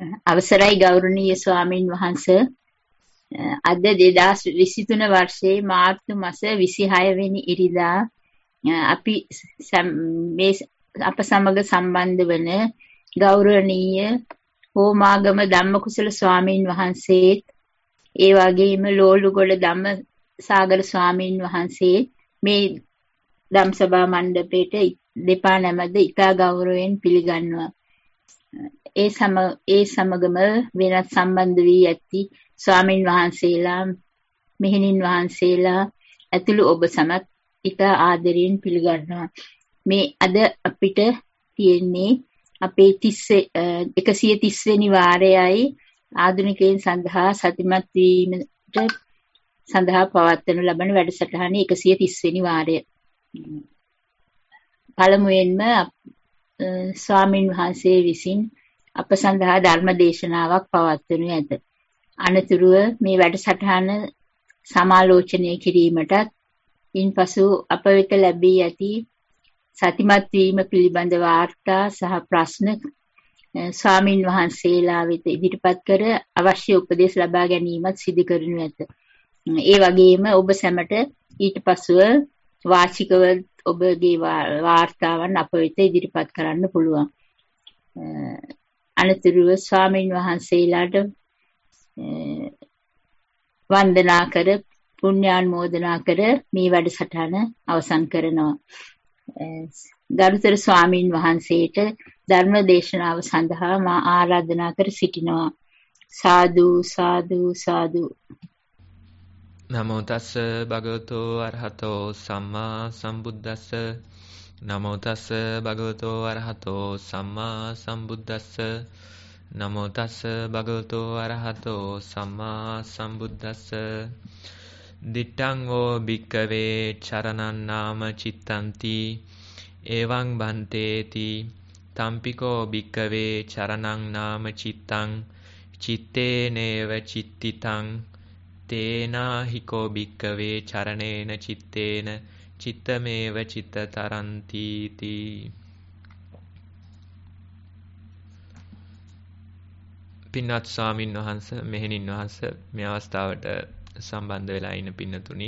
අවසරයි ගෞරවනීය ස්වාමින් වහන්සේ අද 2023 වර්ෂයේ මාර්තු මාස 26 වෙනි ඉරිදා අපි මේ අප සමග සම්බන්ධ වන ගෞරවනීය හෝමාගම ධම්මකුසල ස්වාමින් වහන්සේත් ඒ වගේම ලෝළුගොඩ ධම්මසාගර ස්වාමින් වහන්සේ මේ ධම්සභා මණ්ඩපයට දෙපා නැමද ඉතා ගෞරවයෙන් පිළිගන්නවා. ඒ සමගම වෙනත් සම්බන්ධ වී ඇති ස්වාමින් වහන්සේලා මෙහෙණින් වහන්සේලා ඇතුළු ඔබ සමත් ඉතා ආදරයෙන් පිළිගන්නවා. මේ අද අපිට තියෙන්නේ අපේ 130 වෙනි වාරයයි ආධුනිකයන් සඳහා සතිමත් වීමට සඳහා පවත්වනු ලබන වැඩසටහනේ 130 වෙනි වාරය. පළමුවෙන්ම ස්වාමින් වහන්සේ විසින් අප සඳහා ධර්ම දේශනාවක් පවත්වනු ඇත. අනතුරුව මේ වැඩසටහන සමාලෝචනය කිරීමටත් ඉන්පසු අප වෙත ලැබී ඇති සතිමත් වීම පිළිබඳ වාර්තා සහ ප්‍රශ්න ස්වාමින් වහන්සේලා වෙත ඉදිරිපත් කර අවශ්‍ය උපදෙස් ලබා ගැනීමත් සිදු කරනු ඇත. ඒ වගේම ඔබ සැමට ඊට පසුව වාචිකව ඔබගේ වාර්තාවන් අප වෙත ඉදිරිපත් කරන්න පුළුවන්. අනතුරුව ස්වාමින් වහන්සේලාට වන්දනා කර පුණ්‍යානුමෝදනා කර මේ වැඩසටහන අවසන් කරනවා. ගරුතර ස්වාමින් වහන්සේට ධර්ම දේශනාව සඳහා මා ආරාධනා කර සිටිනවා. සාදු සාදු සාදු. නමෝ තස්ස භගවතෝ අරහතෝ සම්මා සම්බුද්දස්ස. නමෝ තස්ස භගවතෝ අරහතෝ සම්මා සම්බුද්දස්ස. නමෝ තස්ස භගවතෝ අරහතෝ සම්මා සම්බුද්දස්ස. දිට්ඨං ඕ භික්ඛවේ චරණං නාම චිත්තන්ති එවං බන්තේති තම්පිකෝ භික්ඛවේ චරණං නාම චිත්තං චිත්තේනේව චිත්තිතං තේනාහිකෝ භික්ඛවේ චරණේන චිත්තේන චිත්තමේව චිත්තතරන්ති තී. පින්වත් ස්වාමින් වහන්සේ මෙහෙණින් වහන්සේ මේ අවස්ථාවට සම්බන්ධ වෙලා ඉන්න පින්නතුනි,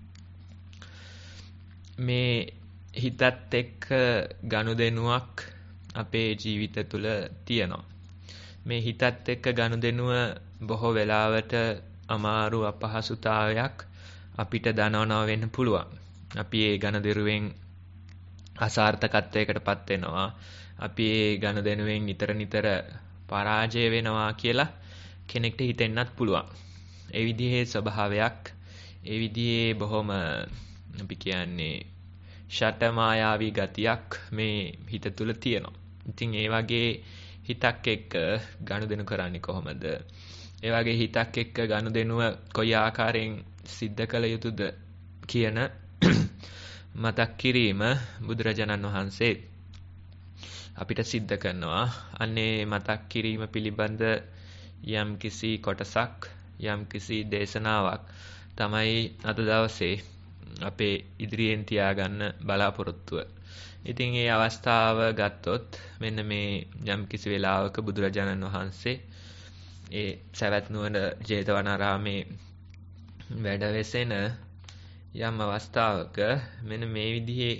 මේ හිතත් එක්ක ගනුදෙනුවක් අපේ ජීවිත තුළ තියෙනවා. මේ හිතත් එක්ක ගනුදෙනුව බොහෝ වෙලාවට අමාරු අපහසුතාවයක් අපිට දනවනවා වෙන්න පුළුවන්. අපි ඒ ගනුදෙනුවෙන් අසාර්ථකත්වයකට පත් වෙනවා. අපි ඒ ගනුදෙනුවෙන් නිතර පරාජය වෙනවා කියලා කෙනෙක්ට හිතෙන්නත් පුළුවන්. ඒ විදිහේ ස්වභාවයක්, ඒ විදිහේ බොහොම අපි කියන්නේ ෂටමායාවී ගතියක් මේ හිත තුළ තියෙනවා. ඉතින් ඒ වගේ හිතක් එක්ක ගනුදෙනු කරන්නේ කොහොමද? ඒ වගේ හිතක් එක්ක ගනුදෙනුව කොයි ආකාරයෙන් සිද්ධ කළ යුතුද කියන මතක් කිරීම බුදුරජාණන් වහන්සේ අපිට සිද්ධ කරනවා. අන්නේ මතක් කිරීම පිළිබඳ යම් කිසි කොටසක්, යම් කිසි දේශනාවක් තමයි අද දවසේ අපේ ඉදිරියෙන් තියාගන්න බලාපොරොත්තුව. ඉතින් ඒ අවස්ථාව ගත්තොත් මෙන්න මේ යම් කිසි වෙලාවක බුදුරජාණන් වහන්සේ ඒ සවැත් නුවර ජේතවනාරාමේ වැඩ වෙසෙන යම් අවස්ථාවක මෙන්න මේ විදිහේ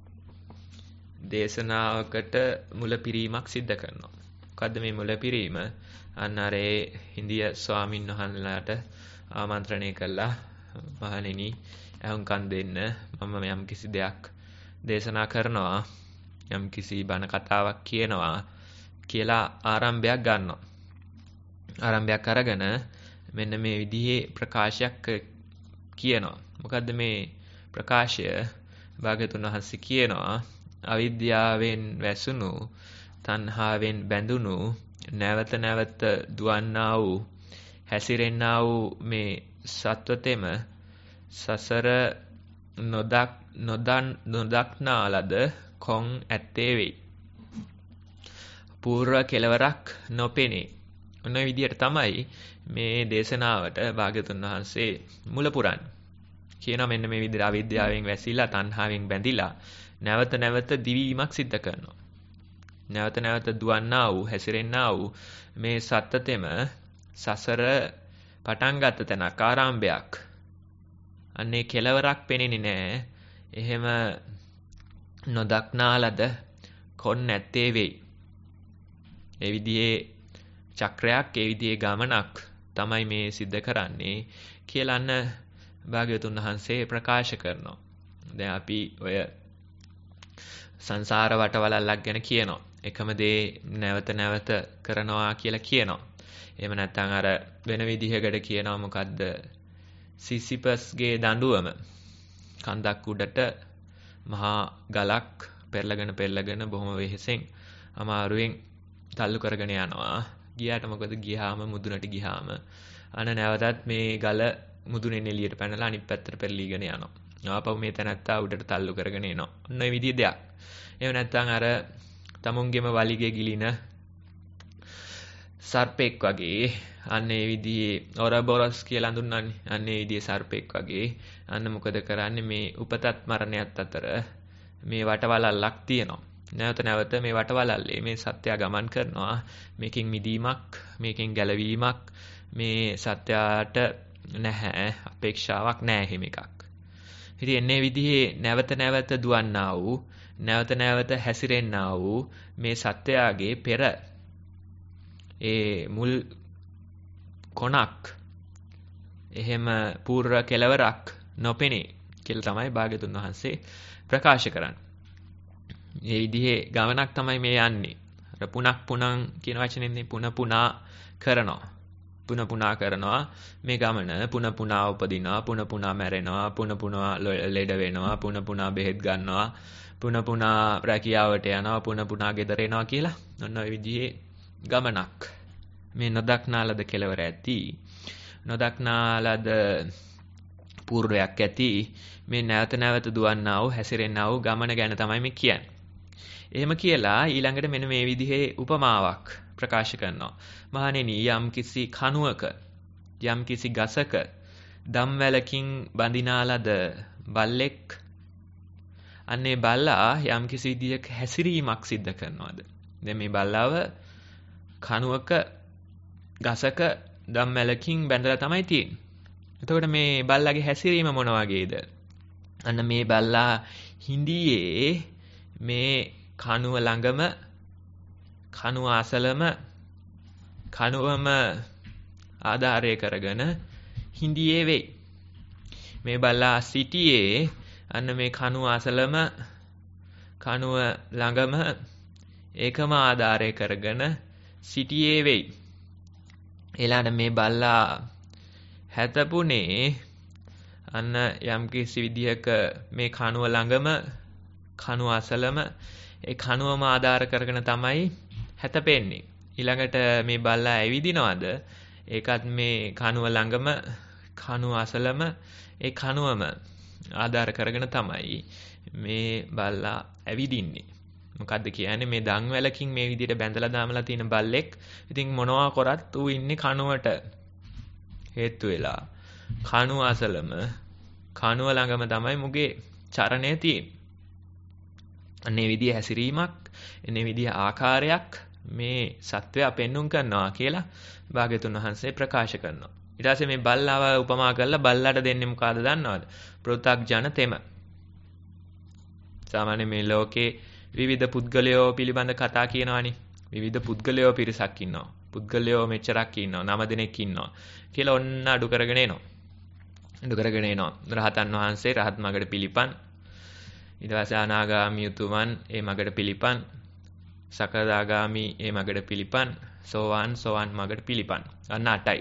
දේශනාවකට මුලපිරීමක් සිද්ධ කරනවා. මොකද්ද මේ මුලපිරීම? අන්න අර හින්දිය ස්වාමින් වහන්සේලාට ආමන්ත්‍රණය කළා, මහණෙනි අහුම්කන් දෙන්න, මම යම් කිසි දෙයක් දේශනා කරනවා, යම් කිසි බණ කතාවක් කියනවා කියලා ආරම්භයක් ගන්නවා. ආරම්භයක් අරගෙන මෙන්න මේ විදිහේ ප්‍රකාශයක් කියනවා. මොකද්ද මේ ප්‍රකාශය? භාග්‍යවතුන් වහන්සේ කියනවා, අවිද්‍යාවෙන් වැසුණු, තණ්හාවෙන් බැඳුණු, නැවත නැවත දුවන්නා වූ, හැසිරෙන්නා වූ මේ සත්වතෙම සසර නොදක්නා ලද කොන් ඇත්තේ වෙයි. පූර්ව කෙලවරක් නොපෙනේ. ඔන්න විදියට තමයි මේ දේශනාවට භාග්‍යවතුන් වහන්සේ මුල පුරන්නේ. කියනවා මෙන්න මේ විදිහට අවිද්‍යාවෙන් වැසිලා, තණ්හාවෙන් බැඳිලා නැවත නැවත දිවීමක් සිද්ධ කරනවා. නැවත නැවත දුවන්නා වූ හැසිරෙන්නා වූ මේ සත්තතෙම සසර පටන් ගත්ත තැනක් ආරම්භයක්. අන්නේ කෙලවරක් පෙනෙන්නේ නැහැ. එහෙම නොදක්නාලද කොන් නැත්තේ වෙයි. ඒ විදිහේ චක්‍රයක්, ඒ විදිහේ ගමනක් තමයි මේ සිද්ධ කරන්නේ කියලා අන්න භාග්‍යවතුන් වහන්සේ ප්‍රකාශ කරනවා. දැන් අපි ඔය සංසාර වටවලල්ලක් ගැන කියනවා. එකම දේ නැවත නැවත කරනවා කියලා කියනවා. එහෙම නැත්නම් අර වෙන විදිහකට කියනවා මොකද්ද? සිසිපස්ගේ දඬුවම. කන්දක් උඩට මහා ගලක් පෙරලගෙන බොහොම වෙහෙසෙන් අමාරුවෙන් තල්ලු කරගෙන යනවා. ගියාට මොකද? ගියාම මුදුනට ගියාම අන නැවතත් මේ ගල මුදුනෙන් එළියට පැනලා අනිත් පැත්තට පෙරලීගෙන යනවා. ආපහු මේ තැනත්තා උඩට තල්ලු කරගෙන එනවා. ඔන්න ඔය විදිහේ දෙයක්. එහෙම නැත්නම් අර තමුන්ගේම වලිගේ ගිලින සර්පෙක් වගේ අන්න ඒ විදිහේ ඔරබොරස් කියලා හඳුන්වන්නේ. අන්න ඒ විදිහේ සර්පෙක් වගේ අන්න මොකද කරන්නේ? මේ උපතත් මරණයත් අතර මේ වටවලල්ලක් තියෙනවා. නැවත නැවත මේ වටවලල්ලේ මේ සත්‍යය ගමන් කරනවා. මේකෙන් මිදීමක්, මේකෙන් ගැලවීමක් මේ සත්‍යයට නැහැ. අපේක්ෂාවක් නැහැ එහෙම එකක්. ඉතින් එන්නේ විදිහේ නැවත නැවත දුවන්නා වූ, නැවත නැවත හැසිරෙන්නා වූ මේ සත්‍යයගේ පෙර ඒ මුල් කොනක් එහෙම පූර්ව කෙලවරක් නොපෙනේ කියලා තමයි භාග්‍යතුන් වහන්සේ ප්‍රකාශ කරන්නේ. මේ විදිහේ ගමනක් තමයි මේ යන්නේ. අර පුනක් පුනං කියන වචනේනේ පුන පුනා කරනවා. පුන පුනා කරනවා මේ ගමන. පුන පුනා උපදිනවා, පුන පුනා මැරෙනවා, පුන පුනා ලෙඩ වෙනවා, පුන පුනා බෙහෙත් ගන්නවා, පුන පුනා රැකියාවට යනවා, පුන පුනා ගෙදර එනවා කියලා. ඔන්න ඔය විදිහේ ගමනක්. මේ නොදක්නාලද කෙලවර ඇති, නොදක්නාලද පූර්වයක් ඇති මේ නැවත නැවත දුවන්නා වූ හැසිරෙන්නා වූ ගමන ගැන තමයි මේ කියන්නේ. එහෙම කියලා ඊළඟට මෙන්න මේ විදිහේ උපමාවක් ප්‍රකාශ කරනවා. මහණෙනි, යම් කිසි කණුවක, යම් කිසි ගසක දම්වැලකින් බඳිනාලද බල්ලෙක් අන්නේ බල්ලා යම් කිසි විදිහක හැසිරීමක් සිද්ධ කරනවාද? දැන් මේ බල්ලාව කණුවක ගසක දම්වැලකින් බැඳලා තමයි තියෙන්නේ. එතකොට මේ බල්ලාගේ හැසිරීම මොන වගේද? අන්න මේ බල්ලා හිඳියේ මේ කණුව ළඟම, කණුව අසලම, කණුවම ආධාරය කරගෙන හිඳියේ වෙයි. මේ බල්ලා සිටියේ අන්න මේ කණුව අසලම, කණුව ළඟම ඒකම ආධාරය කරගෙන සිටියේ වෙයි. ඊළඟ මේ බල්ලා හැතපුනේ අන්න යම් කිසි විදිහක මේ කණුව ළඟම, කණුව අසලම ඒ කණුවම ආධාර කරගෙන තමයි හැතපෙන්නේ. ඊළඟට මේ බල්ලා ඇවිදිනවද? ඒකත් මේ කණුව ළඟම, කණුව අසලම ඒ කණුවම ආධාර කරගෙන තමයි මේ බල්ලා ඇවිදින්නේ. මොකද්ද කියන්නේ? මේ දන්වැලකින් මේ විදිහට බැඳලා දාමලා තියෙන බල්ලෙක් ඉතින් මොනවා කරත් ඌ ඉන්නේ කණුවට හේතු වෙලා. කණුව අසලම, කණුව ළඟම තමයි මුගේ චරණය තියෙන්නේ. අන්නේ විදිහ හැසිරීමක්, එන්නේ විදිහ ආකාරයක් මේ සත්වයා පෙන්눔 කරනවා කියලා භාග්‍යතුන් වහන්සේ ප්‍රකාශ කරනවා. ඊට පස්සේ මේ බල්ලාව උපමා කරලා බල්ලාට දෙන්නේ මොකද්ද දන්නවද? පෘථග්ජන තෙම. සාමාන්‍ය මේ ලෝකේ විවිධ පුද්ගලයෝ පිළිබඳ කතා කියනවානේ. විවිධ පුද්ගලයෝ පිරිසක් ඉන්නවා. පුද්ගලයෝ මෙච්චරක් ඉන්නවා. 9 දෙනෙක් ඉන්නවා කියලා ඔන්න අඩු කරගෙන එනවා. අඩු කරගෙන එනවා. රහතන් වහන්සේ රහත් මගට පිළිපන්. ඊට පස්සේ අනාගාමී උතුමන් ඒ මගට පිළිපන්. සකදාගාමී ඒ මගට පිළිපන්. සෝවාන් මගට පිළිපන්. අන්න 8යි.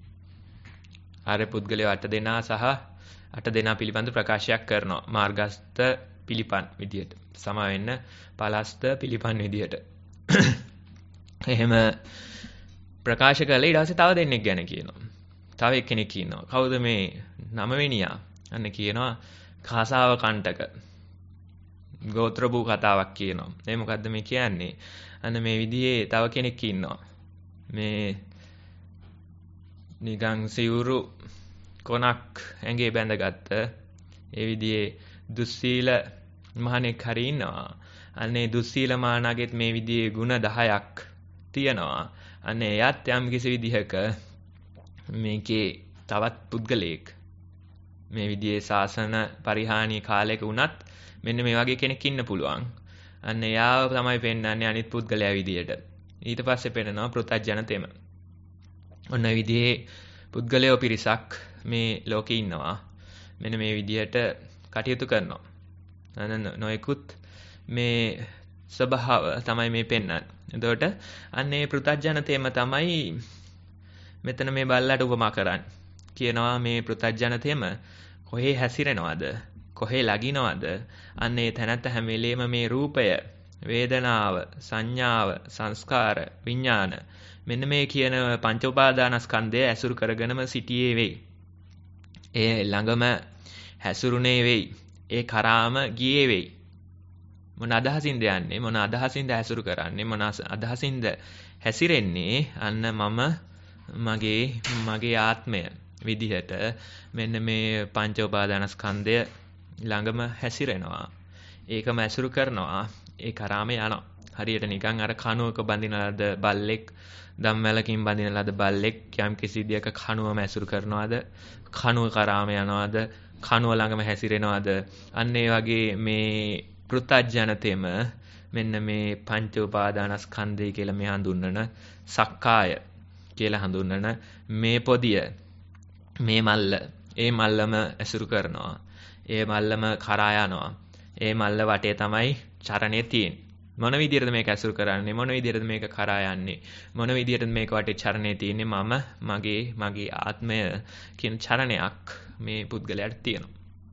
ආර්ය පුද්ගලයෝ 8 දෙනා සහ 8 දෙනා පිළිබඳ ප්‍රකාශයක් කරනවා. මාර්ගස්ත පිළිපන් විදියට. සම වෙන්න පලස්ත පිළිපන් විදියට. එහෙම ප්‍රකාශ කළේ ඊට පස්සේ තව දෙන්නෙක් ගැන කියනවා. තව එක්කෙනෙක් ඉන්නවා. කවුද මේ 9 වෙනියා? අන්න කියනවා කාසාව කණ්ඩක. ගෝත්‍ර භූ කතාවක් කියනවා. ඒ මොකද්ද මේ කියන්නේ? අන්න මේ විදිහේ තව කෙනෙක් ඉන්නවා. මේ නිකන් සිවුරු කොනක් ඇඟේ බැඳගත්ත ඒ විදිහේ දුස්සීල මහණෙක් හරි ඉන්නවා. අනේ දුස්සීල මානගෙත් මේ විදිහේ ಗುಣ 10ක් තියෙනවා. අනේ එයත් යම් කිසි විදිහක මේකේ තවත් පුද්ගලයෙක්. මේ විදිහේ සාසන පරිහානිය කාලයක වුණත් මෙන්න මේ වගේ කෙනෙක් ඉන්න පුළුවන්. අන්න එයාව තමයි පෙන්වන්නේ අනිත් පුද්ගලයා විදියට. ඊට පස්සේ පෙන්නනවා පෘථග්ජන තෙම. ඔන්න විදිහේ පුද්ගලයෝ පිරිසක් මේ ලෝකේ ඉන්නවා. මෙන්න මේ විදියට කටයුතු කරනවා. අන්න නොයෙකුත් මේ ස්වභාව තමයි මේ පෙන්වන්නේ. එතකොට අන්නේ පෘථග්ජන තෙම තමයි මෙතන මේ බල්ලට උපමා කරන්නේ. කියනවා මේ පෘථග්ජන තෙම කොහේ හැසිරෙනවද? කොහේ ලගිනවද? අන්න ඒ තැනත්ත හැම වෙලේම මේ රූපය, වේදනාව, සංඥාව, සංස්කාර, විඥාන මෙන්න මේ කියන පංච උපාදානස්කන්ධය ඇසුරු කරගෙනම සිටියේ වෙයි. ඒ ළඟම හැසුරුනේ වෙයි. ඒ කරාම ගියේ වෙයි. මොන අදහසින්ද යන්නේ? මොන අදහසින්ද ඇසුරු කරන්නේ? මොන අදහසින්ද හැසිරෙන්නේ? අන්න මම මගේ ආත්මය විදිහට මෙන්න මේ පංච උපාදානස්කන්ධය ළඟම හැසිරෙනවා. ඒකම ඇසුරු කරනවා. ඒ කරාම යනවා. හරියට නිකන් අර කණුවක බඳින ලද බල්ලෙක්, දම්වැලකින් බඳින ලද බල්ලෙක් යම් කිසි විදියක කණුවම ඇසුරු කරනවාද? කණුව කරාම යනවාද? කණුව ළඟම හැසිරෙනවාද? අන්න ඒ වගේ මේ පෘථග්ජනතෙම මෙන්න මේ පංච උපාදානස්කන්ධය කියලා මේ හඳුන්වන සක්කාය කියලා හඳුන්වන මේ පොදිය, මේ මල්ල, ඒ මල්ලම ඇසුරු කරනවා. ඒ මල්ලම කරා යනවා. ඒ මල්ල වටේ තමයි චරණය තියෙන්නේ. මොන විදියටද මේක ඇසුරු කරන්නේ? මොන විදියටද මේක කරා යන්නේ? මොන විදියටද මේක වටේ චරණය තියෙන්නේ? මම, මගේ ආත්මය කියන චරණයක් මේ පුද්ගලයාට තියෙනවා.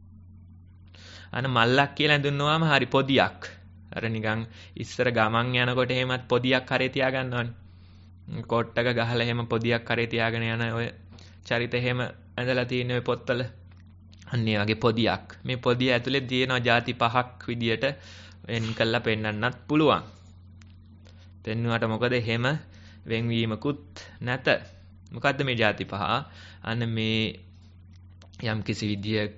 අන මල්ලක් කියලා හඳුන්වුවාම හරි පොදියක්. අර නිකන් ඉස්සර ගමන් යනකොට එහෙමත් පොදියක් කරේ තියාගන්නවනේ. කොට්ටක ගහලා එහෙම පොදියක් කරේ තියාගෙන යන ඔය චරිත එහෙම ඇඳලා තියෙන ඔය පොත්වල. අන්න ඒ වගේ පොදියක්. මේ පොදිය ඇතුලේ තියෙනවා ಜಾති පහක් විදියට වෙන් කළා පෙන්වන්නත් පුළුවන්. පෙන්වුවට මොකද එහෙම වෙන්වීමකුත් නැත. මොකද්ද මේ ಜಾති පහ? අන්න මේ යම් කිසි විදියක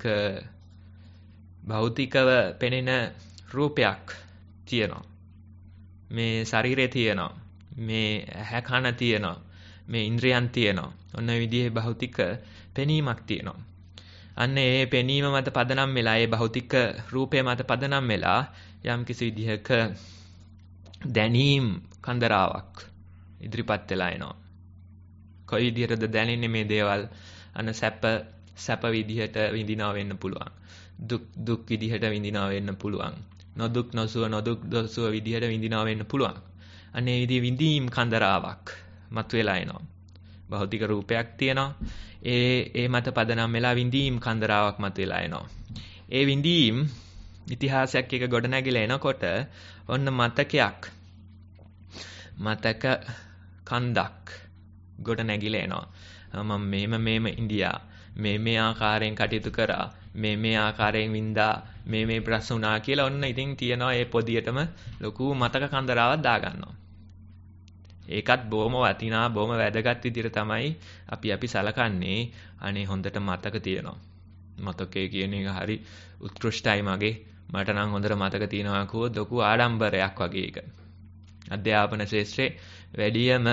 භෞතිකව පෙනෙන රූපයක් තියෙනවා. මේ ශරීරය තියෙනවා. මේ ඇහැ කන තියෙනවා. මේ ඉන්ද්‍රියන් තියෙනවා. ඔන්න විදිහේ භෞතික පෙනීමක් තියෙනවා. අන්න ඒ පෙනීම මත පදනම් වෙලා, ඒ භෞතික රූපය මත පදනම් වෙලා යම් කිසි විදිහක දැනීම් කන්දරාවක් ඉදිරිපත් වෙලා එනවා. කොයි විදිහටද දැනෙන්නේ මේ දේවල්? අන්න සැප විදිහට විඳිනවා වෙන්න පුළුවන්. දුක් විදිහට විඳිනවා වෙන්න පුළුවන්. නොදුක් නොසුව විදිහට විඳිනවා වෙන්න පුළුවන්. අන්න ඒ විදිහේ විඳීම් කන්දරාවක් මතුවලා එනවා. භෞතික රූපයක් තියෙනවා. ඒ මත පදනම් වෙලා විඳීම් කන්දරාවක් මතුවලා එනවා. ඒ විඳීම් ඉතිහාසයක් එක ගොඩ නැගිලා එනකොට ඔන්න මතක කන්දක් ගොඩ නැගිලා එනවා. මම මේම ඉන්දියා මේ ආකාරයෙන් කටයුතු කරා, මේ ආකාරයෙන් වින්දා, මේ ප්‍රශ්න වුණා කියලා ඔන්න ඉතින් තියනවා. ඒ පොදියටම ලොකු මතක කන්දරාවක් දාගන්නවා. ඒකත් බොහොම වටිනා, බොහොම වැදගත් විදිහට තමයි අපි සලකන්නේ. අනේ හොඳට මතක තියෙනවා. මතකයේ කියන එක හරි උත්කෘෂ්ටයි මගේ. මට නම් හොඳට මතක තියෙනවා කිව්වොත් ලොකු ආඩම්බරයක් වගේ එක. අධ්‍යාපන ශාස්ත්‍රයේ වැඩියම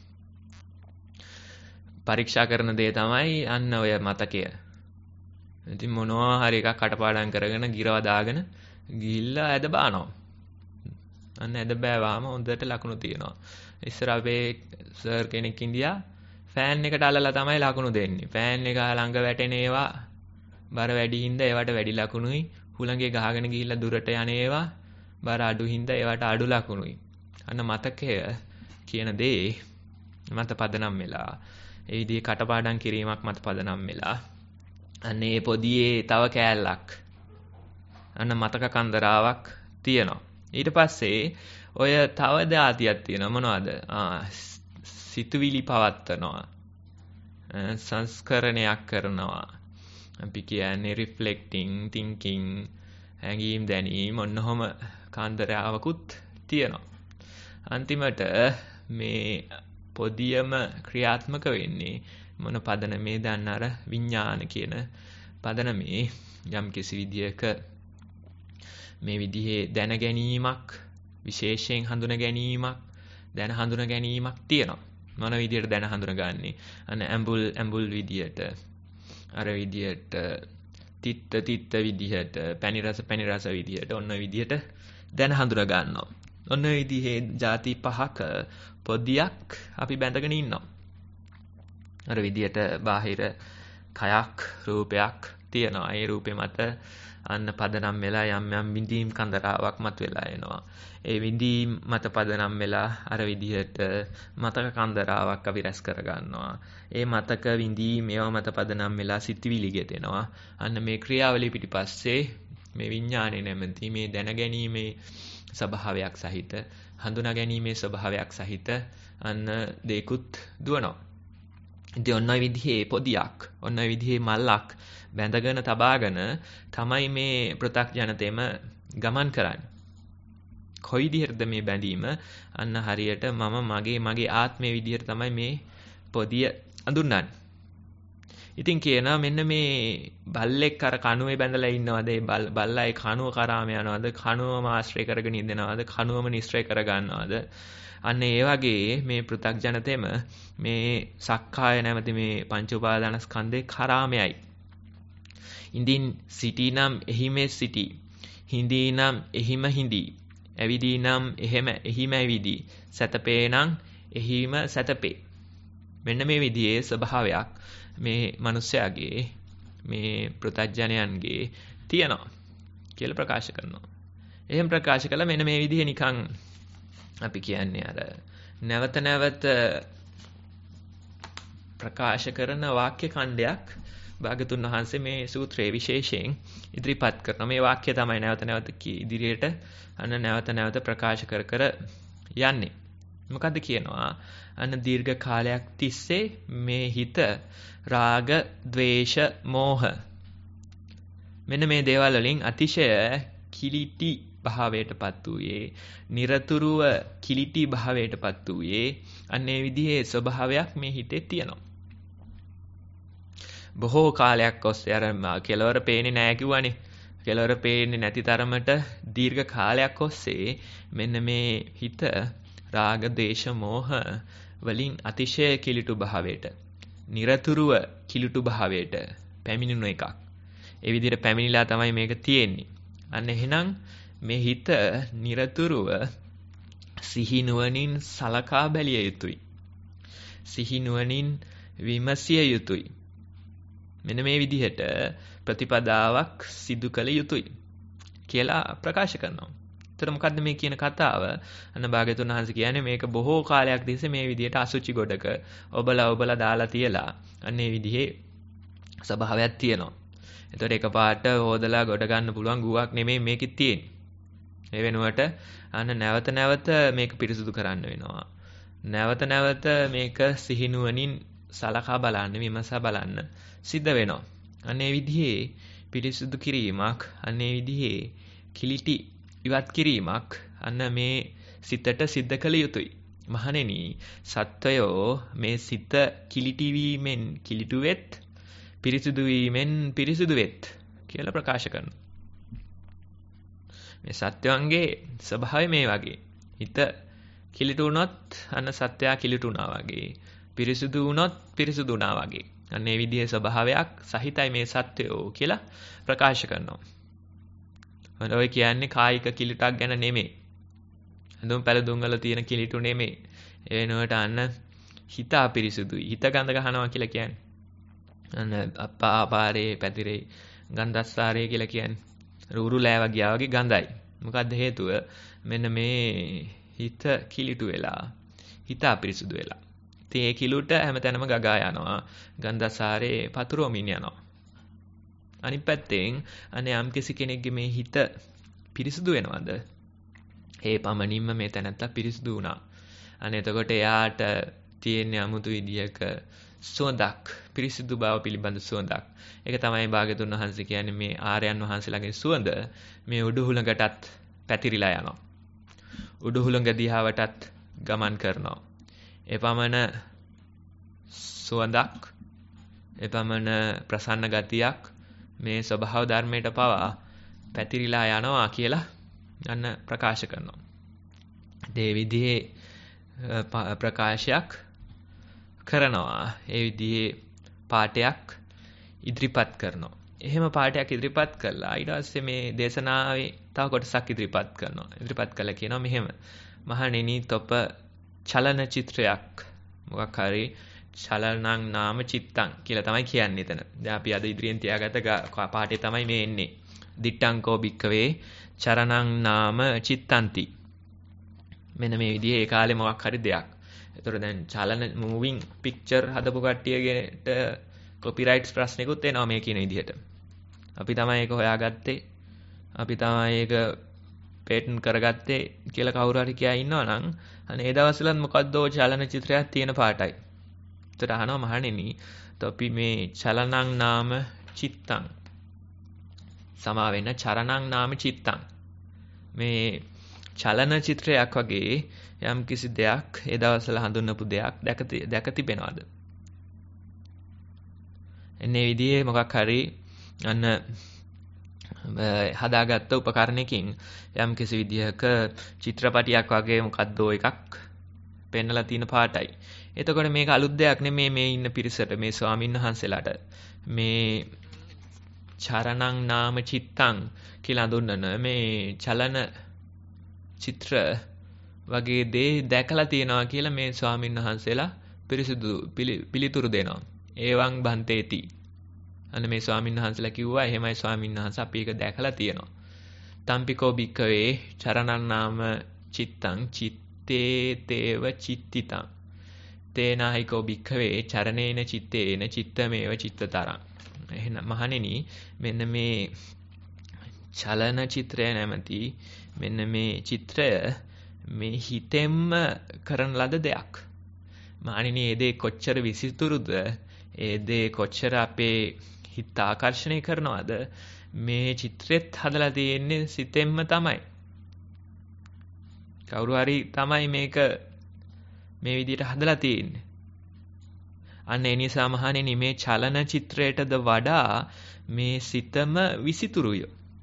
පරීක්ෂා කරන දේ තමයි අන්න ඔය මතකය. ඉතින් මොනවා හරි එකක් කටපාඩම් කරගෙන ගිරව දාගෙන ගිහිල්ලා ඇද බානවා. අන්න ඇද බෑවාම හොඳට ලකුණු තියෙනවා. ඉස්සර අපේ සර් කෙනෙක් ඉන්දියා ෆෑන් එකට අල්ලලා තමයි ලකුණු දෙන්නේ. ෆෑන් එක ළඟ වැටෙන ඒවා බර වැඩි හින්දා ඒවට වැඩි ලකුණුයි. හුළඟේ ගහගෙන ගිහිල්ලා දුරට යන ඒවා බර අඩු හින්දා ඒවට අඩු ලකුණුයි. අන්න මතකය කියන දේ මත පදනම් වෙලා, ඒ විදිහේ කටපාඩම් කිරීමක් මත පදනම් වෙලා අන්න ඒ පොදියේ තව කෑල්ලක්, අන්න මතක කන්දරාවක් තියෙනවා. ඊට පස්සේ ඔය තව දාතියක් තියෙනවා. මොනවද? සිතුවිලි පවත්වනවා, සංස්කරණයක් කරනවා. අපි කියන්නේ රිෆ්ලෙක්ටිං, තින්කින්, හැඟීම් දැනීම, ඔන්නෝම කන්දරාවකුත් තියෙනවා. අන්තිමට මේ පොදියම ක්‍රියාත්මක වෙන්නේ මොන පදනමේ? දන්න අර විඥාන කියන පදනමේ යම් කිසි විදියක මේ විදිහේ දැන ගැනීමක්, විශේෂයෙන් හඳුන ගැනීමක්, දැන හඳුන ගැනීමක් තියෙනවා. මොන විදියට දැන හඳුනගන්නේ? අන්න ඇඹුල් විදියට, අර විදියට, තිත්ත විදියට, පැණි රස විදියට, ඔන්න විදියට දැන හඳුන ගන්නවා. ඔන්න විදිහේ ಜಾති 5ක පොදියක් අපි බැඳගෙන ඉන්නවා. අර විදියට බාහිර කයක්, රූපයක් තියෙනවා. ඒ රූපේ මත අන්න පදනම් වෙලා යම් විඳීම් කන්දරාවක් මත වෙලා එනවා. ඒ විඳීම් මත පදනම් වෙලා අර විදිහට මතක කන්දරාවක් අපි රැස් කර ගන්නවා. ඒ මතක විඳීම් ඒවා මත පදනම් වෙලා සිතිවිලි ගෙතෙනවා. අන්න මේ ක්‍රියාවලිය පිටිපස්සේ මේ විඥානයේ නැමැති මේ දැනගැනීමේ ස්වභාවයක් සහිත, හඳුනා ගැනීමේ ස්වභාවයක් සහිත අන්න දෙකුත් දුවනවා. ඉතින් ඔන්න ඔය විදිහේ පොදියක්, ඔන්න ඔය විදිහේ මල්ලක් බැඳගෙන තබාගෙන තමයි මේ පෘථග්ජනතෙම ගමන් කරන්නේ. කොයි විදිහටද මේ බැඳීම? අන්න හරියට මගේ ආත්මයේ විදිහට තමයි මේ පොදිය අඳුන්වන්නේ. ඉතින් කියනවා මෙන්න මේ බල්ලෙක් අර කණුවේ බැඳලා ඉන්නවද? ඒ බල්ලා ඒ කණුව කරාම යනවද? කණුවම ආශ්‍රය කරගෙන ඉඳනවද? කණුවම නිස්සය කර ගන්නවද? අන්න ඒ වගේ මේ පෘථග්ජනතෙම මේ සක්කාය නැමැති මේ පංච උපාදානස්කන්ධේ කරාමයයි. ඉඳින් සිටිනම් එහිම සිටි. හිඳීනම් එහිම හිඳී. ඇවිදීනම් එහිම ඇවිදී. සැතපේනම් එහිම සැතපේ. මෙන්න මේ විදිහේ ස්වභාවයක් මේ මිනිස්යාගේ, මේ පෘථග්ජනයන්ගේ තියෙනවා කියලා ප්‍රකාශ කරනවා. එහෙම ප්‍රකාශ කළා මෙන්න මේ විදිහේ නිකන් අපි කියන්නේ අර නැවත ප්‍රකාශ කරන වාක්‍ය ඛණ්ඩයක් භාගතුන් වහන්සේ මේ සූත්‍රයේ විශේෂයෙන් ඉදිරිපත් කරනවා. මේ වාක්‍ය තමයි නැවත ඉදිරියට නැවත ප්‍රකාශ කර යන්නේ. මොකද්ද කියනවා? අන්න දීර්ඝ කාලයක් තිස්සේ මේ හිත රාග, ද්වේෂ, මෝහ මෙන්න මේ දේවල් වලින් අතිශය කිලිටි භාවයටපත් වූයේ, නිරතුරුව කිලිටි භාවයටපත් වූයේ අන්නේ විදිහේ ස්වභාවයක් මේ හිතේ තියෙනවා. බොහෝ කාලයක් ඔස්සේ අර කෙලවර පේන්නේ නැහැ කිව්වනේ. කෙලවර පේන්නේ නැති තරමට දීර්ඝ කාලයක් ඔස්සේ මෙන්න මේ හිත රාග, දේශ, මෝහ වලින් අතිශය කිලිටු භාවයට, නිරතුරුව කිලිටු භාවයට පැමිණුණු එකක්. ඒ විදිහට පැමිණිලා තමයි මේක තියෙන්නේ. අන්න එහෙනම් මේ හිත නිරතුරුව සිහි නුවණින් සලකා බැලිය යුතුයි. සිහි නුවණින් විමසිය යුතුයි. මෙන්න මේ විදිහට ප්‍රතිපදාවක් සිදු කළ යුතුයි කියලා ප්‍රකාශ කරනවා. එතකොට මොකද්ද මේ කියන කතාව? අන්න භාග්‍යතුන් වහන්සේ කියන්නේ මේක බොහෝ කාලයක් තිස්සේ මේ විදිහට අසුචි ගොඩක ඔබලා දාලා තියලා අන්න ඒ විදිහේ ස්වභාවයක් තියෙනවා. එතකොට එකපාරට හොදලා ගොඩ ගන්න පුළුවන් ගුවක් නෙමෙයි මේකෙත් තියෙන්නේ. ඒ වෙනුවට අන්න නැවත මේක පිරිසුදු කරන්න වෙනවා. නැවත මේක සිහිනුවණින් සලකා බලන්න, විමසා බලන්න සිද්ධ වෙනවා. අන්නේ විදිහේ පිරිසුදු කිරීමක්, අන්නේ විදිහේ කිලිටි ඉවත් කිරීමක් අන්න මේ සිතට සිද්ධ කළ යුතුයි. මහණෙනි, සත්වයෝ මේ සිත කිලිටි වීමෙන් කිලිටු වෙත්, පිරිසුදු වීමෙන් පිරිසුදු වෙත් කියලා ප්‍රකාශ කරනවා. මේ සත්වයන්ගේ ස්වභාවය මේ වගේ. හිත කිලිටු වුණොත් අන්න සත්වයා කිලිටු වුණා වගේ. පිරිසුදු වුණොත් පිරිසුදු වුණා වගේ. අන්න ඒ විදිහේ ස්වභාවයක් සහිතයි මේ සත්වයෝ කියලා ප්‍රකාශ කරනවා. ඔය කියන්නේ කායික කිලිටක් ගැන නෙමෙයි. හඳුන් පැලදුම් වල තියෙන කිලිටු නෙමෙයි. ඒ වෙනුවට අන්න හිත අපිරිසුදුයි. හිත ගඳ ගන්නවා කියලා කියන්නේ. අන්න අපාරේ පැතිරේ ගන්ධස්සාරේ කියලා කියන්නේ. රුරු ලෑව ගියා වගේ ගඳයි. මොකද්ද හේතුව? මෙන්න මේ හිත කිලිටු වෙලා, හිත අපිරිසුදු වෙලා. ඉතින් ඒ කිලුට හැමතැනම ගගා යනවා. ගන්ධස්සාරේ පතුරවමින් යනවා. අනිත් පැත්තෙන් අනේ යම්කිසි කෙනෙක්ගේ මේ හිත පිරිසුදු වෙනවද? ඒ පමණින්ම මේ තැනත්තා පිරිසුදු වුණා. අනේ එතකොට එයාට තියෙන 아무තු විදියක සුවඳක්, පිරිසුදු බව පිළිබඳ සුවඳක්. ඒක තමයි භාග්‍යතුන් වහන්සේ කියන්නේ මේ ආර්යයන් වහන්සේලාගේ සුවඳ මේ උඩුහුලඟටත් පැතිරිලා යනවා. උඩුහුලඟ දිහාවටත් ගමන් කරනවා. එපමණ සුවඳක්, එපමණ ප්‍රසන්න ගතියක් මේ ස්වභාව ධර්මයට පවා පැතිරිලා යනවා කියලා අන්න ප්‍රකාශ කරනවා. ඒ විදිහේ ප්‍රකාශයක් කරනවා. ඒ විදිහේ පාඩයක් ඉදිරිපත් කරනවා. එහෙම පාඩයක් ඉදිරිපත් කළා ඊට පස්සේ මේ දේශනාවේ තව කොටසක් ඉදිරිපත් කරනවා. ඉදිරිපත් කළා කියනවා මෙහෙම. මහණෙනි තොප චලන චිත්‍රයක් මොකක් හරි චලනං නාම චිත්තං කියලා තමයි කියන්නේ එතන. දැන් අපි අද ඉදිරියෙන් තියාගත්ත පාඩේ තමයි මේ එන්නේ. දිට්ඨංකෝ භික්කවේ චරණං නාම චිත්තන්ති. මෙන්න මේ විදිහේ ඒ කාලේ මොකක් හරි දෙයක්. ඒතකොට දැන් චලන මූවිං පික්චර් හදපු කට්ටියකට කොපිරයිට්ස් ප්‍රශ්නිකුත් එනවා මේ කියන විදිහට. අපි තමයි ඒක හොයාගත්තේ. අපි තමයි ඒක පේටන්ට් කරගත්තේ කියලා කවුරු හරි කියා ඉන්නවා නම් අනේ ඒ දවස්වලත් මොකද්ද චලන චිත්‍රයක් තියෙන පාටයි. ඒතර අහනවා මහණෙනි අපි මේ චලනං නාම චිත්තං සමා වෙන චරණං නාම චිත්තං මේ චලන චිත්‍රයක් වගේ යම් කිසි දෙයක් ඒ දවස්වල හඳුන්වපු දෙයක් දැක තිබෙනවද? එන්නේ විදිහේ මොකක් හරි අන්න හදාගත්ත උපකරණයකින් යම් කිසි විදිහක චිත්‍රපටියක් වගේ මොකද්ද එකක් පෙන්නලා තියෙන පාටයි. එතකොට මේක අලුත් දෙයක් නෙමේ මේ ඉන්න පිරිසට මේ ස්වාමීන් වහන්සේලාට මේ චරණං නාම චිත්තං කියලා හඳුන්වන මේ චලන චිත්‍ර වගේ දේ දැකලා තියෙනවා කියලා මේ ස්වාමීන් වහන්සේලා පිළිතුරු දෙනවා. ඒවං බන්තේති. අන්න මේ ස්වාමීන් වහන්සේලා කිව්වා එහෙමයි ස්වාමීන් වහන්සේ අපි ඒක දැකලා තියෙනවා. තම්පිකෝ භික්කවේ චරණං නාම චිත්තං චිත්තේ තේව චිත්තිතං. තේනාහිකෝ භික්කවේ චරණේන චිත්තේන චිත්තමේව චිත්තතරං. එහෙනම් මහණෙනි මෙන්න මේ චලන චිත්‍රය නැමැති මෙන්න මේ චිත්‍රය මේ හිතෙන්ම කරන ලද දෙයක්. මහණෙනි ඒ දේ කොච්චර විසිතුරුද ඒ දේ කොච්චර අපේ හිත ආකර්ෂණය කරනවද මේ චිත්‍රෙත් හදලා තියෙන්නේ සිතෙන්ම තමයි. කවුරු හරි තමයි මේක මේ විදිහට හදලා තියෙන්නේ. අන්න ඒ නිසා මහණෙනි මේ චලන චිත්‍රයටද වඩා මේ සිතම විසිතුරුය.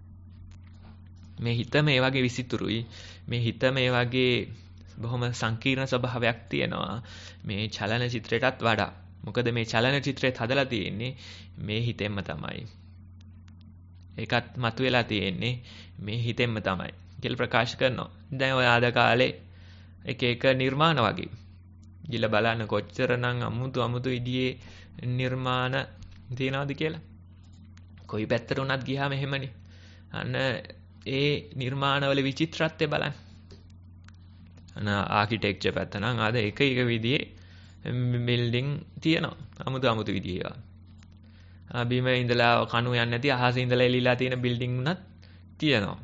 මේ හිතම ඒ වගේ විසිතුරුයි. මේ හිතම ඒ වගේ බොහොම සංකීර්ණ ස්වභාවයක් තියෙනවා මේ චලන චිත්‍රයටත් වඩා. මොකද මේ චලන චිත්‍රයත් හදලා තියෙන්නේ මේ හිතෙන්ම තමයි. ඒකත් මතුවලා තියෙන්නේ මේ හිතෙන්ම තමයි කියලා ප්‍රකාශ කරනවා. දැන් ඔය ආද කාලේ එක නිර්මාණ වගේ. ගිල බලන්න කොච්චරනම් අමුතු විදිහේ නිර්මාණ තියනවද කියලා. කොයි පැත්තට උනත් ගියාම එහෙමනේ. අන්න ඒ නිර්මාණවල විචිත්‍රත්වය බලන්න. අන්න ආකිටෙක්චර් පැත්ත නම් ආද එක විදිහේ බිල්ඩින් තියෙනවා. අමුතු විදිහේ ඒවා. බිම ඉඳලා කණු යන්නේ නැති අහසේ ඉඳලා එලිලා තියෙන බිල්ඩින් උනත් තියෙනවා.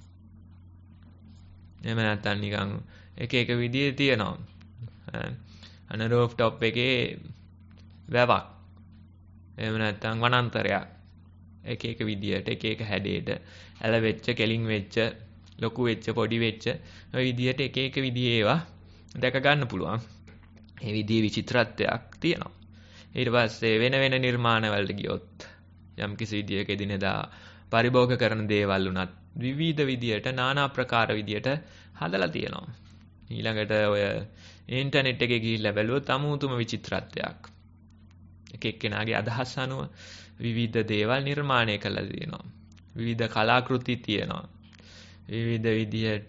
එහෙම නැත්නම් නිකන් එක විදිහේ තියෙනවා. අන්න රූෆ් টොප් එකේ වැවක්. එහෙම නැත්නම් වනාන්තරයක්. එක විදියට එක හැඩයට ඇල වෙච්ච, කෙලින් වෙච්ච, ලොකු වෙච්ච, පොඩි වෙච්ච ඔය විදියට එක විදිහේ ඒවා දැක ගන්න පුළුවන්. මේ විදිහේ විචිත්‍රත්වයක් තියෙනවා. ඊට පස්සේ වෙන නිර්මාණ වලට ගියොත් යම් කිසි විදියක එදිනෙදා පරිභෝග කරන දේවල් උනත් විවිධ විදියට নানা ප්‍රකාර විදියට හදලා තියෙනවා. ඊළඟට ඔය ඉන්ටර්නෙට් එකේ ගිහිල්ලා බැලුවොත් අමුතුම විචිත්‍රත්වයක්. එක එක්කෙනාගේ අදහස් අනුව විවිධ දේවල් නිර්මාණය කළා තියෙනවා. විවිධ කලාකෘති තියෙනවා. විවිධ විදියට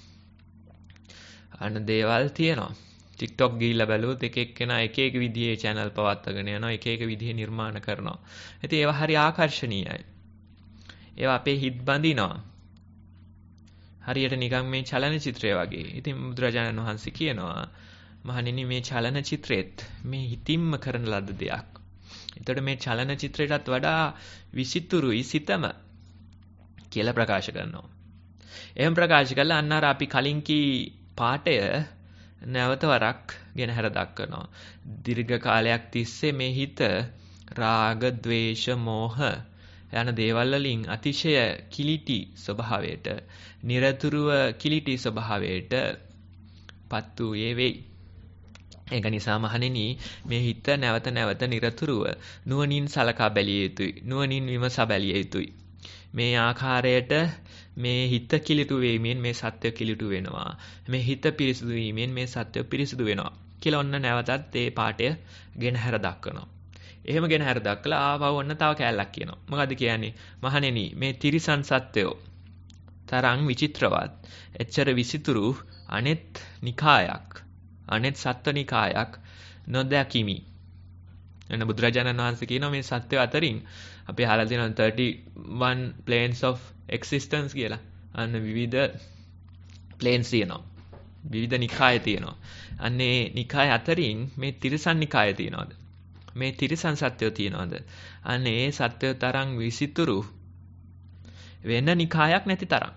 අන දේවල් තියෙනවා. TikTok ගිහිල්ලා බැලුවොත් එක එක්කෙනා එක විදිහේ channel පවත්වාගෙන යනවා. එක විදිහේ නිර්මාණ කරනවා. ඉතින් ඒවා හරි ආකර්ශනීයයි. ඒවා අපේ හිත බඳිනවා. හරියට නිකන් මේ චලන චිත්‍රය වගේ. ඉතින් බුදුරජාණන් වහන්සේ කියනවා මහණෙනි මේ චලන චිත්‍රෙත් මේ හිතින්ම කරන ලද දෙයක්. එතකොට මේ චලන චිත්‍රයටත් වඩා විසිතුරුයි සිතම කියලා ප්‍රකාශ කරනවා. එහෙම ප්‍රකාශ කළා අන්න අර අපි කලින් කී පාඩය නැවත වරක් ගෙන හැර දක්වනවා. දීර්ඝ කාලයක් තිස්සේ මේ හිත රාග, ద్వේෂ, මෝහ යන දේවල් වලින් අතිශය කිලිටි ස්වභාවයට, නිරතුරුව කිලිටි ස්වභාවයට පත් වූයේ වෙයි. ඒක නිසා මහණෙනි මේ හිත නැවත නිරතුරුව නුවණින් සලකා බැලිය යුතුයි. නුවණින් විමසා බැලිය යුතුයි. මේ ආකාරයට මේ හිත කිලිටු වීමෙන් මේ සත්‍ය කිලිටු වෙනවා. මේ හිත පිරිසුදු වීමෙන් මේ සත්‍ය පිරිසුදු වෙනවා. කියලා ඔන්න නැවතත් මේ පාඩය ගෙනහැර දක්වනවා. එහෙම ගෙනහැර දක්වලා ආවව ඔන්න තව කැලලක් කියනවා. මොකද්ද කියන්නේ? මහණෙනි මේ තිරිසන් සත්‍යෝ තරම් විචිත්‍රවත් එච්චර විසිතුරු අනෙත් නිකායක් අනෙත් සත්ව නිකායක් නොදැකිමි. එන්න බුදුරජාණන් වහන්සේ කියනවා මේ සත්‍ය අතරින් අපි අහලා තියෙනවා 31 planes of existence කියලා. අන්න විවිධ planes තියෙනවා. විවිධ නිකාය තියෙනවා. අන්නේ නිකාය අතරින් මේ තිරිසන් නිකාය තියෙනවද? මේ තිරිසන් සත්‍යෝ තියෙනවද? අන්නේ ඒ සත්‍යෝ තරම් විසිතුරු වෙන නිකායක් නැති තරම්.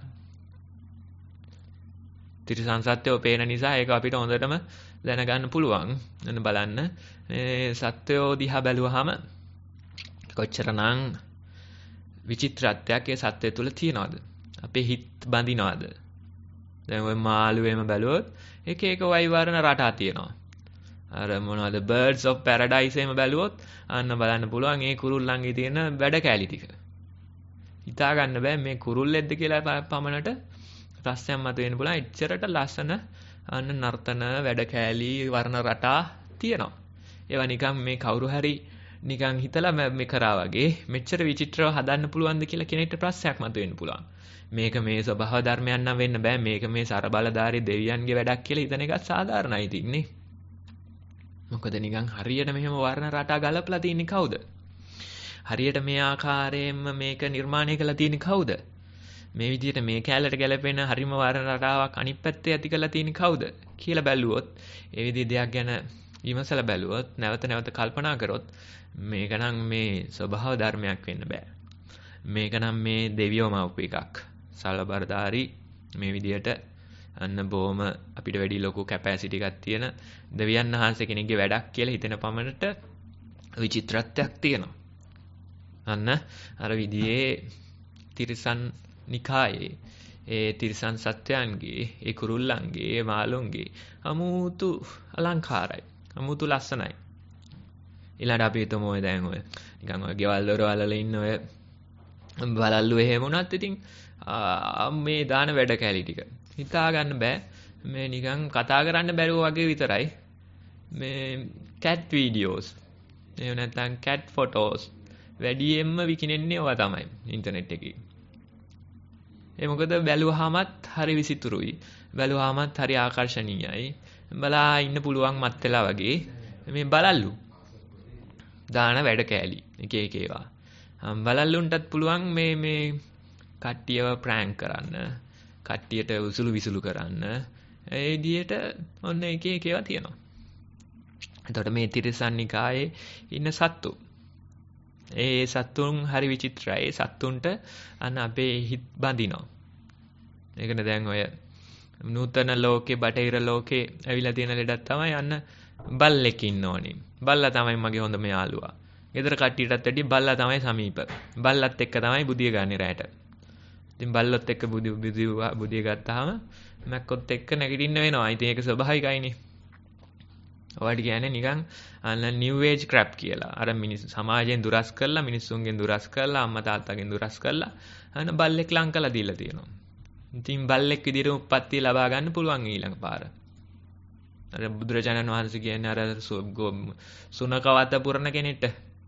තිරිසන් සත්‍යෝ පේන නිසා ඒක අපිට හොඳටම දැනගන්න පුළුවන්. එන්න බලන්න මේ සත්‍යෝ දිහා බැලුවාම කොච්චරනම් විචිත්‍රත්වයක් ඒ සත්‍ය තුල තියනවද? අපේ හිත බඳිනවද? දැන් ඔය මාළුවෙම බැලුවොත් එක එක වෛවර්ණ රටා තියෙනවා. අර මොනවද birds of paradise එහෙම බැලුවොත් අන්න බලන්න පුළුවන් ඒ කුරුල්ලන්ගේ තියෙන වැඩ කැලි ටික. හිතා ගන්න බෑ මේ කුරුල්ලෙක්ද කියලා පමණට ප්‍රශ්නයක් මතුවෙන්න පුළුවන්. එච්චරට ලස්සන අන්න නර්තන වැඩ කැලි වර්ණ රටා තියෙනවා. ඒවා නිකන් මේ කවුරු හරි නිකන් හිතලා මේ කරා වගේ මෙච්චර විචිත්‍රව හදන්න පුළුවන්ද කියලා කෙනෙක්ට ප්‍රශ්නයක් මතුවෙන්න පුළුවන්. මේක මේ ස්වභාව ධර්මයක් නම් වෙන්න බෑ. මේක මේ සරබලධාරී දෙවියන්ගේ වැඩක් කියලා හිතන එකත් සාධාරණයි තින්නේ. මොකද නිකන් හරියට මෙහෙම වර්ණ රටා ගලපලා තින්නේ කවුද? හරියට මේ ආකාරයෙන්ම මේක නිර්මාණය කළා තින්නේ කවුද? මේ විදිහට මේ කැලලට ගැලපෙන හරිම වර්ණ රටාවක් අනිත් පැත්තේ ඇති කරලා තින්නේ කවුද කියලා බැලුවොත් ඒ විදිහ දෙයක් ගැන විමසලා බැලුවොත් නැවත නැවත කල්පනා කරොත් මේක නම් මේ ස්වභාව ධර්මයක් වෙන්න බෑ. මේක නම් මේ දෙවියෝම වපු එකක්. සලබරදාරි මේ විදිහට අන්න බොහොම අපිට වැඩි ලොකු කැපැසිටි එකක් තියෙන දෙවියන් වහන්සේ කෙනෙක්ගේ වැඩක් කියලා හිතෙන පමණට විචිත්‍රත්වයක් තියෙනවා. අන්න අර විදිහේ තිරිසන් නිකායේ ඒ තිරිසන් සත්‍යයන්ගේ ඒ කුරුල්ලන්ගේ ඒ මාළුන්ගේ අමුතු අලංකාරයි. අමුතු ලස්සනයි. ඊළඟට අපි හිතමු ඔය දැන් ඔය නිකන් ඔය ගෙවල් දොරවල් ඉන්න ඔය බලල්ලු එහෙම වුණත් ඉතින් මේ දාන වැඩ කැලි ටික හිතා ගන්න බෑ. මේ නිකන් කතා කරන්න බැරුව වගේ විතරයි. මේ කැට් වීඩියෝස් එහෙම නැත්නම් කැට් ෆොටෝස් වැඩියෙන්ම විකිනෙන්නේ ඔවා තමයි ඉන්ටර්නෙට් එකේ. ඒ මොකද බැලුවාමත් හරි විසිතුරුයි. බැලුවාමත් හරි ආකර්ශනීයයි. බලා ඉන්න පුළුවන් මත් වෙලා වගේ මේ බලල්ලු දාන වැඩ කෑලි එක එක ඒවා. බලල්ලුන්ටත් පුළුවන් මේ කට්ටියව ප්‍රෑන්ක් කරන්න, කට්ටියට උසුළු විසුළු කරන්න. ඒ විදිහට ඔන්න එක එක ඒවා තියෙනවා. එතකොට මේ තිරිසන් නිකායේ ඉන්න සත්තු ඒ සත්තුන් හරි විචිත්‍රයි. ඒ සත්තුන්ට අන්න අපේ හිත බඳිනවා. ඒකනේ දැන් ඔය නූතන ලෝකේ බටහිර ලෝකේ ඇවිල්ලා තියෙන ලෙඩක් තමයි අන්න බල්ලෙක් ඉන්න ඕනේ. බල්ලා තමයි මගේ හොඳම යාළුවා. ගෙදර කට්ටියටත් වැඩි බල්ලා තමයි සමීප. බල්ලත් එක්ක තමයි බුදිය ගන්නේ රැයට. ඉතින් බල්ලොත් එක්ක බුදිය ගත්තාම මැක්කොත් එක්ක නැගිටින්න වෙනවා. ඉතින් ඒක ස්වභාවිකයිනේ. ඔයාලට කියන්නේ නිකන් අන්න නිව් ඒජ් ක්‍රැප් කියලා. අර මිනිස් සමාජයෙන් දුරස් කරලා, මිනිස්සුන්ගෙන් දුරස් කරලා, අම්මා තාත්තගෙන් දුරස් කරලා අන්න බල්ලෙක් ලං කළා දීලා තියෙනවා. ඉතින් බල්ලෙක් විදිහට උප්පත්තිය ලබා ගන්න පුළුවන් ඊළඟ පාර. අර බුදුරජාණන් වහන්සේ කියන්නේ අර සුනකවත පුරන කෙනෙක්ට.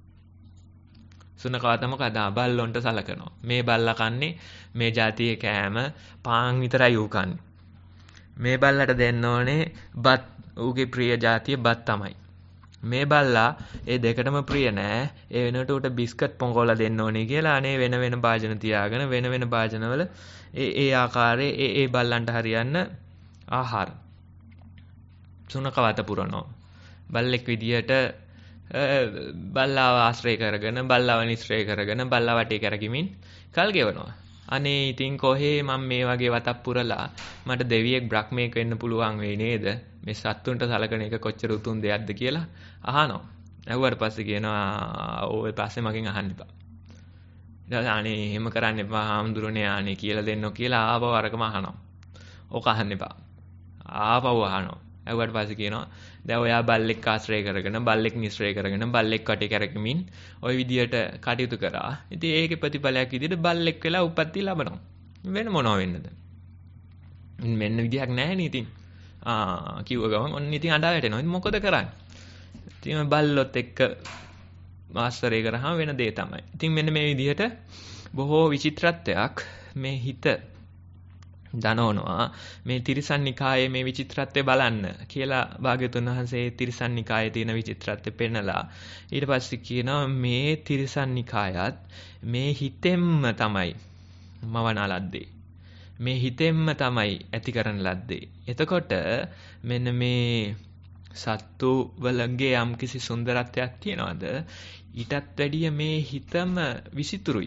සුනකවත මොකද? බල්ලොන්ට සලකනවා. මේ බල්ලා කන්නේ මේ જાතියේ කෑම පාන් විතරයි ඌ කන්නේ. මේ බල්ලට දෙන්න ඕනේ බත්. ඌගේ ප්‍රිය જાතිය බත් තමයි. මේ බල්ලා ඒ දෙකටම ප්‍රිය නෑ. ඒ වෙනකොට ඌට බිස්කට් පොඟෝලා දෙන්න ඕනේ කියලා අනේ වෙන වෙන භාජන තියාගෙන වෙන වෙන භාජනවල ඒ ආකාරයේ ඒ බල්ලන්ට හරියන්න ආහාර සුනකවත පුරනවා. බල්ලෙක් විදියට බල්ලාව ආශ්‍රය කරගෙන බල්ලාව නිශ්‍රය කරගෙන බල්ලා වටේ කරගිමින් කල් ගෙවනවා. අනේ ඉතින් කොහේ මම මේ වගේ වතක් පුරලා මට දෙවියෙක් බ්‍රහ්මයෙක් වෙන්න පුළුවන් වෙයි නේද? මේ සත්තුන්ට සලකන එක කොච්චර උතුම් දෙයක්ද කියලා අහනවා. ඇහුවට පස්සේ කියනවා ඔය පස්සේ මගෙන් අහන්න එපා. ඊට අනේ එහෙම කරන්න එපා හාමුදුරනේ අනේ කියලා දෙන්නෝ කියලා ආපහු අරකම අහනවා. ඕක අහන්න එපා. ආපහු අහනවා. ඇහුවට පස්සේ කියනවා දැන් ඔයා බල්ලෙක් ආශ්‍රය කරගෙන බල්ලෙක් නිශ්‍රය කරගෙන බල්ලෙක් කටේ කරකමින් ওই විදියට කටයුතු කරා. ඉතින් ඒකේ ප්‍රතිඵලයක් විදියට බල්ලෙක් වෙලා උප්පත්ති ලබනවා. වෙන මොනව වෙන්නද? මෙන්න විදියක් නැහැ නේ ඉතින්. කිව්ව ගමන් ඔන්න ඉතින් අඬා වැටෙනවා. ඉතින් මොකද කරන්නේ? ඉතින් බල්ලොත් එක්ක ආශ්‍රය කරාම වෙන දේ තමයි. ඉතින් මෙන්න මේ විදිහට බොහෝ විචිත්‍රත්වයක් මේ හිත දනවනවා. මේ තිරිසන් නිකායේ මේ විචිත්‍රත්වය බලන්න කියලා භාග්‍යවතුන් වහන්සේ තිරිසන් නිකායේ තියෙන විචිත්‍රත්වය පෙන්නලා ඊට පස්සේ කියනවා මේ තිරිසන් නිකායත් මේ හිතෙන්ම තමයි මවන ලද්දේ. මේ හිතෙන්ම තමයි ඇති කරන ලද්දේ. එතකොට මෙන්න මේ සත්තු වලගේ යම්කිසි සුන්දරත්වයක් තියනවාද? ඊටත් වැඩිය මේ හිතම විසිතුරුයි.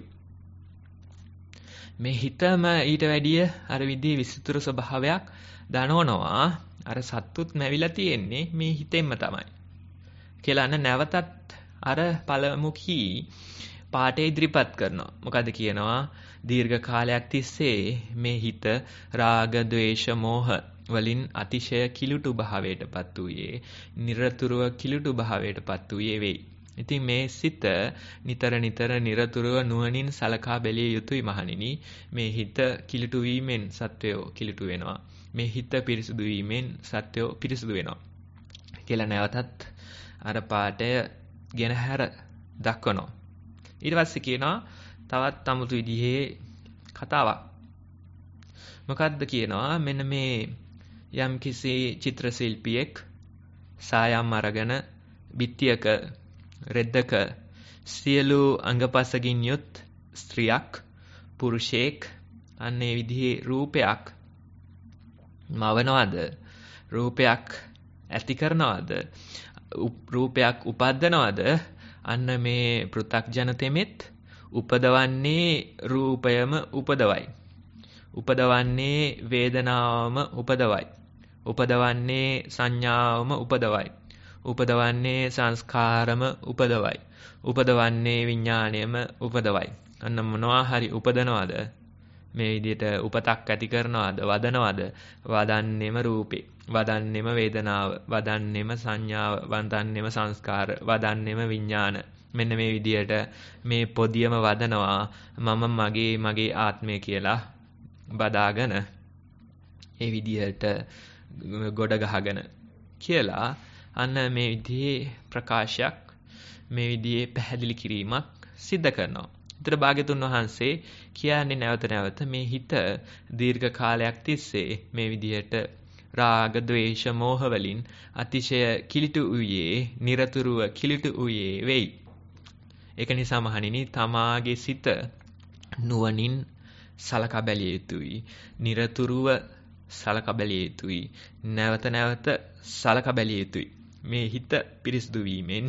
මේ හිතම ඊට වැඩිය අර විදිහේ විසිතුරු ස්වභාවයක් දනවනවා. අර සත්තුත් නැවිලා තියෙන්නේ මේ හිතෙන්ම තමයි. කියලා අන්න නැවතත් අර පළමු කී පාඩේ ඉදිරිපත් කරනවා. මොකද කියනවා? දීර්ඝ කාලයක් තිස්සේ මේ හිත රාග, ద్వේෂ, මෝහ වලින් අතිශය කිලුටු භාවයටපත් වූයේ, නිරතුරුව කිලුටු භාවයටපත් වූයේ වෙයි. ඉතින් මේ සිත නිතර නිරතුරුව නුවණින් සලකා බැලිය යුතුයි මහණෙනි. මේ හිත කිලුටු වීමෙන් සත්වයෝ කිලුටු වෙනවා. මේ හිත පිරිසුදු වීමෙන් සත්වයෝ පිරිසුදු වෙනවා. කියලා නැවතත් අර පාඩය ගෙනහැර දක්වනවා. ඊට පස්සේ කියනවා තවත් අමුතු විදිහේ කතාවක්. මොකද්ද කියනවා? මෙන්න මේ යම්කිසි චිත්‍ර ශිල්පියෙක් සායම් අරගෙන බිත්තියක රෙද්දක සියලු අංගපසකින් යුත් ස්ත්‍රියක් පුරුෂයෙක් අන්නේ විදිහේ රූපයක් මවනවද? රූපයක් ඇති කරනවද? රූපයක් උපද්දනවද? අන්න මේ පෘථග්ජන තෙමෙත් උපදවන්නේ රූපයම උපදවයි. උපදවන්නේ වේදනාවම උපදවයි. උපදවන්නේ සංඥාවම උපදවයි. උපදවන්නේ සංස්කාරම උපදවයි. උපදවන්නේ විඥාණයම උපදවයි. අන්න මොනවා හරි උපදනවද? මේ විදිහට උපතක් ඇති කරනවද? වදනවද? වදන්නේම රූපේ. වදන්නේම වේදනාව. වදන්නේම සංඥාව. වදන්නේම සංස්කාර. වදන්නේම විඥාන. මෙන්න මේ විදිහට මේ පොදියම වදනවා මම මගේ ආත්මය කියලා බදාගෙන ඒ විදිහට ගොඩ ගහගෙන කියලා අන්න මේ විදිහේ ප්‍රකාශයක් මේ විදිහේ පැහැදිලි කිරීමක් සිද්ධ කරනවා. ඒතර භාග්‍යතුන් වහන්සේ කියන්නේ නැවත මේ හිත දීර්ඝ කාලයක් තිස්සේ මේ විදිහට රාග, ద్వේෂ, මෝහ වලින් අතිශය කිලිටු වූයේ, නිරතුරුව කිලිටු වූයේ වෙයි. ඒක නිසා මහණෙනි තමාගේ සිත නුවණින් සලකා බැලිය යුතුයි. නිරතුරුව සලකා බැලිය යුතුයි. නැවත සලකා බැලිය යුතුයි. මේ හිත පිරිසිදු වීමෙන්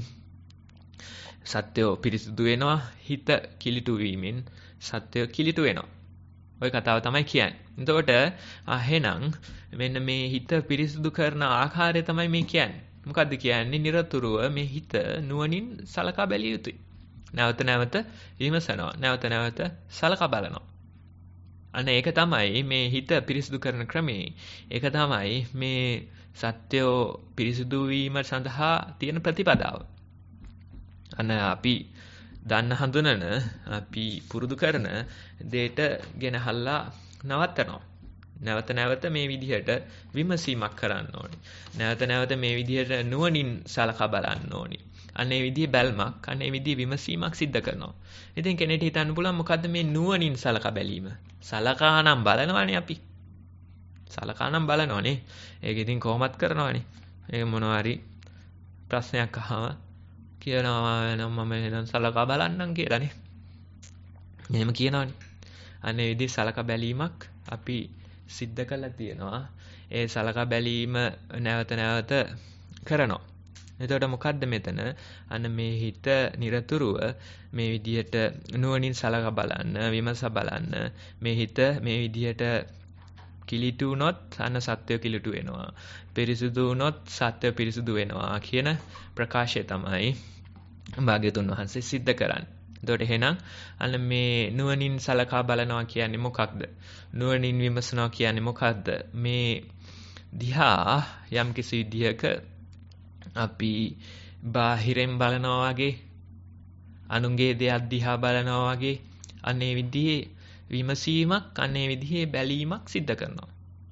සත්‍යෝ පිරිසිදු වෙනවා. හිත කිලිටු වීමෙන් සත්‍යෝ කිලිටු වෙනවා. ওই කතාව තමයි කියන්නේ. එතකොට එහෙනම් මෙන්න මේ හිත පිරිසිදු කරන ආකාරය තමයි මේ කියන්නේ. මොකද්ද කියන්නේ? නිරතුරුව මේ හිත නුවණින් සලකා බැලිය යුතුයි. නැවත විමසනවා. නැවත සලකා බලනවා. අන්න ඒක තමයි මේ හිත පිරිසිදු කරන ක්‍රමේ. ඒක තමයි මේ සත්‍යෝ පිරිසිදු වීම සඳහා තියෙන ප්‍රතිපදාව. අන්න අපි දන්න හඳුනන අපි පුරුදු කරන දෙයට ගෙනහල්ලා නවත්තනවා. නැවත මේ විදිහට විමසීමක් කරන්න ඕනේ. නැවත මේ විදිහට නුවණින් සලකා බලන්න ඕනේ. අනේ විදිහේ බැල්මක්, අනේ විදිහේ විමසීමක් සිද්ධ කරනවා. ඉතින් කෙනෙක්ට හිතන්න පුළුවන් මොකද්ද මේ නුවණින් සලකා බැලීම? සලකානම් බලනවානේ අපි. සලකානම් බලනවානේ. ඒක ඉතින් කොහොමත් කරනවානේ. ඒක මොනවා හරි ප්‍රශ්නයක් අහම කියනවා නම් මම එහෙනම් සලකා බලන්නම් කියලානේ. එහෙම කියනවානේ. අනේ විදිහේ සලකා බැලීමක් අපි සිද්ධ කළා තියෙනවා. ඒ සලකා බැලීම නැවත කරනවා. එතකොට මොකද්ද මෙතන? අන්න මේ හිත නිරතුරුව මේ විදිහට නුවණින් සලකා බලන්න, විමසා බලන්න. මේ හිත මේ විදිහට කිලිටු වුණොත් අන්න සත්‍ය කිලිටු වෙනවා. පිරිසුදු වුණොත් සත්‍ය පිරිසුදු වෙනවා කියන ප්‍රකාශය තමයි භාග්‍යතුන් වහන්සේ සිද්ධ කරන්නේ. එතකොට එහෙනම් අන්න මේ නුවණින් සලකා බලනවා කියන්නේ මොකක්ද? නුවණින් විමසනවා කියන්නේ මොකක්ද? මේ දිහා යම් කිසි විදිහක අපි බාහිරෙන් බලනවා වගේ අනුන්ගේ දෙයක් දිහා බලනවා වගේ අනේ විදිහේ විමසීමක් අනේ විදිහේ බැලීමක් සිද්ධ කරනවා.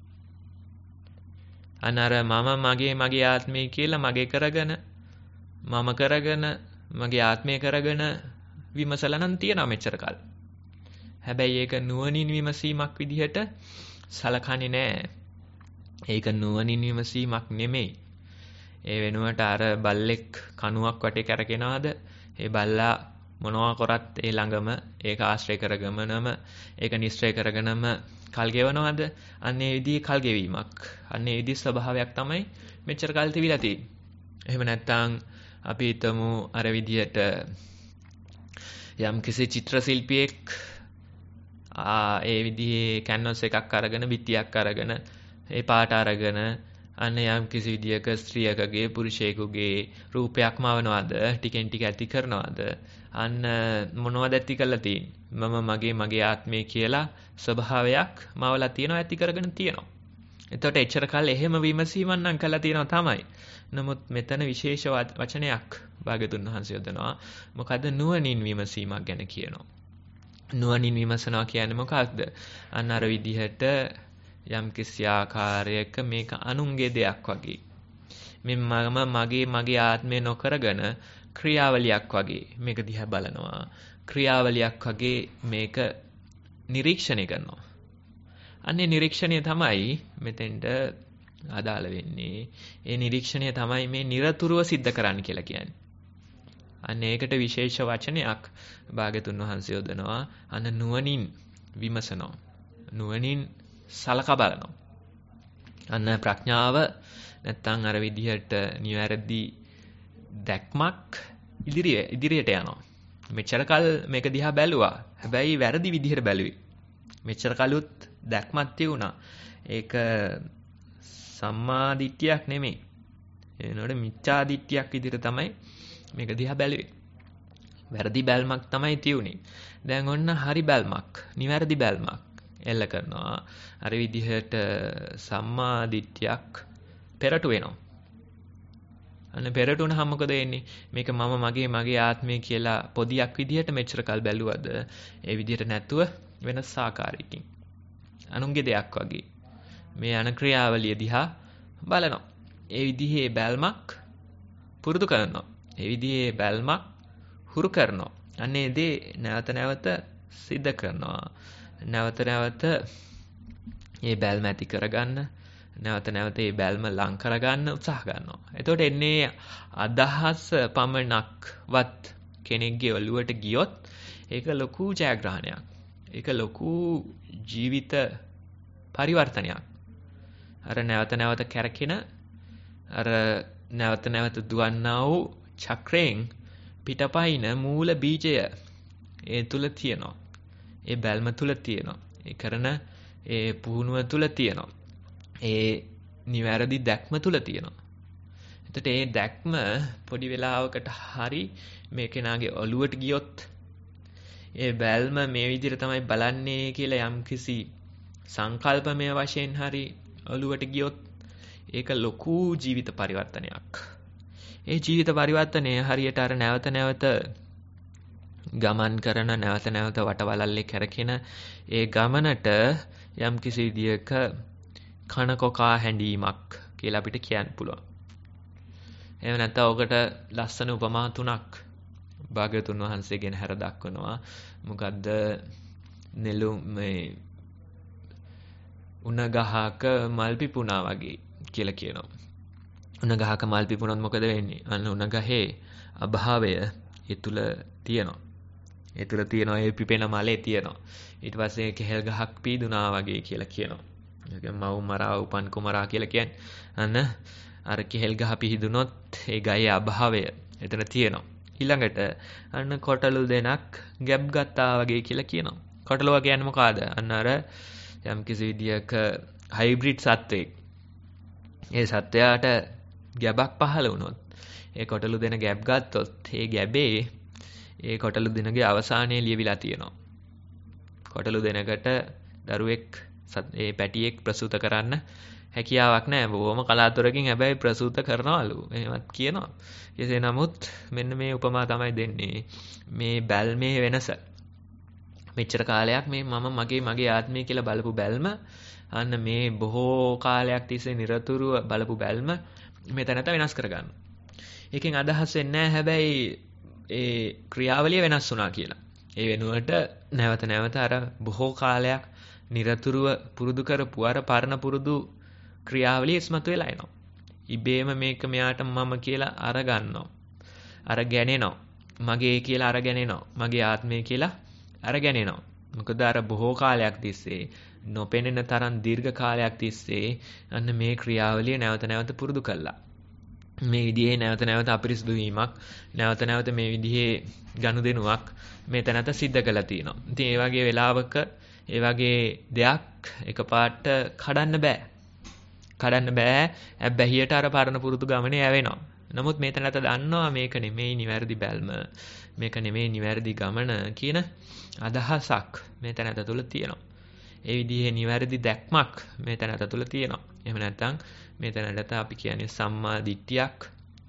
අනර මම මගේ ආත්මය කියලා මගේ කරගෙන මම කරගෙන මගේ ආත්මය කරගෙන විමසලා නම් තියනවා මෙච්චර කල්. හැබැයි ඒක නුවණින් විමසීමක් විදිහට සලකන්නේ නැහැ. ඒක නුවණින් විමසීමක් නෙමෙයි. ඒ වෙනුවට අර බල්ලෙක් කණුවක් වටේ කරකිනවද? ඒ බල්ලා මොනවා කරත් ඒ ළඟම ඒක ආශ්‍රය කරගමනම ඒක නිශ්චය කරගෙනම කල් ගෙවනවද? අන්න ඒ විදිහේ කල් ගෙවීමක්. අන්න ඒ විදිහේ ස්වභාවයක් තමයි මෙච්චර කල් තිබිලා තියෙන්නේ. එහෙම නැත්නම් අපි හිතමු අර විදිහට යම් කිසි චිත්‍ර ශිල්පියෙක් ඒ විදිහේ කැන්වස් එකක් අරගෙන බිත්තියක් අරගෙන ඒ පාට අරගෙන අන්න යම් කිසි විදිහක ස්ත්‍රියකගේ පුරුෂයෙකුගේ රූපයක් මවනවාද ටිකෙන් ටික ඇති කරනවාද අන්න මොනවද ඇති කරලා තියෙන්නේ මගේ ආත්මය කියලා ස්වභාවයක් මවලා තියෙනවා ඇති කරගෙන තියෙනවා. එතකොට එච්චර කල් එහෙම විමසීමක් නම් කළා තියෙනවා තමයි. නමුත් මෙතන විශේෂ වචනයක් භාග්‍යතුන් වහන්සේ යොදනවා. මොකද නුවණින් විමසීමක් ගැන කියනවා. නුවණින් විමසනවා කියන්නේ මොකක්ද? අන්න අර විදිහට යම් කිසි ආකාරයක මේක අනුන්ගේ දෙයක් වගේ. මගේ ආත්මය නොකරගෙන ක්‍රියාවලියක් වගේ මේක දිහා බලනවා. ක්‍රියාවලියක් වගේ මේක නිරීක්ෂණය කරනවා. අන්නේ නිරීක්ෂණය තමයි මෙතෙන්ට අදාළ වෙන්නේ. ඒ නිරීක්ෂණය තමයි මේ නිරතුරුව සිද්ධ කරන්න කියලා කියන්නේ. අන්න ඒකට විශේෂ වචනයක් භාග්‍යතුන් වහන්සේ යොදනවා. අන්න නුවණින් විමසනවා. නුවණින් සලකා බලනවා. අන්න ප්‍රඥාව නැත්තම් අර විදිහට නිවැරදි දැක්මක් ඉදිරියට යනවා. මෙච්චර කල් මේක දිහා බැලුවා. හැබැයි වැරදි විදිහට බැලුවේ. මෙච්චර කලුත් දැක්මක් තියුණා. ඒක සම්මා දිට්ඨියක් නෙමෙයි. එනකොට මිච්ඡා දිට්ඨියක් විදිහට තමයි මේක දිහා බැලුවේ. වැරදි බැල්මක් තමයි තියුනේ. දැන් ඔන්න හරි බැල්මක්, නිවැරදි බැල්මක් එල්ල කරනවා. අර විදිහට සම්මා දිට්ඨියක් පෙරට වෙනවා. අන්න පෙරට වුණාම මොකද වෙන්නේ? මේක මගේ ආත්මය කියලා පොදියක් විදිහට මෙච්චර කල් බැලුවද ඒ විදිහට නැතුව වෙනස් ආකාරයකින් අනුන්ගේ දෙයක් වගේ මේ අන ක්‍රියාවලිය දිහා බලනවා. ඒ විදිහේ බැල්මක් පුරුදු කරනවා. ඒ විදිහේ බැල්මක් හුරු කරනවා. අන්නේ දේ නැවත නැවත සිද්ධ කරනවා. නැවත නැවත මේ බැල්ම ඇති කරගන්න, නැවත නැවත මේ බැල්ම ලං කරගන්න උත්සාහ කරනවා. එතකොට එන්නේ අදහස් පමණක්වත් කෙනෙක්ගේ ඔළුවට ගියොත් ඒක ලොකු ජයග්‍රහණයක්. ඒක ලොකු ජීවිත පරිවර්තනයක්. අර නැවත නැවත කැරකෙන අර නැවත නැවත දුවන්නා වූ චක්‍රයෙන් පිටපයින් මූල බීජය ඒ තුල තියෙනවා. ඒ බැල්ම තුල තියෙනවා. ඒ කරන ඒ පුහුණුව තුල තියෙනවා. ඒ නිවැරදි දැක්ම තුල තියෙනවා. එතකොට ඒ දැක්ම පොඩි වෙලාවකට හරි මේ කෙනාගේ ඔළුවට ගියොත් ඒ බැල්ම මේ විදිහට තමයි බලන්නේ කියලා යම්කිසි සංකල්පමය වශයෙන් හරි ඔළුවට ගියොත් ඒක ලොකු ජීවිත පරිවර්තනයක්. ඒ ජීවිත පරිවර්තනය හරියට අර නැවත නැවත ගමන් කරන නැවත නැවත වටවලල්ලේ කරකින ඒ ගමනට යම්කිසි විදියක කනකොකා හැඬීමක් කියලා අපිට කියන්න පුළුවන්. එහෙම නැත්නම් ඔකට ලස්සන උපමා තුනක් භාග්‍යතුන් වහන්සේගෙන් හැර දක්වනවා. මොකද්ද? නෙළුම් මේ උණ ගහක මල් පිපුණා වගේ කියලා කියනවා. උණ ගහක මල් පිපුණොත් මොකද වෙන්නේ? අන්න උණ ගහේ අභාවය ඒ තුල තියෙනවා. ඒ තුල තියෙනවා ඒ පිපෙන මලේ තියෙනවා. ඊට පස්සේ කෙහෙල් ගහක් පීදුනා වගේ කියලා කියනවා. ඒක මව් මරා උපන් කුමරා කියලා කියන්නේ. අන්න අර කෙහෙල් ගහ පිහිදුනොත් ඒ ගහේ අභාවය එතන තියෙනවා. ඊළඟට අන්න කොටලු දෙනක් ගැබ් ගත්තා වගේ කියලා කියනවා. කොටලුව කියන්නේ මොකಾದ? අන්න අර යම්කිසි විදියක හයිබ්‍රිඩ් සත්වෙක්. ඒ සත්වයාට ගැබක් පහළ වුණොත් ඒ කොටලු දෙන ගැබ් ගත්තොත් ඒ ගැබේ ඒ කොටලු දෙනගේ අවසානයේ ලියවිලා තියෙනවා. කොටලු දෙනකට දරුවෙක් ඒ පැටියෙක් ප්‍රසූත කරන්න හැකියාවක් නැහැ. බොහොම කලාතුරකින් හැබැයි ප්‍රසූත කරනවලු. එහෙමත් කියනවා. කෙසේ නමුත් මෙන්න මේ උපමා තමයි දෙන්නේ. මේ බැල්මේ වෙනස. මෙච්චර කාලයක් මේ මම මගේ ආත්මය කියලා බලපු බැල්ම අන්න මේ බොහෝ කාලයක් තිස්සේ නිරතුරුව බලපු බැල්ම මෙතනට වෙනස් කරගන්න. ඒකෙන් අදහස් වෙන්නේ හැබැයි ඒ ක්‍රියාවලිය වෙනස් වුණා කියලා. ඒ වෙනුවට නැවත නැවත අර බොහෝ කාලයක් නිරතුරුව පුරුදු කරපු අර පරණ පුරුදු ක්‍රියාවලිය ඉස්මතු වෙලා එනවා. ඉබේම මේක මෙයාට මම කියලා අරගන්නවා. අරගෙනෙනවා. මගේ කියලා අරගෙනෙනවා. මගේ ආත්මය කියලා අරගෙනෙනවා. මොකද අර බොහෝ කාලයක් තිස්සේ නොපෙනෙන තරම් දීර්ඝ කාලයක් තිස්සේ අන්න මේ ක්‍රියාවලිය නැවත නැවත පුරුදු කළා. මේ විදිහේ නැවත නැවත අපිරිසුදු වීමක් නැවත නැවත මේ විදිහේ ගනුදෙනුවක් මේ තැනට සිද්ධ කළා තියෙනවා. ඉතින් ඒ වගේ වෙලාවක ඒ වගේ දෙයක් එකපාරට කඩන්න බෑ. කඩන්න බෑ. හැබැයිට අර පරණ පුරුදු ගමනේ යවෙනවා. නමුත් මේ තැනට දන්නවා මේක නෙමෙයි නිවැරදි බැල්ම. මේක නෙමෙයි නිවැරදි ගමන කියන අදහසක් මේ තැනට තුල තියෙනවා. ඒ විදිහේ නිවැරදි දැක්මක් මේ තැනට තුල තියෙනවා. එහෙම නැත්නම් මේ තැනට අපි කියන්නේ සම්මා දිට්ඨියක්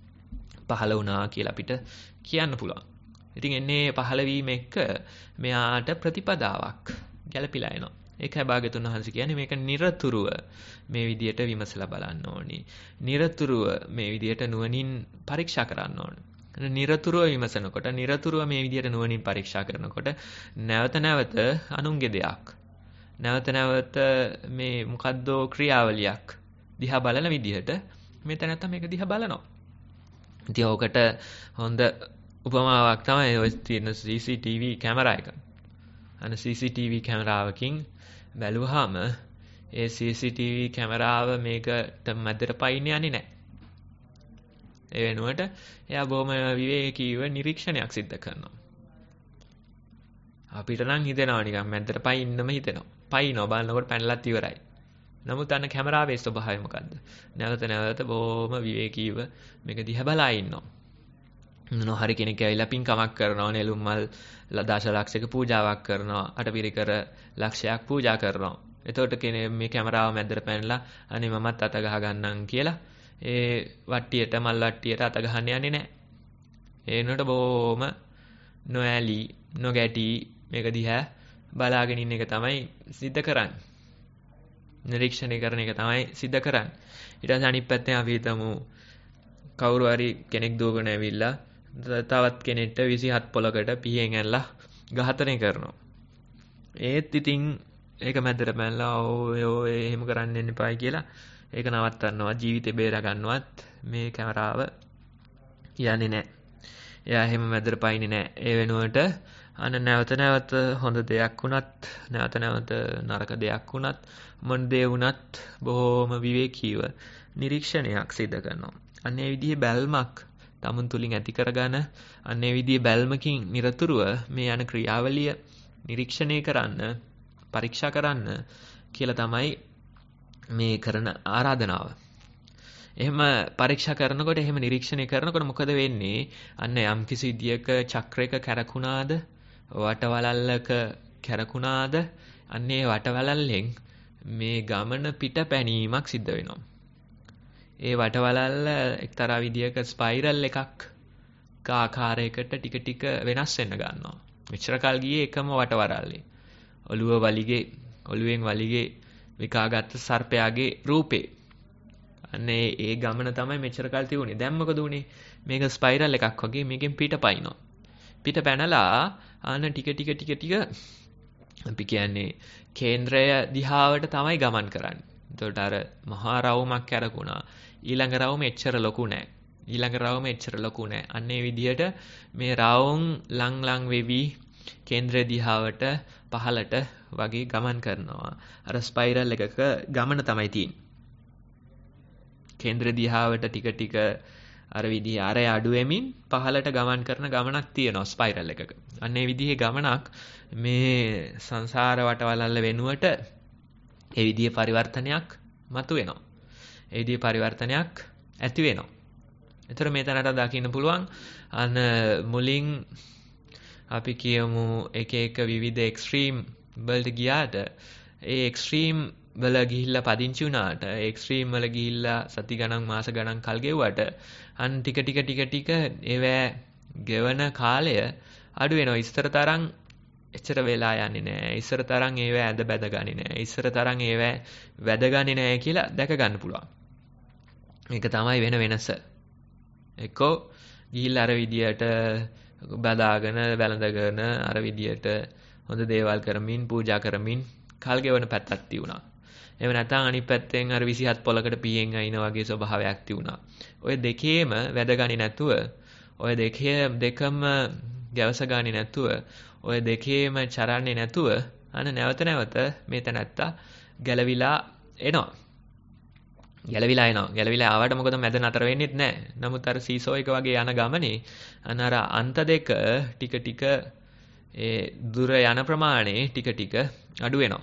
පහළ වුණා කියලා අපිට කියන්න පුළුවන්. ඉතින් එන්නේ පහළ වීම එක්ක මෙයාට ප්‍රතිපදාවක් ගැලපිලා එනවා. ඒකයි භාග්‍යතුන් වහන්සේ කියන්නේ මේක නිරතුරුව මේ විදියට විමසලා බලන්න ඕනි. නිරතුරුව මේ විදියට නුවණින් පරීක්ෂා කරන්න ඕනි. නිරතුරුව විමසනකොට නිරතුරුව මේ විදියට නුවණින් පරීක්ෂා කරනකොට නැවත නැවත අනුන්ගේ දෙයක් නැවත නැවත මේ මොකද්ද ක්‍රියාවලියක් දිහා බලන විදිහට මේ තැනත්ත මේක දිහා බලනවා. ඉතින් ඕකට හොඳ උපමාවක් තමයි ඔය තියෙන CCTV කැමරා එක. අන්න CCTV කැමරාවකින් බැලුවාම ඒ CCTV කැමරාව මේකට මැදට පයින් යන්නේ නැහැ. ඒ වෙනුවට එයා බොහොම විවේකීව නිරීක්ෂණයක් සිද්ධ කරනවා. අපිට නම් හිතෙනවා නිකන් මැදට පයින්නම හිතෙනවා. පයින්නවා බලනකොට පැනලත් ඉවරයි. නමුත් අන්න කැමරාවේ ස්වභාවය මොකද්ද? නැවත නැවත බොහොම විවේකීව මේක දිහා බලා ඉන්නවා. මොනවා හරි කෙනෙක් ඇවිල්ලා පින්කමක් කරනවා, නෙළුම් මල් දශලක්ෂයක පූජාවක් කරනවා, අටපිරිකර ලක්ෂයක් පූජා කරනවා. එතකොට කෙනෙක් මේ කැමරාව මැදට පැනලා අනේ මමත් අත ගහ ගන්නම් කියලා ඒ වට්ටියට මල් වට්ටියට අත ගහන්න යන්නේ නැහැ. ඒ වෙනකොට බොහොම නොඇලී නොගැටි මේක දිහා බලාගෙන ඉන්න එක තමයි සිද්ධ කරන්නේ. නිරීක්ෂණය කරන එක තමයි සිද්ධ කරන්නේ. ඊට පස්සේ අනිත් පැත්තෙන් අපි හිතමු කවුරු හරි කෙනෙක් දුවගෙන ඇවිල්ලා තවත් කෙනෙක්ට 27 පොලකට පිහින් ඇල්ලලා ඝාතනය කරනවා. ඒත් ඉතින් ඒක මැදට පැනලා ඔය එහෙම කරන්න යන්න එපායි කියලා ඒක නවත්තනවා. ජීවිතේ බේර ගන්නවත් මේ කැමරාව යන්නේ නැහැ. එයා එහෙම මැදට පයින්නේ නැහැ. ඒ වෙනුවට අන්න නැවත නැවත හොඳ දෙයක් වුණත් නැවත නැවත නරක දෙයක් වුණත් මොන දේ වුණත් බොහොම විවේකීව නිරීක්ෂණයක් සිදු කරනවා. අන්න ඒ විදිහේ බැල්මක් තමුන් තුලින් ඇති කරගන්න අන්න ඒ විදිහේ බැල්මකින් නිරතුරුව මේ යන ක්‍රියාවලිය නිරීක්ෂණය කරන්න පරීක්ෂා කරන්න කියලා තමයි මේ කරන ආරාධනාව. එහෙම පරීක්ෂා කරනකොට එහෙම නිරීක්ෂණය කරනකොට මොකද වෙන්නේ? අන්න යම් කිසි විදියක චක්‍රයක කැරකුණාද වටවලල්ලක කැරකුණාද අන්නේ වටවලල්ලෙන් මේ ගමන පිට පැනීමක් සිද්ධ වෙනවා. ඒ වටවලල්ල එක්තරා විදියක ස්පයිරල් එකක් ආකාරයකට ටික ටික වෙනස් වෙන්න ගන්නවා. මෙච්චර කල් ගියේ එකම වටවරල්ලේ. ඔළුවෙන් වලිගේ විකාගත් සර්පයාගේ රූපේ. අන්නේ ඒ ගමන තමයි මෙච්චර කල් තිබුණේ. දැන් මොකද උනේ? මේක ස්පයිරල් එකක් වගේ මේකෙන් පිට පයින්නවා. පිට පැනලා ආන ටික අපි කියන්නේ කේන්ද්‍රය දිහාවට තමයි ගමන් කරන්නේ. එතකොට අර මහා රවුමක් කැරකුණා. ඊළඟ රවුම එච්චර ලොකු නෑ. අන්න ඒ විදිහට මේ රවුම් ලං වෙවි කේන්ද්‍රය දිහාවට පහළට වගේ ගමන් කරනවා. අර ස්පයිරල් එකක ගමන තමයි තියෙන්නේ. කේන්ද්‍ර දිහාවට ටික අර විදිහේ අර අඩු වෙමින් පහළට ගමන් කරන ගමනක් තියෙනවා ස්පයිරල් එකක. අන්න ඒ විදිහේ ගමනක් මේ සංසාර වටවලල්ල වෙනුවට ඒ විදිහේ පරිවර්තනයක් මතුවෙනවා. ඒ විදිහේ පරිවර්තනයක් ඇති වෙනවා. ඒතර මේ තැනට දකින්න පුළුවන් අන්න මුලින් අපි කියමු එක විවිධ එක්ස්ට්‍රීම් වලට ගියාට ඒ එක්ස්ට්‍රීම් වල ගිහිල්ලා පදිංචි වුණාට එක්ස්ට්‍රීම් වල ගිහිල්ලා සති ගණන් මාස ගණන් කල් ගෙවුවට අන් ටික ඒවැ ගෙවන කාලය අඩු වෙනවා. ඉස්සර තරම් එච්චර වෙලා යන්නේ නැහැ. ඉස්සර තරම් ඒවැ ඇද බැද ගන්නේ නැහැ. ඉස්සර තරම් ඒවැ වැද ගන්නේ නැහැ කියලා දැක ගන්න පුළුවන්. මේක තමයි වෙන වෙනස. එක්කෝ ගිහිල්ලා අර විදියට බදාගෙන වැළඳගෙන අර විදියට හොඳ දේවල් කරමින් පූජා කරමින් කල් ගෙවන පැත්තක් තියුණා. එහෙම නැත්නම් අනිත් පැත්තෙන් අර 27 පොලකට පියෙන් අයින වගේ ස්වභාවයක් තියුණා. ඔය දෙකේම වැදගන්නේ නැතුව ඔය දෙකම ගැවස ගන්නේ නැතුව ඔය දෙකේම චරන්නේ නැතුව නැවත මේ තැනත්තා ගැලවිලා එනවා. ගැලවිලා ආවට මොකද මැද නතර වෙන්නෙත් නැහැ. නමුත් අර සීසෝ එක වගේ යන ගමනේ අර අන්ත දෙක ටික ඒ දුර යන ප්‍රමාණය ටික අඩු වෙනවා.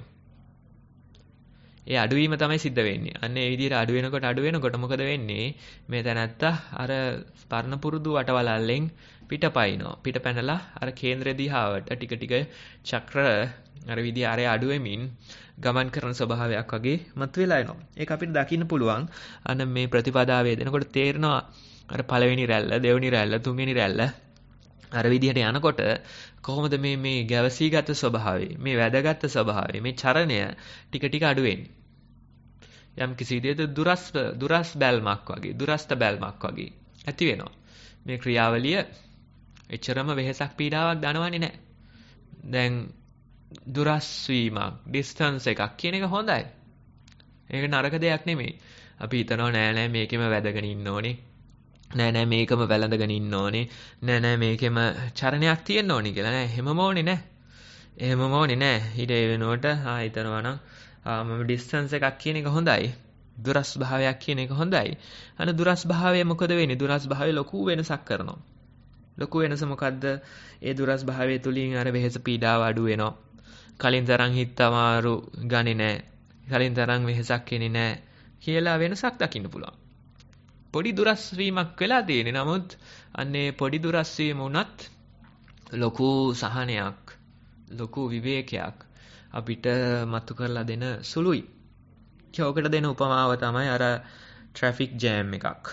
ඒ අඩුවීම තමයි සිද්ධ වෙන්නේ. අන්න ඒ විදිහට අඩු වෙනකොට මොකද වෙන්නේ? මේ තැනත්තා අර ස්පර්ණ පුරුදු වටවලල්ලෙන් පිටපයින්නවා. පිට පැනලා අර කේන්ද්‍ර දිහාවට ටික චක්‍ර අර විදිහ අරය අඩු වෙමින් ගමන් කරන ස්වභාවයක් වගේ මතුවලා එනවා. ඒක අපිට දකින්න පුළුවන්. අන්න මේ ප්‍රතිපදාවේ දෙනකොට තේරෙනවා අර පළවෙනි රැල්ල, දෙවෙනි රැල්ල, තුන්වෙනි රැල්ල අර විදිහට යනකොට කොහොමද මේ ගැවසීගත ස්වභාවය, මේ වැදගත් ස්වභාවය, මේ චරණය ටික අඩු වෙන්නේ. යම් කිසි විදිහට දුරස් බැල්මක් වගේ ඇති වෙනවා. මේ ක්‍රියාවලිය එච්චරම වෙහෙසක් පීඩාවක් දනවන්නේ නැහැ. දැන් දුරස් වීමක්, ඩිස්ටන්ස් එකක් කියන එක හොඳයි. ඒක නරක දෙයක් නෙමෙයි. අපි හිතනවා නෑ මේකෙම වැදගෙන ඉන්න ඕනේ. නෑ මේකම වැළඳගෙන ඉන්න ඕනේ. නෑ මේකෙම චරණයක් තියෙන්න ඕනේ කියලා. නෑ එහෙමම ඕනේ නෑ. ඊට ඒ වෙනුවට හිතනවා නම් මම ඩිස්ටන්ස් එකක් කියන එක හොඳයි. දුරස් භාවයක් කියන එක හොඳයි. දුරස් භාවය මොකද වෙන්නේ? දුරස් භාවය ලොකු වෙනසක් කරනවා. ලොකු වෙනස මොකද්ද? ඒ දුරස් භාවය තුලින් අර වෙහෙස පීඩාව අඩු වෙනවා. කලින් තරම් හිත අමාරු ගන්නේ නැහැ. කලින් තරම් වෙහෙසක් එන්නේ නැහැ කියලා වෙනසක් දකින්න පුළුවන්. පොඩි දුරස් වීමක් වෙලා තියෙන්නේ. නමුත් අන්නේ පොඩි දුරස් වීම උනත් ලොකු සහනයක්, ලොකු විවේකයක් අපිට මතු කරලා දෙන සුළුයි. ඒකට දෙන උපමාව තමයි අර ට්‍රැෆික් ජෑම් එකක්.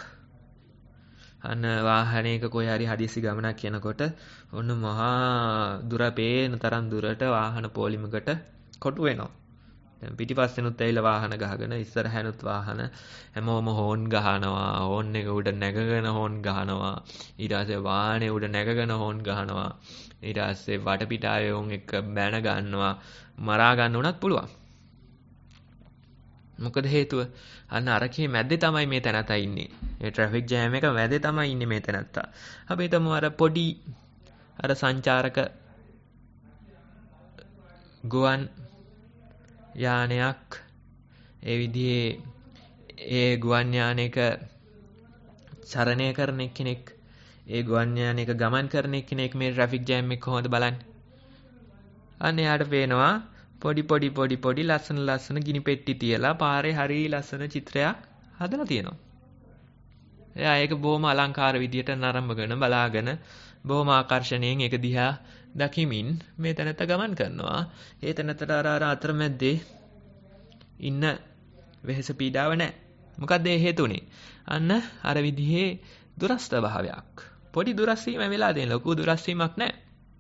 වාහනයක කොහේ හරි හදිසි ගමනක් යනකොට ඔන්න මහා දුර පේන තරම් දුරට වාහන පොලිමකට කොටු වෙනවා. දැන් පිටිපස්සෙනුත් ඇවිල්ලා වාහන ගහගෙන ඉස්සරහනුත් වාහන හැමෝම හෝන් ගහනවා. හෝන් එක උඩ නැගගෙන හෝන් ගහනවා. ඊට පස්සේ වාහනේ උඩ නැගගෙන හෝන් ගහනවා. ඊට පස්සේ වටපිටාවේ උන් එක බැන ගන්නවා. මරා ගන්න උනත් පුළුවන්. මොකද හේතුව? අන්න අරකේ මැද්දේ තමයි මේ තැනත්තා ඉන්නේ. ඒ ට්‍රැෆික් ජෑම් එක මැද්දේ තමයි ඉන්නේ මේ තැනත්තා. අපි හිතමු අර පොඩි අර සංචාරක ගුවන් යානයක් ඒ විදිහේ ඒ ගුවන් යානයක චරණය කරන කෙනෙක්, ඒ ගුවන් යානයක ගමන් කරන කෙනෙක් මේ ට්‍රැෆික් ජෑම් එක කොහොමද බලන්නේ? අන්න එයාට පේනවා පොඩි ලස්සන ගිනි පෙට්ටි තියලා පාරේ හරි ලස්සන චිත්‍රයක් හදලා තියෙනවා. එයා ඒක බොහොම අලංකාර විදියට නරඹගෙන බලාගෙන බොහොම ආකර්ෂණයෙන් ඒක දිහා දකිමින් මේ තැනත්ත ගමන් කරනවා. ඒ තැනත්තට අර අතරමැද්දේ ඉන්න වෙහෙස පීඩාව නැහැ. මොකද්ද ඒ හේතුනේ? අන්න අර විදිහේ දුරස්ත භාවයක්. පොඩි දුරස් වීම වෙලා තියෙන. ලොකු දුරස් වීමක් නැහැ.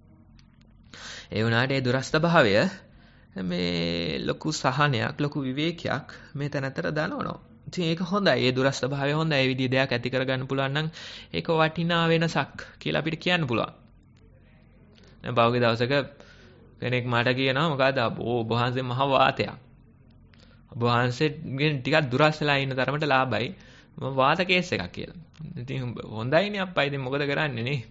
ඒ වුණාට ඒ දුරස්ත භාවය මේ ලොකු සහනයක්, ලොකු විවේකයක් මේ තැනත්තට දනවනවා. ඉතින් ඒක හොඳයි. ඒ දුරස්ත භාවය හොඳයි. ඒ විදිහ දෙයක් ඇති කරගන්න පුළුවන් නම් ඒක වටිනා වෙනසක් කියලා අපිට කියන්න පුළුවන්. දැන් පහුගිය දවසක කෙනෙක් මට කියනවා මොකද ඔබ වහන්සේ මහ වාතයක්. ඔබ වහන්සේගෙන් ටිකක් දුරස් වෙලා ඉන්න තරමට ලාභයි. මම වාත කේස් එකක් කියලා. ඉතින් හොඳයිනේ අප්පා. ඉතින් මොකද කරන්නේ නේ?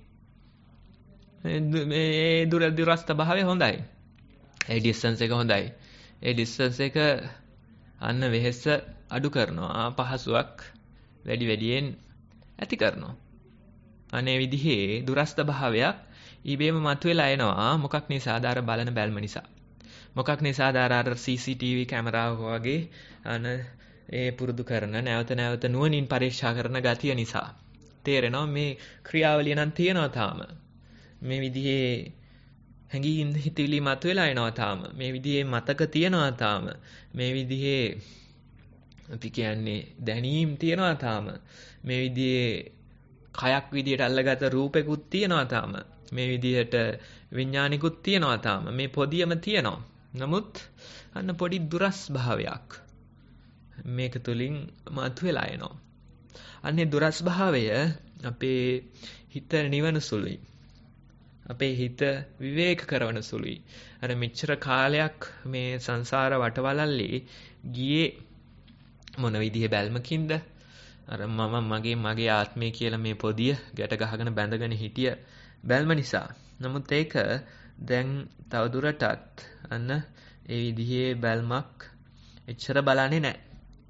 මේ දුරස්ත භාවය හොඳයි. ඒ ඩිස්ටන්ස් එක හොඳයි. ඒ ඩිස්ටන්ස් එක අන්න වෙහෙස අඩු කරනවා. පහසුවක් වැඩියෙන් ඇති කරනවා. අනේ විදිහේ දුරස්ත භාවයක් ඉබේම මතුවලා එනවා. මොකක් නිසාද? අර බලන බැල්ම නිසා. මොකක් නිසාද? අර CCTV කැමරාව වගේ ඒ පුරුදු කරන නැවත නුවණින් පරීක්ෂා කරන ගතිය නිසා. තේරෙනවා මේ ක්‍රියාවලිය නම් තියෙනවා තාම. මේ විදිහේ හැඟීම් හිතවිලි මතුවලා එනවා තාම. මේ විදිහේ මතක තියනවා තාම. මේ විදිහේ අපි කියන්නේ දැනීම් තියනවා තාම. මේ විදිහේ කයක් විදිහට අල්ලගත රූපෙකුත් තියනවා තාම. මේ විදිහට විඥානිකුත් තියනවා තාම. මේ පොදියම තියනවා. නමුත් අන්න පොඩි දුරස් භාවයක් මේක තුලින් මතුවලා එනවා. අන්නේ දුරස් භාවය අපේ හිත නිවන සුළුයි. අපේ හිත විවේක කරවන සුළුයි. අර මෙච්චර කාලයක් මේ සංසාර වටවලල්ලේ ගියේ මොන විදිහේ බැල්මකින්ද? අර මගේ ආත්මය කියලා මේ පොදිය ගැට ගහගෙන බැඳගෙන හිටිය බැල්ම නිසා. නමුත් ඒක දැන් තවදුරටත් අන්න ඒ විදිහේ බැල්මක් එච්චර බලන්නේ නැහැ.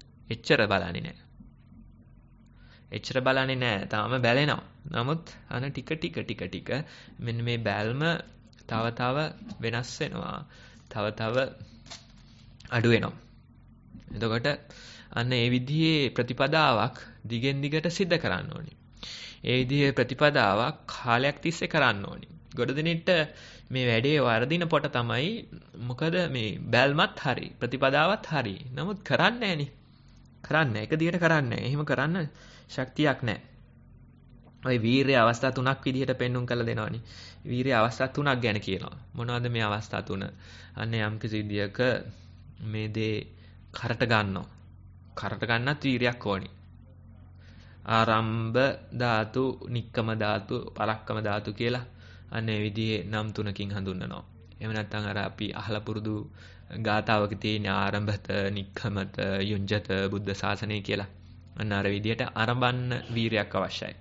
එච්චර බලන්නේ නැහැ. තාම බැලෙනවා. නමුත් අන ටික මෙන්න මේ බැල්ම තව වෙනස් වෙනවා. තව අඩු වෙනවා. එතකොට අන්න ඒ විදිහේ ප්‍රතිපදාවක් දිගෙන් දිගට සිද්ධ කරන්න ඕනේ. ඒ විදිහේ ප්‍රතිපදාවක් කාලයක් තිස්සේ කරන්න ඕනේ. ගොඩ දිනෙට මේ වැඩේ වර්ධින පොට තමයි මොකද මේ බැල්මත් හරි ප්‍රතිපදාවත් හරි. නමුත් කරන්නේ නැහැ. එක දිගට කරන්නේ නැහැ. එහෙම කරන්න ශක්තියක් නැහැ. ඔය වීර්ය අවස්ථා තුනක් විදිහට පෙන්눔 කරලා දෙනවනේ. වීර්ය අවස්ථා තුනක් ගැන කියනවා. මොනවද මේ අවස්ථා තුන? අන්න යම් කිසි විදියක මේ දේ කරට ගන්නවා. කරට ගන්නත් වීර්යයක් ඕනේ. ආරම්භ ධාතු, නික්කම ධාතු, පරක්කම ධාතු කියලා අන්න ඒ විදිහේ නම් තුනකින් හඳුන්වනවා. එහෙම නැත්නම් අර අපි අහලා පුරුදු ගාතාවක තියෙන ආරම්භත, නික්කමත, යුඤ්ජත බුද්ධ ශාසනය කියලා. අන්න අර විදිහට ආරම්භන්න වීර්යයක් අවශ්‍යයි.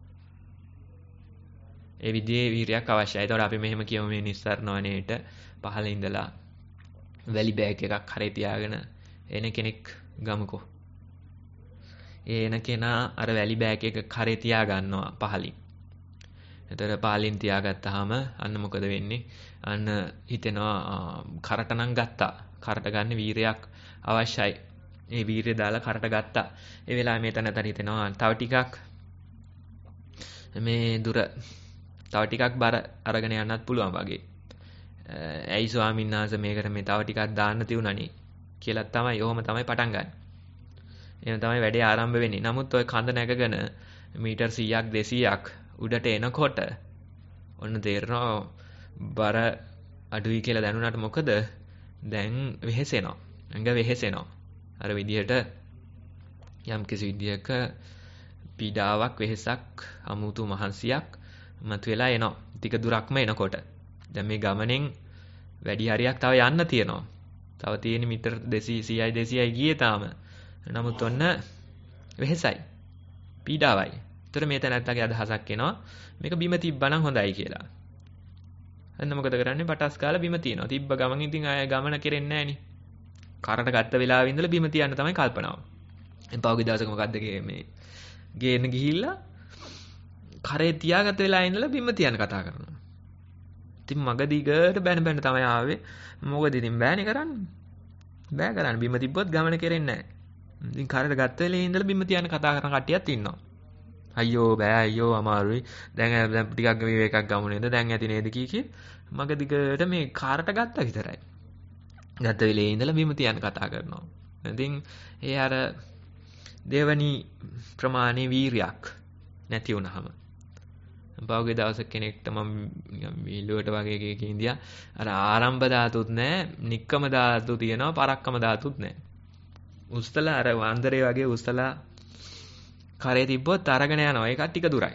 ඒ විදිහේ වීර්යයක් අවශ්‍යයි. ඒතකොට අපි මෙහෙම කියමු මේ නිස්සාරණ වනයේට පහළ ඉඳලා වැලි බෑග් එකක් හරේ තියාගෙන එන කෙනෙක් ගමුකෝ. එන කෙනා අර වැලි බෑග් එක කරේ තියා ගන්නවා පහලින්. එතකොට පහලින් තියාගත්තාම අන්න මොකද වෙන්නේ? අන්න හිතෙනවා කරට නම් ගත්තා. කරට ගන්න වීරයක් අවශ්‍යයි. ඒ වීරය දාලා කරට ගත්තා. ඒ වෙලාවේ මේ තැනට හිතෙනවා තව ටිකක් මේ දුර තව ටිකක් බර අරගෙන යන්නත් පුළුවන් වගේ. ඇයි ස්වාමීන් වහන්සේ මේකට මේ තව ටිකක් දාන්න තියුණානේ කියලා තමයි ඔහොම තමයි පටන් ගන්න. එහෙම තමයි වැඩේ ආරම්භ වෙන්නේ. නමුත් ওই කඳ නැගගෙන මීටර් 100ක් 200ක් උඩට එනකොට ඔන්න තේරෙනවා බර අඩුයි කියලා දැනුණාට මොකද දැන් වෙහෙසෙනවා. ඇඟ වෙහෙසෙනවා. අර විදිහට යම් කිසි විදියක පීඩාවක් වෙහෙසක් අමුතු මහන්සියක් මතුවලා එනවා. ටික දුරක්ම එනකොට. දැන් මේ ගමනෙන් වැඩි හරියක් තව යන්න තියෙනවා. තව තියෙන මීටර් 200යි 200යි ගියේ තාම. නමුත් ඔන්න වෙහෙසයි. පීඩාවයි. ඒතර මේ තැනත්තගේ අදහසක් එනවා මේක බිම තිබ්බනම් හොඳයි කියලා. අන්න මොකද කරන්නේ? පටස් කාලා බිම තියනවා. තිබ්බ ගමන් ඉතින් ආය ගමන කෙරෙන්නේ නැහනේ. කරට ගත්ත වෙලාවෙ ඉඳලා බිම තියන්න තමයි කල්පනාව. පහුගිය දවසක මොකද්ද මේ ගේන්න ගිහිල්ලා කරේ තියාගත්ත වෙලාවෙ ඉඳලා බිම තියන්න කතා කරනවා. ඉතින් මග දිගට බැන තමයි ආවේ. මොකද ඉතින් බෑනේ කරන්නේ. බෑ කරන්න බිම තිබ්බොත් ගමන කෙරෙන්නේ නැහැ. ඉතින් කරට ගත්ත වෙලේ ඉඳලා බිම තියන්න කතා කරන කට්ටියත් ඉන්නවා. අයියෝ බෑ අයියෝ අමාරුයි. දැන් ටිකක් විවේකයක් ගමු නේද? දැන් ඇති නේද කී මග දිගට මේ කරට ගත්තා විතරයි. ගත්ත වෙලේ ඉඳලා බිම තියන්න කතා කරනවා. ඉතින් ඒ අර දෙවනි ප්‍රමාණයේ වීරියක් නැති වුනහම පහුගිය දවසක කෙනෙක්ට මම විලුවට වගේ එකකින් ඉඳියා අර ආරම්භ ධාතුත් නැහැ, නික්කම ධාතු තියෙනවා, පරක්කම ධාතුත් නැහැ. උස්සලා අර වන්දරේ වගේ උස්සලා කරේ තිබ්බොත් අරගෙන යනවා. ඒක ටික දුරයි.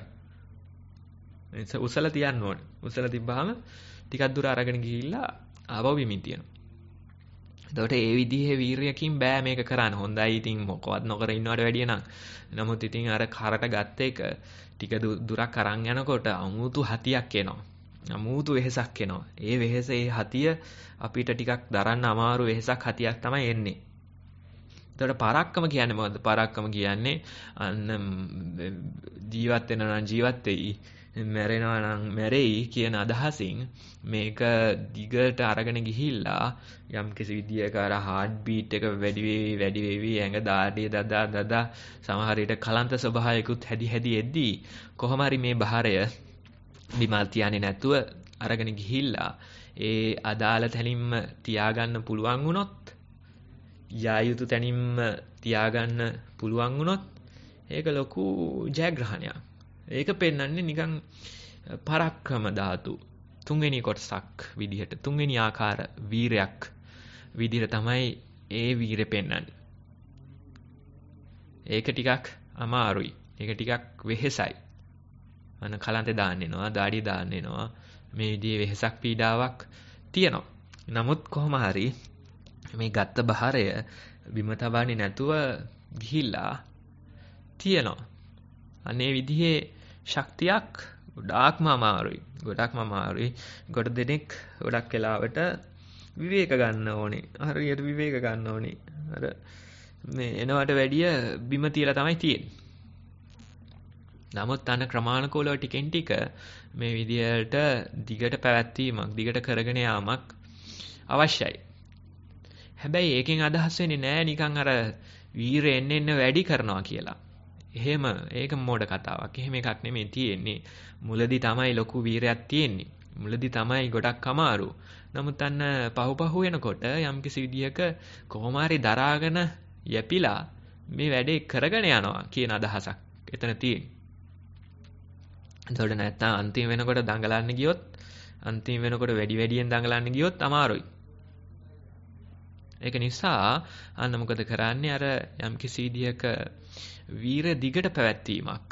උස්සලා තියන්න ඕනේ. උස්සලා තිබ්බාම ටිකක් දුර අරගෙන ගිහිල්ලා ආවව බිමින් තියනවා. එතකොට ඒ විදිහේ වීරියකින් බෑ මේක කරන්න. හොඳයි ඉතින් මොකවත් නොකර ඉන්නවට වැඩිය නම්. නමුත් ඉතින් අර කරට ගත්ත එක ටික දුරක් අරන් යනකොට අමුතු හතියක් එනවා. අමුතු වෙහසක් එනවා. ඒ වෙහස ඒ හතිය අපිට ටිකක් දරන්න අමාරු වෙහසක් හතියක් තමයි එන්නේ. එතකොට පරක්කම කියන්නේ මොකද්ද? පරක්කම කියන්නේ අන්න ජීවත් වෙනවා නම් ජීවත් වෙයි, මැරෙනවා නම් මැරෙයි කියන අදහසින් මේක දිගට අරගෙන ගිහිල්ලා යම් කිසි විදියක අර හાર્ට් බීට් එක වැඩි වෙවි ඇඟ දාඩිය දදා සමහර විට කලන්ත ස්වභාවයකුත් හැදි එද්දී කොහොම හරි මේ භාරය බිමල් තියන්නේ නැතුව අරගෙන ගිහිල්ලා ඒ අදාළ තැනින්ම තියාගන්න පුළුවන් වුණොත්, යා යුතු තැනින්ම තියාගන්න පුළුවන් වුණොත් ඒක ලොකු ජයග්‍රහණයක්. ඒක පෙන්වන්නේ නිකන් පරක්‍රම ධාතු තුන්වෙනි කොටසක් විදිහට, තුන්වෙනි ආකාර වීරයක් විදිහට තමයි ඒ වීරය පෙන්වන්නේ. ඒක ටිකක් අමාරුයි. ඒක ටිකක් වෙහෙසයි. අන්න කලන්තේ දාන්න එනවා, දාඩිය දාන්න එනවා. මේ විදිහේ වෙහෙසක් පීඩාවක් තියෙනවා. නමුත් කොහොම හරි මේ ගත්ත බහරය බිම තබන්නේ නැතුව ගිහිල්ලා තියෙනවා. අනේ විදිහේ ශක්තියක් ගොඩාක්ම අමාරුයි. ගොඩ දෙනෙක් ගොඩක් වෙලාවට විවේක ගන්න ඕනේ. හරියට විවේක ගන්න ඕනේ. අර මේ එනවට වැඩිය බිම තියලා තමයි තියෙන්නේ. නමුත් අන්න ක්‍රමානුකූලව ටිකෙන් ටික මේ විදියට දිගට පැවැත්වීමක්, දිගට කරගෙන යාමක් අවශ්‍යයි. හැබැයි ඒකෙන් අදහස් වෙන්නේ නෑ නිකන් අර වීරය එන්න වැඩි කරනවා කියලා. එහෙම ඒක මෝඩ කතාවක්. එහෙම එකක් නෙමෙයි තියෙන්නේ. මුලදී තමයි ලොකු වීරයක් තියෙන්නේ. මුලදී තමයි ගොඩක් අමාරු. නමුත් අන්න පහු වෙනකොට යම්කිසි විදියක කොහොම හරි දරාගෙන යැපිලා මේ වැඩේ කරගෙන යනවා කියන අදහසක් එතන තියෙන්නේ. ඒතකොට නැත්තම් අන්තිම වෙනකොට දඟලන්න ගියොත්, අන්තිම වෙනකොට වැඩියෙන් දඟලන්න ගියොත් අමාරුයි. ඒක නිසා අන්න මොකද කරන්නේ, අර යම්කිසි විදියක වීර දිගට පැවැත්වීමක්,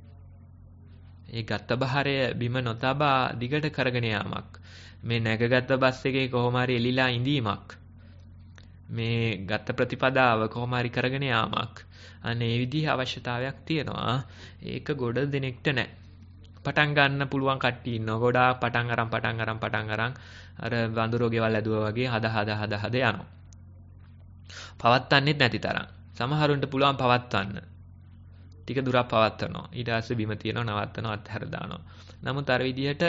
ඒ ගත්ත බහරය බිම නොතබා දිගට කරගෙන යාමක්, මේ නැගගත්ත බස් එකේ කොහොම හරි එලිලා ඉඳීමක්, මේ ගත්ත ප්‍රතිපදාව කොහොම හරි කරගෙන යාමක්, අන්න ඒ විදිහේ අවශ්‍යතාවයක් තියෙනවා. ඒක ගොඩ දෙනෙක්ට නැහැ. පටන් ගන්න පුළුවන් කට්ටිය ඉන්නවා. ගොඩාක් පටන් අරන් අර වඳුරෝ ගෙවල් ඇදුවා වගේ හද යනවා. පවත්තන්නෙත් නැති තරම්. සමහරුන්ට පුළුවන් පවත්වන්න. ටික දුරක් පවත්වනවා. ඊට පස්සේ බිම තියනවා, නවත්තනවා, අත්හැර දානවා. නමුත් අර විදිහට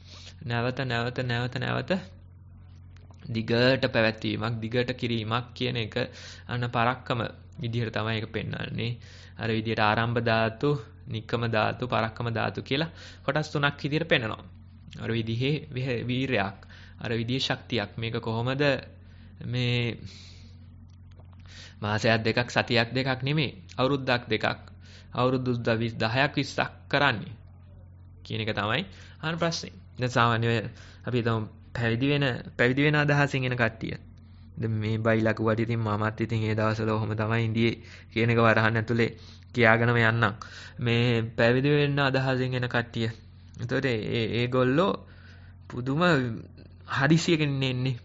නැවත දිගට පැවැත්වීමක්, දිගට කිරීමක් කියන එක අන්න පරක්කම විදිහට තමයි ඒක පෙන්වන්නේ. අර විදිහට ආරම්භ ධාතු, නික්කම ධාතු, පරක්කම ධාතු කියලා කොටස් තුනක් විදිහට පෙන්වනවා. අර විදිහේ වීරයක්, අර විදිහේ ශක්තියක්. මේක කොහොමද මේ මාසයක් දෙකක්, සතියක් දෙකක් නෙමෙයි, අවුරුද්දක් දෙකක්, අවුරුදු 10ක් 20ක් කරන්නේ කියන එක තමයි අහන ප්‍රශ්නේ. දැන් සාමාන්‍යයෙන් අපි හිතමු පැවිදි වෙන අදහසින් එන කට්ටිය. දැන් මේ බයිලා කිව්වට ඉතින් මමත් ඉතින් ඒ දවස්වල ඔහොම තමයි ඉඳියේ කියන එක වරහන් ඇතුලේ කියාගෙනම යන්නම්. මේ පැවිදි වෙන්න අදහසින් එන කට්ටිය. එතකොට ඒගොල්ලෝ පුදුම හදිසියකින් එන්නේ.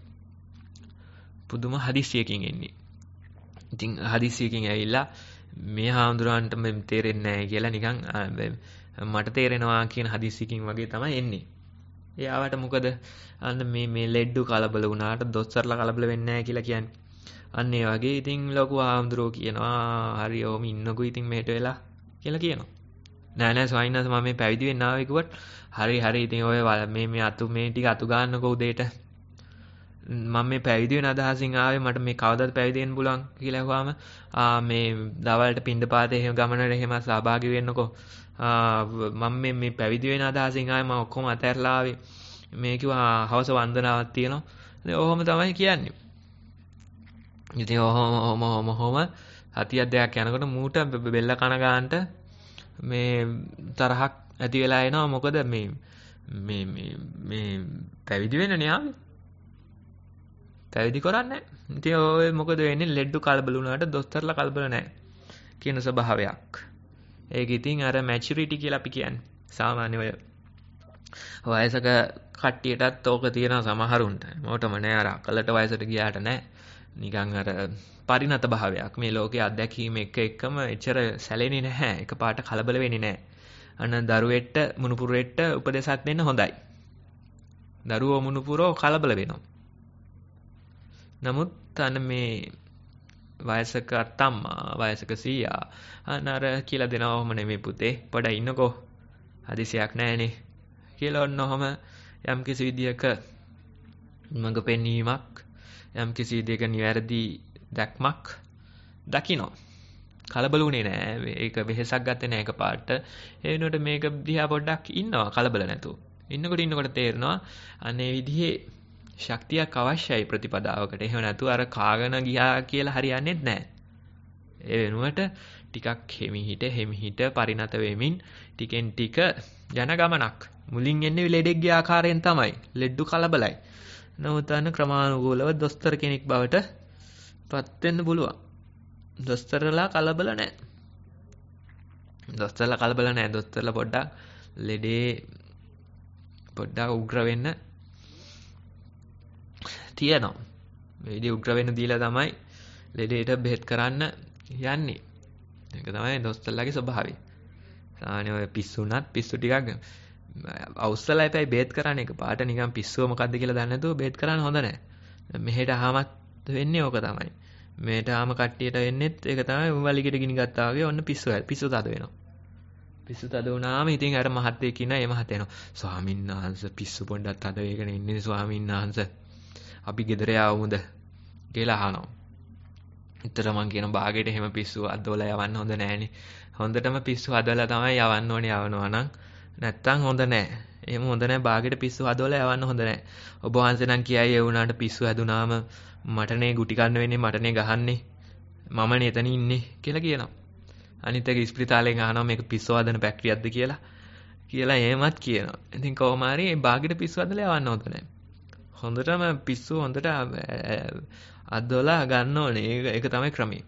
ඉතින් හදිසියකින් ඇවිල්ලා මේ හාමුදුරන්ට මම තේරෙන්නේ නැහැ කියලා නිකන් මට තේරෙනවා කියන හදිසියකින් වගේ තමයි එන්නේ. එයාට මොකද අන්න මේ ලෙඩ්ඩු කලබල වුණාට දොස්තරලා කලබල වෙන්නේ නැහැ කියලා කියන්නේ. අන්න ඒ වගේ ඉතින් ලොකු හාමුදුරුවෝ කියනවා හරි ඔහොම ඉන්නකෝ ඉතින් මෙහෙට වෙලා කියලා කියනවා. නෑ ස්වාමීන් වහන්සේ මම මේ පැවිදි වෙන්න ආවේ කිව්වට හරි ඉතින් ඔය මේ ටික අතු ගන්නකෝ උදේට. මම මේ පැවිදි වෙන අදහසින් ආවේ, මට මේ කවදාද පැවිදි වෙන්න පුළුවන් කියලා අහුවාම මේ දවල්ට පින්දපාතේ එහෙම ගමනට එහෙම සහභාගී වෙන්නකෝ. මම මේ පැවිදි වෙන අදහසින් ආවේ, මම ඔක්කොම අතහැරලා ආවේ. මේ කිව්වා හවස වන්දනාවක් තියෙනවා. ඉතින් ඔහොම තමයි කියන්නේ. ඉතින් ඔහොම හතියක් දෙයක් යනකොට මූට බෙල්ල කන ගන්නට මේ තරහක් ඇති වෙලා එනවා. මොකද මේ පැවිදි වෙන්නනේ ආවේ. පැවිදි කරන්නේ. ඉතින් ඔය මොකද වෙන්නේ, ලෙඩ්ඩු කලබල වුණාට දොස්තරලා කලබල නැහැ කියන ස්වභාවයක්. ඒක ඉතින් අර මැචියුරිටි කියලා අපි කියන්නේ. සාමාන්‍ය ඔය වයසක කට්ටියටත් ඕක තියෙනවා සමහරුන්ට. මොකටම නෑ, අර අකලට වයසට ගියාට නෑ. නිකන් අර පරිණත භාවයක්. මේ ලෝකයේ අත්දැකීම එකම එච්චර සැලෙන්නේ නැහැ. එකපාරට කලබල වෙන්නේ නැහැ. අන්න දරුවෙට මුණුපුරෙට උපදේශයක් දෙන්න හොඳයි. දරුවෝ මුණුපුරෝ කලබල වෙනවා. නමුත් අන්න මේ වයසක අත්තම්මා, වයසක සීයා අර කියලා දෙනවා, ඔහොම නෙමෙයි පුතේ, පොඩ්ඩක් ඉන්නකෝ, හදිසියක් නැහැනේ කියලා ඔන්නෝම යම්කිසි විදියක මඟ පෙන්වීමක්, යම්කිසි විදියක නිවැරදි දැක්මක් දකින්න. කලබලුනේ නෑ, ඒක වෙහෙසක් ගත්තේ නෑ එකපාරට. ඒ වෙනුවට මේක දිහා පොඩ්ඩක් ඉන්නවා කලබල නැතුව. ඉන්නකොට තේරෙනවා අනේ විදිහේ ශක්තියක් අවශ්‍යයි ප්‍රතිපදාවකට. එහෙම නැතුව අර කාගෙන ගියා කියලා හරියන්නේ නැහැ. ඒ වෙනුවට ටිකක් හිමිහිට පරිණත වෙමින් ටිකෙන් ටික යන ගමනක්. මුලින් එන්නේ ලෙඩෙක්ගේ ආකාරයෙන් තමයි. ලෙඩු කලබලයි. නමුත් අන්න ක්‍රමානුකූලව දොස්තර කෙනෙක් බවට පත් වෙන්න පුළුවන්. දොස්තරලා කලබල නැහැ. දොස්තරලා පොඩ්ඩක් ලෙඩේ පොඩ්ඩක් උග්‍ර වෙන්න තියෙනවා. මේ විදිහ උග්‍ර වෙන්න දීලා තමයි ලෙඩේට බෙහෙත් කරන්න යන්නේ. ඒක තමයි දොස්තරලාගේ ස්වභාවය. සාමාන්‍ය ඔය පිස්සුණත් පිස්සු ටිකක් අවුස්සලා එපයි බෙහෙත් කරන්න. එක පාට නිකන් පිස්සුව මොකද්ද කියලා දන්නේ නැතුව බෙහෙත් කරන්න හොඳ නැහැ. මෙහෙට ආමත් වෙන්නේ ඕක තමයි. මෙහෙට ආම කට්ටියට වෙන්නේත් ඒක තමයි වලිගෙට ගිනි ගත්තා වගේ ඔන්න පිස්සු තද වෙනවා. පිස්සු තද වුණාම ඉතින් අර මහත්තයෙක් කියන ඒ මහත්තයා එනවා. ස්වාමීන් වහන්සේ පිස්සු පොඩ්ඩක් තද වෙගෙන ඉන්නේ ස්වාමීන් වහන්සේ. අපි ගෙදර යවමුද කියලා අහනවා. ඉතර මං කියන බාගෙට එහෙම පිස්සු අදවලා යවන්න හොඳ නෑනේ. හොඳටම පිස්සු හදලා තමයි යවන්න ඕනේ යවනවා නම්. නැත්තම් හොඳ නෑ. එහෙම හොඳ නෑ බාගෙට පිස්සු හදවලා යවන්න හොඳ නෑ. ඔබ වහන්සේ නම් කියයි ඒ වුණාට පිස්සු හැදුනාම මටනේ ගුටි කන්න වෙන්නේ මටනේ ගහන්නේ. මමනේ එතන ඉන්නේ කියලා කියනවා. අනිත් එක ඉස්පිරිතාලෙන් අහනවා මේක පිස්සු හදන ෆැක්ටරියක්ද කියලා එහෙමත් කියනවා. ඉතින් කොහොම හරි මේ බාගෙට පිස්සු හදලා යවන්න හොඳ නෑ. හොඳටම පිස්සු හොඳට අද්දවලා ගන්න ඕනේ. ඒක තමයි ක්‍රමය.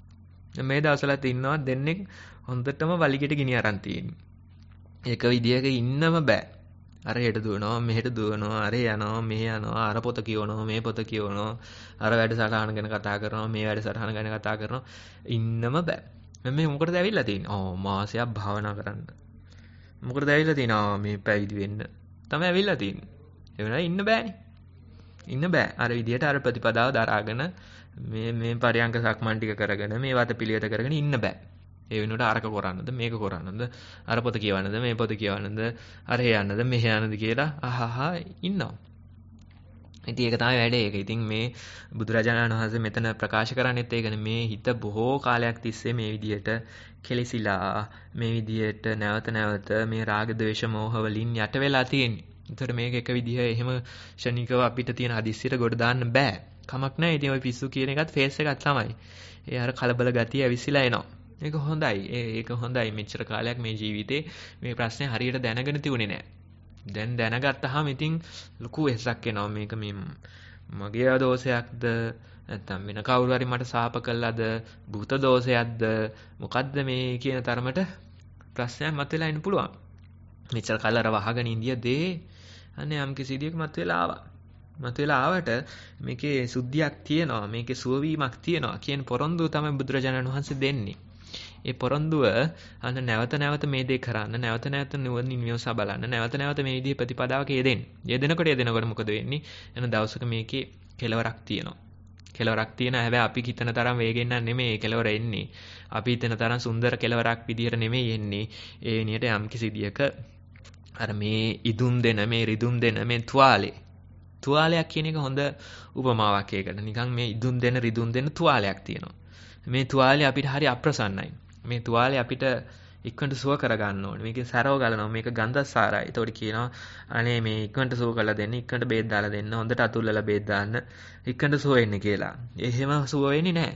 මේ දවස්වලත් ඉන්නවා දෙන්නෙක් හොඳටම වලිගෙට ගිනි අරන් තියෙන්නේ. එක විදියක ඉන්නම බෑ. අර හෙට දුවනවා, මෙහෙට දුවනවා, අර යනවා, මෙහෙ යනවා, අර පොත කියවනවා, මේ පොත කියවනවා, අර වැඩසටහන ගැන කතා කරනවා, මේ වැඩසටහන ගැන කතා කරනවා. ඉන්නම බෑ. මේ මොකටද ඇවිල්ලා තියෙන්නේ? මාසයක් භාවනා කරන්න. මොකටද ඇවිල්ලා තියෙන්නේ? මේ පැවිදි වෙන්න. තමයි ඇවිල්ලා තියෙන්නේ. ඒ වෙනවා ඉන්න බෑනේ. ඉන්න බෑ. අර විදියට අර ප්‍රතිපදාව දරාගෙන මේ පරියංග සක්මන් ටික කරගෙන මේ වත පිළිවෙත කරගෙන ඉන්න බෑ. ඒ වෙනුවට අරක කරන්නද මේක කරන්නද අර පොත කියවන්නද මේ පොත කියවන්නද අර යන්නද මෙහෙ යන්නද කියලා අහහා ඉන්නවා. ඉතින් ඒක තමයි වැඩේ. ඒක ඉතින් මේ බුදුරජාණන් වහන්සේ මෙතන ප්‍රකාශ කරන්නේත් ඒකනේ. මේ හිත බොහෝ කාලයක් තිස්සේ මේ විදියට කෙලිසිලා මේ විදියට නැවත මේ රාග ద్వේෂ මෝහ වලින් යට වෙලා තියෙන්නේ. ඒතර මේක එක විදිහ එහෙම ක්ෂණිකව අපිට තියෙන හදිස්සියට ගොඩ දාන්න බෑ. කමක් නැහැ. ඉතින් ওই පිස්සු කියන එකත් ෆේස් එකක් තමයි. ඒ අර කලබල ගතිය ඇවිස්සලා එනවා. ඒක හොඳයි. ඒක හොඳයි. මෙච්චර කාලයක් මේ ජීවිතේ මේ ප්‍රශ්නේ හරියට දැනගෙන තිබුණේ නැහැ. දැන් දැනගත්තාම ඉතින් ලොකු වෙහසක් එනවා. මේක මේ මගේ දෝෂයක්ද නැත්නම් වෙන කවුරු හරි මට සාප කළාද භූත දෝෂයක්ද මොකද්ද මේ කියන තරමට ප්‍රශ්නයක් මතුවලා ඉන්න පුළුවන්. මෙච්චර කාලෙ අර වහගෙන ඉඳියදී අනේ යම් කිසි විදියක මතුවලා ආවට මේකේ සුද්ධියක් තියෙනවා, මේකේ සුවවීමක් තියෙනවා කියන පොරොන්දුව තමයි බුදුරජාණන් වහන්සේ දෙන්නේ. ඒ පොරොන්දුව අන්න නැවත මේ දේ කරන්න, නැවත නුවණින් විමසා බලන්න, නැවත මේ විදිහේ ප්‍රතිපදාවක යෙදෙනකොට මොකද වෙන්නේ? එන දවසක මේකේ කෙලවරක් තියෙනවා. කෙලවරක් තියෙන හැබැයි අපි හිතන තරම් වේගෙන් නෙමෙයි කෙලවර එන්නේ. අපි හිතන තරම් සුන්දර කෙලවරක් විදියට නෙමෙයි එන්නේ. ඒ විදියට යම් කිසි විදියක අර මේ ඉදුම් දෙන මේ රිදුම් දෙන මේ තුවාලයක් කියන එක හොඳ උපමාවක් ඒකට. නිකන් මේ ඉදුම් දෙන රිදුම් දෙන තුවාලයක් තියෙනවා. මේ තුවාලේ අපිට හරි අප්‍රසන්නයි. මේ තුවාලේ අපිට ඉක්මනට සුව කරගන්න ඕනේ. මේකේ සරව ගලනවා. මේක ගන්ධසාරයි. ඒතකොට කියනවා අනේ මේ ඉක්මනට සුව කරලා දෙන්න, ඉක්මනට බේත් දාලා දෙන්න, හොඳට අතුල්ලලා බේත් දාන්න, ඉක්මනට සුව වෙන්න කියලා. එහෙම සුව වෙන්නේ නැහැ.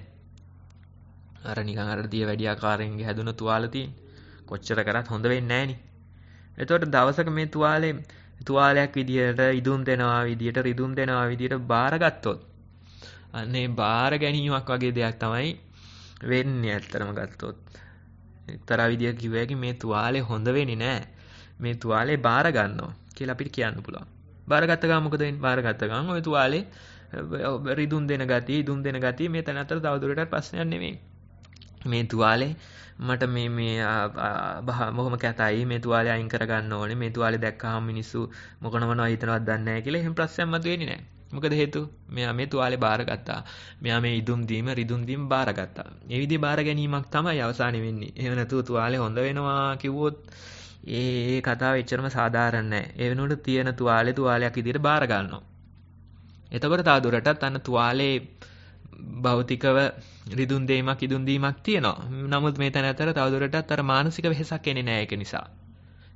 අර නිකන් අර දිය වැඩි ආකාරයෙන් හැදුන තුවාල තියෙන. කොච්චර කරත් හොඳ වෙන්නේ නැහනේ. එතකොට දවසක මේ තුවාලයක් විදියට ඉදුම් දෙනවා විදියට රිදුම් දෙනවා විදියට බාරගත්තොත් අනේ බාර ගැනීමක් වගේ දෙයක් තමයි වෙන්නේ ඇත්තටම ගත්තොත්. එක්තරා විදියක කිව්වැකි මේ තුවාලේ හොඳ වෙන්නේ නැහැ. මේ තුවාලේ බාර ගන්නවා කියලා අපිට කියන්න පුළුවන්. බාරගත්ත ගමන් මොකද වෙන්නේ? බාරගත්ත ගමන් ওই තුවාලේ රිදුම් දෙන ගතිය, ඉදුම් දෙන ගතිය මේ තැන අතර තවදුරටත් ප්‍රශ්නයක් නෙමෙයි. මේ තුවාලේ මට මේ බොහොම කැතයි මේ තුවාලේ අයින් කරගන්න ඕනේ. මේ තුවාලේ දැක්කහම මිනිස්සු මොනවා හිතනවද දන්නේ නැහැ කියලා එහෙම ප්‍රශ්නයක් මතුවෙන්නේ නැහැ. මොකද හේතුව? මෙයා මේ තුවාලේ බාරගත්තා. මෙයා මේ ඉදුම් දීම රිදුම් දීම බාරගත්තා. මේ විදිහේ බාර ගැනීමක් තමයි අවසානයේ වෙන්නේ. එහෙම නැතුව තුවාලේ හොඳ වෙනවා කිව්වොත් ඒ කතාව එච්චරම සාධාරණ නැහැ. ඒ වෙනුවට තියෙන තුවාලයක් විදිහට බාර ගන්නවා. එතකොට තවදුරටත් අන්න තුවාලේ භෞතිකව රිදුම් දෙීමක් ඉදුම් දීමක් තියෙනවා. නමුත් මේ තැන අතර තවදුරටත් අර මානසික වෙහසක් එන්නේ නැහැ ඒක නිසා.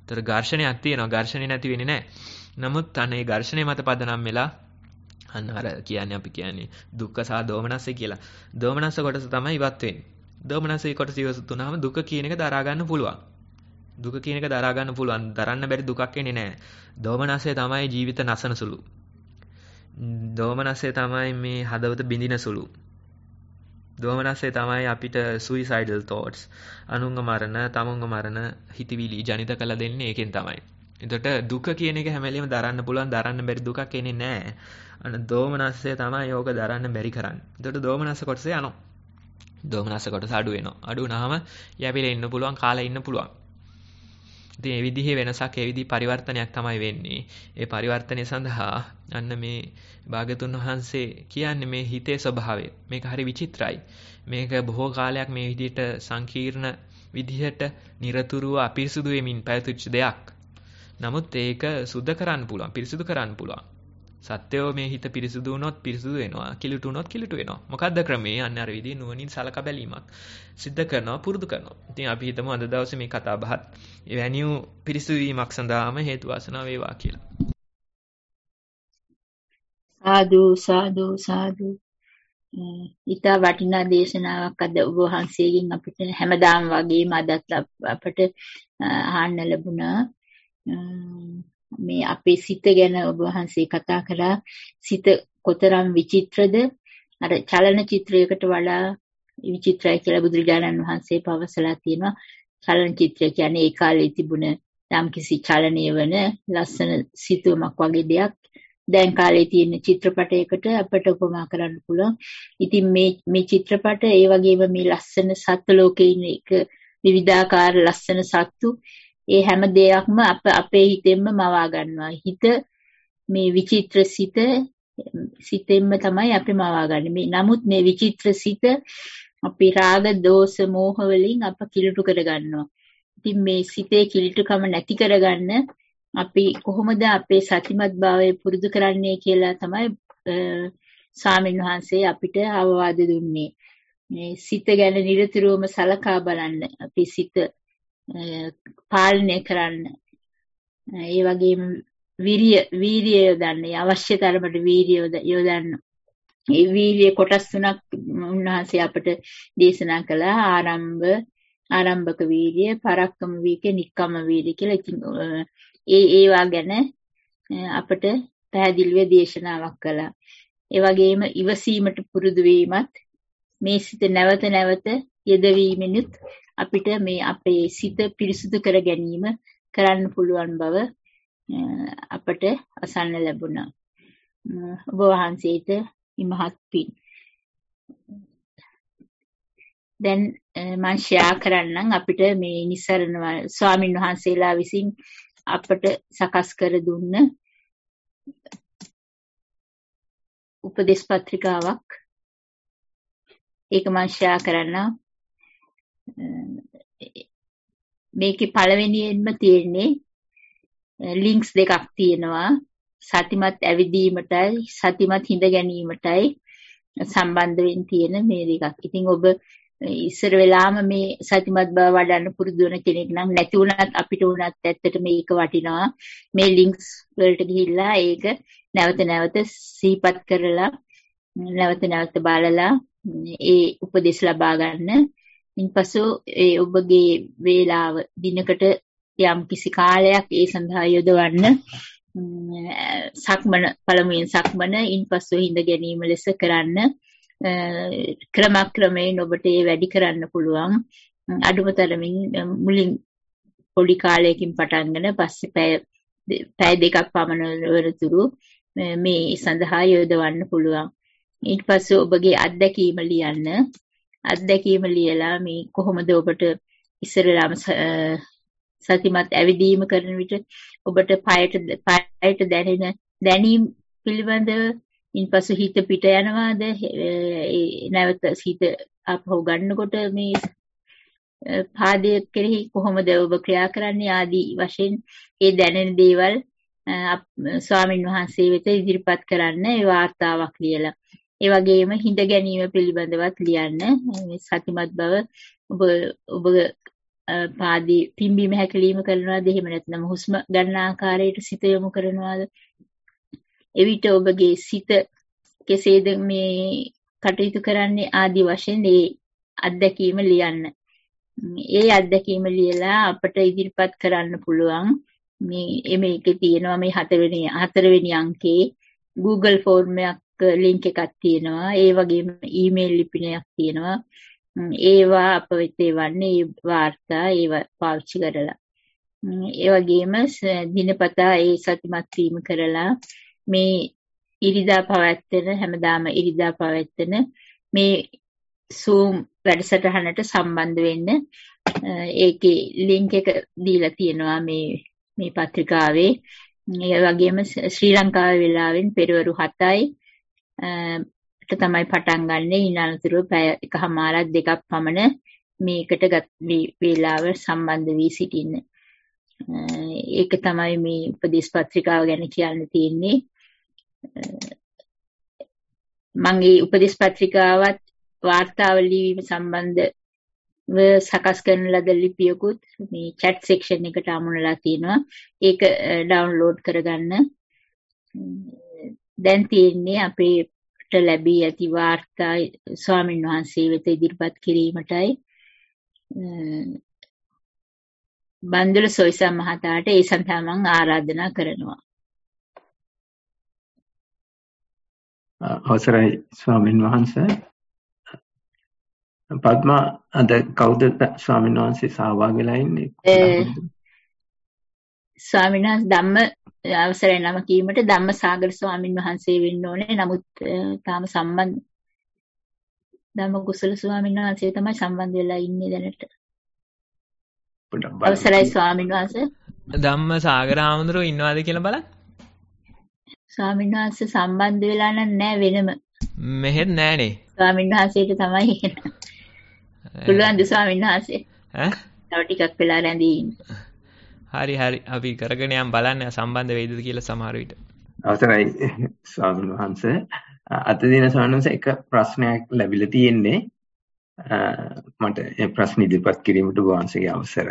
ඒතර ඝර්ෂණයක් තියෙනවා. ඝර්ෂණේ නැති වෙන්නේ නැහැ. නමුත් අනේ ඝර්ෂණේ මත පදනම් වෙලා අන්න අර කියන්නේ අපි කියන්නේ දුක්ඛ සහ දෝමනස්ස කියලා. දෝමනස්ස කොටස තමයි ඉවත් වෙන්නේ. දෝමනස්සේ කොටස ඉවත් වුණාම දුක කියන එක දරා ගන්න පුළුවන්. දුක කියන එක දරා ගන්න පුළුවන්. දරන්න බැරි දුකක් එන්නේ නැහැ. දෝමනස්සේ තමයි ජීවිත නසන සුළු. දෝමනස්සේ තමයි මේ හදවත බිඳින සුළු. දෝමනස්සේ තමයි අපිට suicidal thoughts, අනුංග මරණ, තමුංග මරණ හිතවිලි ජනිත කළ දෙන්නේ ඒකෙන් තමයි. එතකොට දුක කියන එක හැම වෙලෙම දරන්න පුළුවන්, දරන්න බැරි දුකක් එන්නේ නැහැ. අන්න දෝමනස්සේ තමයි යෝග දරන්න බැරි කරන්නේ. එතකොට දෝමනස්ස කොටසේ යනවා. දෝමනස්ස කොටස අඩු වෙනවා. අඩු වුණාම යැපිලා ඉන්න පුළුවන්, කාලා ඉන්න පුළුවන්. ඉතින් මේ විදිහේ වෙනසක්, මේ විදිහේ පරිවර්තනයක් තමයි වෙන්නේ. ඒ පරිවර්තනය සඳහා අන්න මේ භාගතුන් වහන්සේ කියන්නේ මේ හිතේ ස්වභාවය. මේක හරි විචිත්‍රයි. මේක බොහෝ කාලයක් මේ විදිහට සංකීර්ණ විදිහට නිරතුරුව අපිරිසුදු වෙමින් පැවතිච්ච දෙයක්. නමුත් ඒක සුද්ධ කරන්න පුළුවන්, පිරිසුදු කරන්න පුළුවන්. සත්‍යෝ මේ හිත පිරිසුදු වුණොත් පිරිසුදු වෙනවා, කිලුට වුණොත් කිලුට වෙනවා. මොකද්ද ක්‍රමේ? අන්න අර විදිහේ නුවණින් සලකා බැලීමක් සිද්ධ කරනවා, පුරුදු කරනවා. ඉතින් අපි හිතමු අද දවසේ මේ කතා බහත් එවැනි පිරිසුදු වීමක් සඳහාම හේතු වාසනා වේවා කියලා. සාදු සාදු සාදු. ඊට වටිනා දේශනාවක් අද ඔබ වහන්සේගෙන් අපිට හැමදාම වගේම අදත් අපට අහන්න ලැබුණා. මේ අපේ සිත ගැන ඔබ වහන්සේ කතා කළා. සිත කොතරම් විචිත්‍රද, අර චලන චිත්‍රයකට වඩා විචිත්‍රයි කියලා බුදුරජාණන් වහන්සේ පවසලා තියෙනවා. චලන චිත්‍රය කියන්නේ ඒ කාලේ තිබුණ යම්කිසි චලනය වන ලස්සන සිතුවමක් වගේ දෙයක්. දැන් කාලේ තියෙන චිත්‍රපටයකට අපට උපමා කරන්න පුළුවන්. ඉතින් මේ චිත්‍රපට ඒ වගේම මේ ලස්සන සත්ත්ව ලෝකේ ඉන්න එක විවිධාකාර ලස්සන සත්තු, ඒ හැම දෙයක්ම අපේ හිතෙන්ම මවා ගන්නවා. හිත මේ විචිත්‍ර සිතෙන්ම තමයි අපි මවා ගන්න. නමුත් මේ විචිත්‍ර සිත අපි රාග, දෝෂ, මෝහ වලින් අප කිලුටු කරගන්නවා. ඉතින් මේ සිතේ කිලුටුකම නැති කරගන්න අපි කොහොමද අපේ සතිමත් භාවය පුරුදු කරන්නේ කියලා තමයි ස්වාමීන් වහන්සේ අපිට අවවාද දුන්නේ. මේ සිත ගැන නිරතුරුවම සලකා බලන්න, අපි සිත පාලනය කරන්න. ඒ වගේම වීරිය යොදන්න, අවශ්‍ය තරමට වීරිය යොදන්න. ඒ වීරිය කොටස් තුනක් උන්වහන්සේ අපට දේශනා කළා. ආරම්භක වීරිය, පරක්කම වීරිය, නික්කම වීරිය කියලා. ඉතින් ඒවා ගැන අපට පැහැදිලිව දේශනාවක් කළා. ඒ වගේම ඉවසීමට පුරුදු වීමත්, මේ සිත නැවත නැවත යෙදවීමෙනුත් අපිට මේ අපේ සිත පිරිසුදු කර ගැනීම කරන්න පුළුවන් බව අපට අසන්න ලැබුණා. ඔබ වහන්සේට ඉමහත් පින්. දැන් මම ෂෙයා කරන්නම් අපිට මේ නිසරණ ස්වාමින් වහන්සේලා විසින් අපට සකස් කර දුන්න උපදේශ පත්‍රිකාවක්. ඒක මම ෂෙයා කරන්නම්. මේකේ පළවෙනියෙන්ම තියෙන්නේ ලින්ක්ස් දෙකක් තියෙනවා. සතිමත් ඇවිදීමටයි සතිමත් හිඳ ගැනීමටයි සම්බන්ධ වෙන්න තියෙන මේ දෙකක්. ඉතින් ඔබ ඉස්සර වෙලාම මේ සතිමත් බව වඩන්න පුරුදු වෙන කෙනෙක් නම් නැති වුණත් අපිට උනත් ඇත්තට මේක වටිනවා. මේ ලින්ක්ස් වලට ගිහිල්ලා ඒක නැවත නැවත සිහිපත් කරලා නැවත නැවත බලලා ඒ උපදෙස් ලබා ගන්න. ඉන්පසු ඒ ඔබගේ වේලාව දිනකට යම් කිසි කාලයක් ඒ සඳහා යොදවන්න. සක්මන, පළමුවෙන් සක්මන, ඉන්පසු හිඳ ගැනීම ලෙස කරන්න. ක්‍රමක්‍රමයෙන් ඔබට ඒ වැඩි කරන්න පුළුවන්. අඩුම තරමින් මුලින් පොඩි කාලයකින් පටන්ගෙන පස්සේ පැය දෙකක් පමණ වරතුරු මේ සඳහා යොදවන්න පුළුවන්. ඊට පස්සේ ඔබගේ අත්දැකීම ලියන්න. අත්දැකීම ලියලා මේ කොහොමද ඔබට ඉස්සරලාම සතිමත් ඇවිදීම කරන විට ඔබට පයට දැනෙන දැනීම් පිළිබඳව, ඉන්පසු හිත පිට යනවාද, නැවත හිත අපහු ගන්නකොට මේ පාදයේ කෙරෙහි කොහොමද ඔබ ක්‍රියා කරන්නේ ආදී වශයෙන් ඒ දැනෙන දේවල් ස්වාමින් වහන්සේ වෙත ඉදිරිපත් කරන්න. ඒ වාර්තාවක් ලියලා ඒ වගේම හිඳ ගැනීම පිළිබඳවත් ලියන්න. සතිමත් බව ඔබ පාදී පිම්බීම හැකිලිම කරනවාද එහෙම නැත්නම් හුස්ම ගන්න ආකාරයට සිත යොමු කරනවාද? එවිට ඔබගේ සිත කෙසේද මේ කටයුතු කරන්නේ ආදි වශයෙන් ඒ අත්දැකීම ලියන්න. ඒ අත්දැකීම ලියලා අපට ඉදිරිපත් කරන්න පුළුවන්. මේකේ තියෙනවා මේ හතරවෙනි අංකේ Google ෆෝර්ම් එකක් ලින්ක් එකක් තියෙනවා. ඒ වගේම ඊමේල් ලිපිනයක් තියෙනවා. ඒවා අප වෙත එවන්නේ ඒ වාර්තා ඒවා පාවිච්චි කරලා. ඒ වගේම දිනපතා ඒ සතිමත් වීම කරලා මේ ඉරිදා පවත්වන හැමදාම ඉරිදා පවත්වන මේ Zoom වැඩසටහනට සම්බන්ධ වෙන්න. ඒකේ ලින්ක් එක දීලා තියෙනවා මේ පත්‍රිකාවේ. ඒ වගේම ශ්‍රී ලංකාවේ වෙලාවෙන් පෙරවරු 7යි තමයි පටන් ගන්න. ඊනතුරු පැය එකමාරක් දෙකක් පමණ මේකට වේලාව සම්බන්ධ වී සිටින්න. ඒක තමයි මේ උපදේශ පත්‍රිකාව ගැන කියන්න තියෙන්නේ. මගේ උපදේශ පත්‍රිකාවත් වාර්තාව ලිවීම සම්බන්ධව සකස් කරන ලද ලිපියකුත් මේ chat section එකට අමුණලා තියෙනවා. ඒක ඩවුන්ලෝඩ් කරගන්න. දැන් තියෙන්නේ අපේට ලැබී ඇති වාර්තා ස්වාමීන් වහන්සේ වෙත ඉදිරිපත් කිරීමටයි. බන්දුල සොයිසා මහතාට ඒ සඳහා මම ආරාධනා කරනවා. අවසරයි ස්වාමීන් වහන්සේ. පద్මා අද කවුද ස්වාමීන් වහන්සේ සහභාගී වෙලා ඉන්නේ? ස්වාමීන් වහන්සේ ධම්ම අවසරයි නම කීමට ධම්මසාගර ස්වාමීන් වහන්සේ වෙන්න ඕනේ. නමුත් තාම සම්බන්ධ ධම්ම කුසල ස්වාමීන් වහන්සේ තමයි සම්බන්ධ වෙලා ඉන්නේ දැනට. අවසරයි ස්වාමීන් වහන්සේ. ධම්මසාගර ආමඳුරෝ ඉන්නවාද කියලා බලන්න. ස්වාමීන් වහන්සේ සම්බන්ධ වෙලා නැහැ වෙනම. මෙහෙත් නෑනේ. ස්වාමීන් වහන්සේට තමයි පුළුවන් ද ස්වාමීන් වහන්සේ. තව ටිකක් වෙලා රැඳී ඉන්න. හරි අපි කරගෙන යම් බලන්න සම්බන්ධ වෙයිද කියලා සමහර විට. අවසරයි ස්වාමීන් වහන්සේ. අද දින ස්වාමීන් වහන්සේ එක ප්‍රශ්නයක් ලැබිලා තියෙන්නේ. මට ඒ ප්‍රශ්න ඉදිරිපත් කිරීමට වහන්සේගේ අවසර.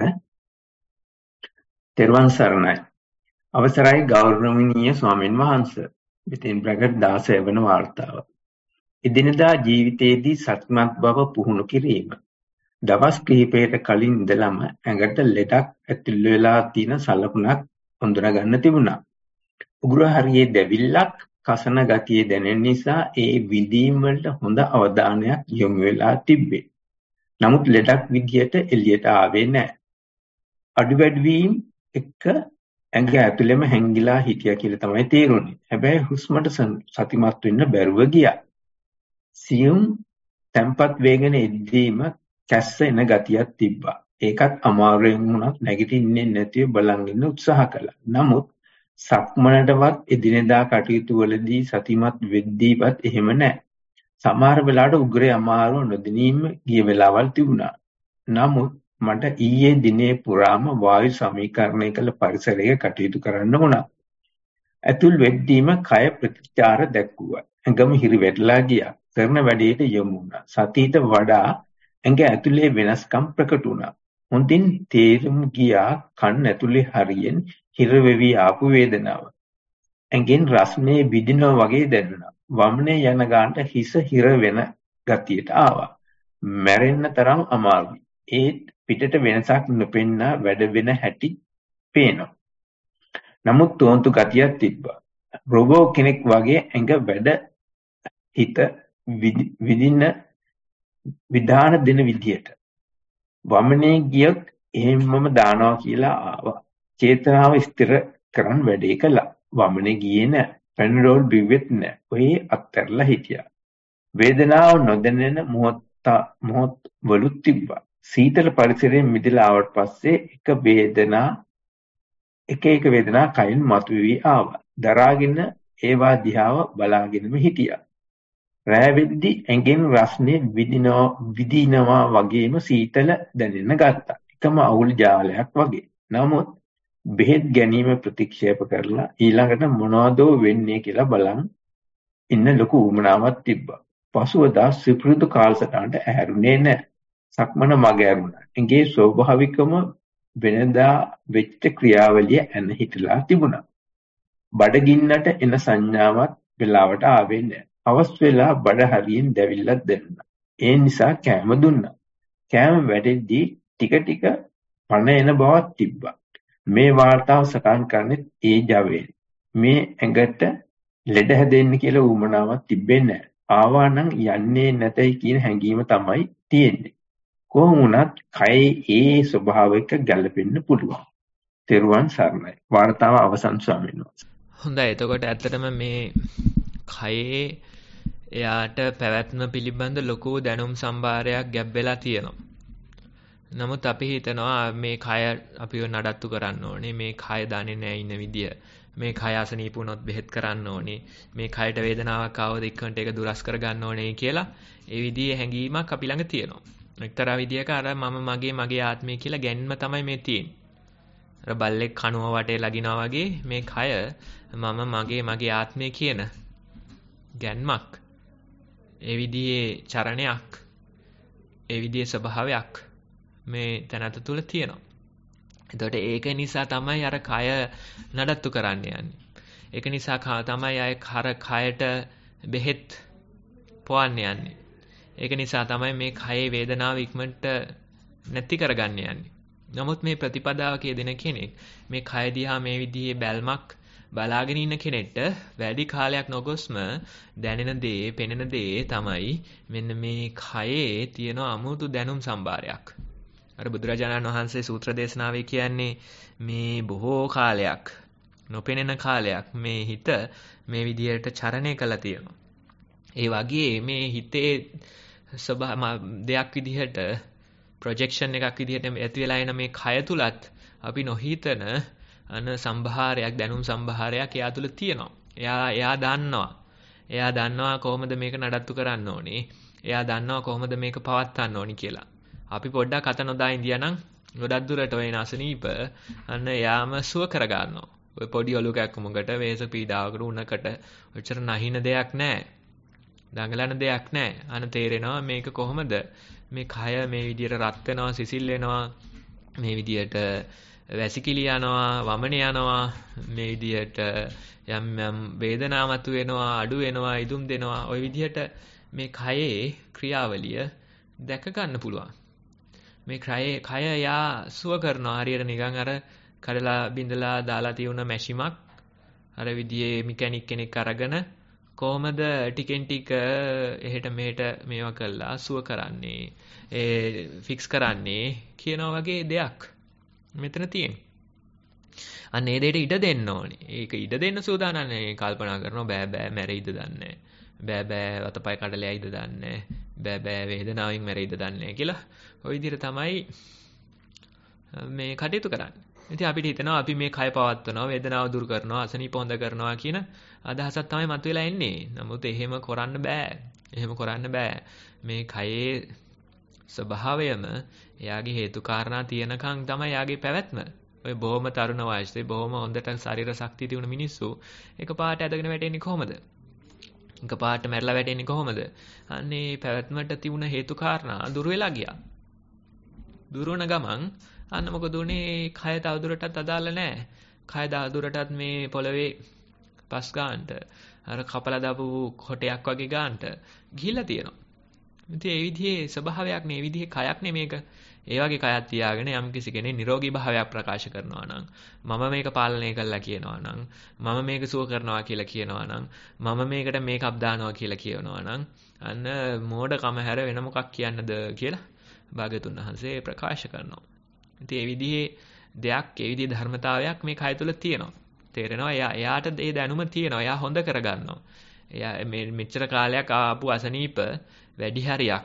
තෙරුවන් සරණයි. අවසරයි ගෞරවනීය ස්වාමීන් වහන්සේ. within bracket 16 වෙන වාර්තාව. එදිනදා ජීවිතයේදී සත්‍යමත් බව පුහුණු කිරීම. දවස් කිහිපයකට කලින් ඉඳලම ඇඟට ලෙඩක් ඇතුල් වෙලා තියෙන සලකුණක් හඳුනා ගන්න තිබුණා. උගුර හරියේ දැවිල්ලක් කසන ගතිය දැනෙන නිසා ඒ විඳීම් වලට හොඳ අවධානයක් යොමු වෙලා තිබ්බේ. නමුත් ලෙඩක් විදියට එළියට ආවේ නැහැ. අඩු වැඩි වීම එක ඇඟ ඇතුළෙම හැංගිලා හිටියා කියලා තමයි තේරුනේ. හැබැයි හුස්මට සතිමත් වෙන්න බැරුව ගියා. සියුම් tempat වේගන එද්දීම කැස්ස එන ගතියක් තිබ්බා. ඒකත් අමාරුවෙන් වුණත් නැගිටින්නේ නැතිව බලන් ඉන්න උත්සාහ කළා. නමුත් සක්මනටවත් එදිනෙදා කටයුතු වලදී සතිමත් වෙද්දීවත් එහෙම නැහැ. සමහර වෙලාවට උග්‍රේ අමාරුව නොදැනීම ගිය වෙලාවල් තිබුණා. නමුත් මට ඊයේ දිනේ පුරාම වායු සමීකරණය කළ පරිසරයක කටයුතු කරන්න වුණා. ඇතුල් වෙද්දීම කය ප්‍රතිචාර දැක්වුවා. ඇඟම හිරිවැටලා ගියා. කරන වැඩේට යොමු වුණා. සතියට වඩා ඇඟ ඇතුලේ වෙනස්කම් ප්‍රකට වුණා. හොඳින් තේරුම් ගියා කන් ඇතුලේ හරියෙන් හිර වෙවි ආපු වේදනාව. ඇඟෙන් රස්නේ විදිනවා වගේ දැනුණා. වමනේ යන ගානට හිස හිර වෙන ගතියට ආවා. මැරෙන්න තරම් අමාරුයි. ඒත් පිටට වෙනසක් නොපෙන්නා වැඩ වෙන හැටි පේනවා. නමුත් තෝන්තු ගතියක් තිබ්බා. රොබෝ කෙනෙක් වගේ ඇඟ වැඩ හිත විධාන දෙන විදියට. වමනේ ගියොත් එහෙමම දානවා කියලා ආවා. චේතනාව ස්ථිර කරන් වැඩේ කළා. වමනේ ගියේ නෑ. පැනඩෝල් බිව්වෙත් නෑ. ඔහේ අත්තරලා හිටියා. වේදනාව නොදැනෙන මොහොත් වලුත් තිබ්බා. සීතල පරිසරයෙන් මිදලා ආවට පස්සේ එක වේදනා කයින් මතුවී ආවා. දරාගෙන ඒවා දිහාව බලාගෙනම හිටියා. රෑ වෙද්දි ඇඟෙන් රස්නේ විදිනවා වගේම සීතල දැනෙන්න ගත්තා. එකම අවුල් ජාලයක් වගේ. නමුත් බෙහෙත් ගැනීම ප්‍රතික්ෂේප කරලා ඊළඟට මොනවදෝ වෙන්නේ කියලා බලන් ඉන්න ලොකු උමනාවක් තිබ්බා. පසුවදා සිපුරුදු කාලසටහනට ඇහැරුනේ නැහැ. සක්මන මගහැරුණා. ඇඟේ ස්වාභාවිකම වෙනදා වෙච්ච ක්‍රියාවලිය ඇන හිටලා තිබුණා. බඩගින්නට එන සංඥාවක් වෙලාවට ආවේ නෑ. හවස් වෙලා බඩ හරියෙන් දැවිල්ලක් දැනුණා. ඒ නිසා කෑම දුන්නා. කෑම වැටෙද්දී ටික ටික පණ එන බවක් තිබ්බා. මේ වාර්තාව සටහන් කරන්නෙත් ඒ ජවයෙන්. මේ ඇඟට ලෙඩ හැදෙන්න කියලා උවමනාවක් තිබ්බෙන්නේ නෑ. ආවා නම් යන්නේ නැතයි කියන හැඟීම තමයි තියෙන්නේ. කොහොම වුණත් කයේ ඒ ස්වභාවයක ගැලපෙන්න පුළුවන්. තෙරුවන් සරණයි. වාර්තාව අවසන් ස්වාමීන් වහන්සේ. හොඳයි. එතකොට ඇත්තටම මේ කයේ එයාට පැවැත්ම පිළිබඳ ලොකු දැනුම් සම්භාරයක් ගැබ් වෙලා තියෙනවා. නමුත් අපි හිතනවා මේ කය අපිව නඩත්තු කරන්න ඕනේ. මේ කය දන්නේ නැහැ ඉන්න විදිය. මේ කය අසනීප වුණොත් බෙහෙත් කරන්න ඕනේ. මේ කයට වේදනාවක් ආවොත් ඉක්මනට ඒක දුරස් කර ගන්න ඕනේ කියලා ඒ විදිහේ හැඟීමක් අපි ළඟ තියෙනවා. එක්තරා විදියක අර මම මගේ ආත්මය කියලා ගැනීම තමයි මේ තියෙන්නේ. අර බල්ලෙක් කණුව වටේ ලගිනවා වගේ මේ කය මම මගේ ආත්මය කියන ගැන්මක්. ඒ විදිහේ චරණයක්, ඒ විදිහේ ස්වභාවයක් මේ තැනත තුල තියෙනවා. එතකොට ඒක නිසා තමයි අර කය නඩත්තු කරන්න යන්නේ. ඒක නිසා තමයි අය කයට බෙහෙත් පොවන්න යන්නේ. ඒක නිසා තමයි මේ කයේ වේදනාව ඉක්මනට නැති කරගන්න යන්නේ. නමුත් මේ ප්‍රතිපදාව කියන කෙනෙක් මේ කය දිහා මේ විදිහේ බැල්මක් බලාගෙන ඉන්න කෙනෙක්ට වැඩි කාලයක් නොගොස්ම දැනෙන දේ, පෙනෙන දේ තමයි මෙන්න මේ කයේ තියෙන අමුතු දැනුම් සම්භාරයක්. අර බුදුරජාණන් වහන්සේ සූත්‍ර දේශනාවේ කියන්නේ මේ බොහෝ කාලයක්, නොපෙනෙන කාලයක් මේ හිත මේ විදිහට චරණය කළා තියෙනවා. ඒ වගේ මේ හිතේ දෙයක් විදිහට ප්‍රොජෙක්ෂන් එකක් විදිහට ඇති වෙලා එන මේ කය තුලත් අපි නොහිතන සම්භාරයක්, දැනුම් සම්භාරයක් එයා තුල තියෙනවා. එයා දන්නවා කොහොමද මේක නඩත්තු කරන්න ඕනේ. එයා දන්නවා කොහොමද මේක පවත්වන්න ඕනි කියලා. අපි පොඩ්ඩක් අත නොදා ඉඳියානම් ගොඩක් දුරට වෙන අසනීප එයාම සුව කර ගන්නවා. ඔය පොඩි ඔලු කැක්කුමකට, වේස පීඩාවකට, උණකට ඔච්චර නැහින දෙයක් නැහැ. දඟලන දෙයක් නැහැ. තේරෙනවා මේක කොහොමද මේ කය මේ විදියට රත් වෙනවා, සිසිල් වෙනවා, මේ විදියට වැසිකිලි යනවා, වමන යනවා, මේ විදියට යම් වේදනා මතු වෙනවා, අඩු වෙනවා, ඉදුම් දෙනවා. ওই විදියට මේ කයේ ක්‍රියාවලිය දැක ගන්න පුළුවන්. මේ කය යා සුව කරනවා. හරියට නිකන් අර කඩලා බිඳලා දාලා තියුණ මැෂිමක් අර විදිහේ මෙකැනික් කෙනෙක් අරගෙන කොහොමද ටිකෙන් ටික එහෙට මෙහෙට මේවා කළා සුව කරන්නේ, ෆික්ස් කරන්නේ කියනවා වගේ දෙයක් මෙතන තියෙනවා. අන්න ඒ දෙයට ඉඩ දෙන්න ඕනේ. ඒක ඉඩ දෙන්න සූදානම් නේ. කල්පනා කරනවා බෑ මැරෙයිද දන්නේ. බෑ වතපය කඩලා යයිද දන්නේ. බෑ වේදනාවෙන් මැරෙයිද දන්නේ කියලා. ওই විදිහට තමයි මේ කටයුතු කරන්නේ. ඉතින් අපිට හිතෙනවා අපි මේ කය පවත්වනවා, වේදනාව දුරු කරනවා, අසනීප හොඳ කරනවා කියන අදහසක් තමයි මතුවලා එන්නේ. නමුත් එහෙම කරන්න බෑ. මේ කයේ ස්වභාවයම එයාගේ හේතු කාරණා තියෙනකන් තමයි එයාගේ පැවැත්ම. ඔය බොහොම තරුණ වයසේ බොහොම හොඳට ශරීර ශක්තිය තියුණු මිනිස්සු එකපාරට ඇදගෙන වැටෙන්නේ කොහොමද? එකපාරට මැරලා වැටෙන්නේ කොහොමද? අන්නේ පැවැත්මට තියුණ හේතු කාරණා දුර වෙලා ගියා. දුර වුණ ගමන් අන්න මොකද උනේ? කය තවදුරටත් අදාළ නැහැ. කය තවදුරටත් මේ පොළවේ පස් ගන්නට අර කපලා දාපු කොටයක් වගේ ගන්නට ගිහිල්ලා තියෙනවා. ඉතින් ඒ විදිහේ ස්වභාවයක් නේ, ඒ විදිහේ කයක් නේ මේක. ඒ වගේ කයක් තියාගෙන යම් කිසි කෙනෙක් නිරෝගී භාවයක් ප්‍රකාශ කරනවා නම්, මම මේක පාලනය කළා කියනවා නම්, මම මේක සුව කරනවා කියලා කියනවා නම්, මම මේකට මේකප් දානවා කියලා කියනවා නම්, අන්න මෝඩකම හැර වෙන මොකක් කියන්නද කියලා භාග්‍යතුන් වහන්සේ ප්‍රකාශ කරනවා. ඉතින් ඒ විදිහේ දෙයක්, ඒ විදිහේ ධර්මතාවයක් මේ කය තුල තියෙනවා. තේරෙනවා? එයාට ඒ දැනුම තියෙනවා. එයා හොඳ කරගන්නවා. එයා මේ මෙච්චර කාලයක් ආපු අසනීප වැඩි හරියක්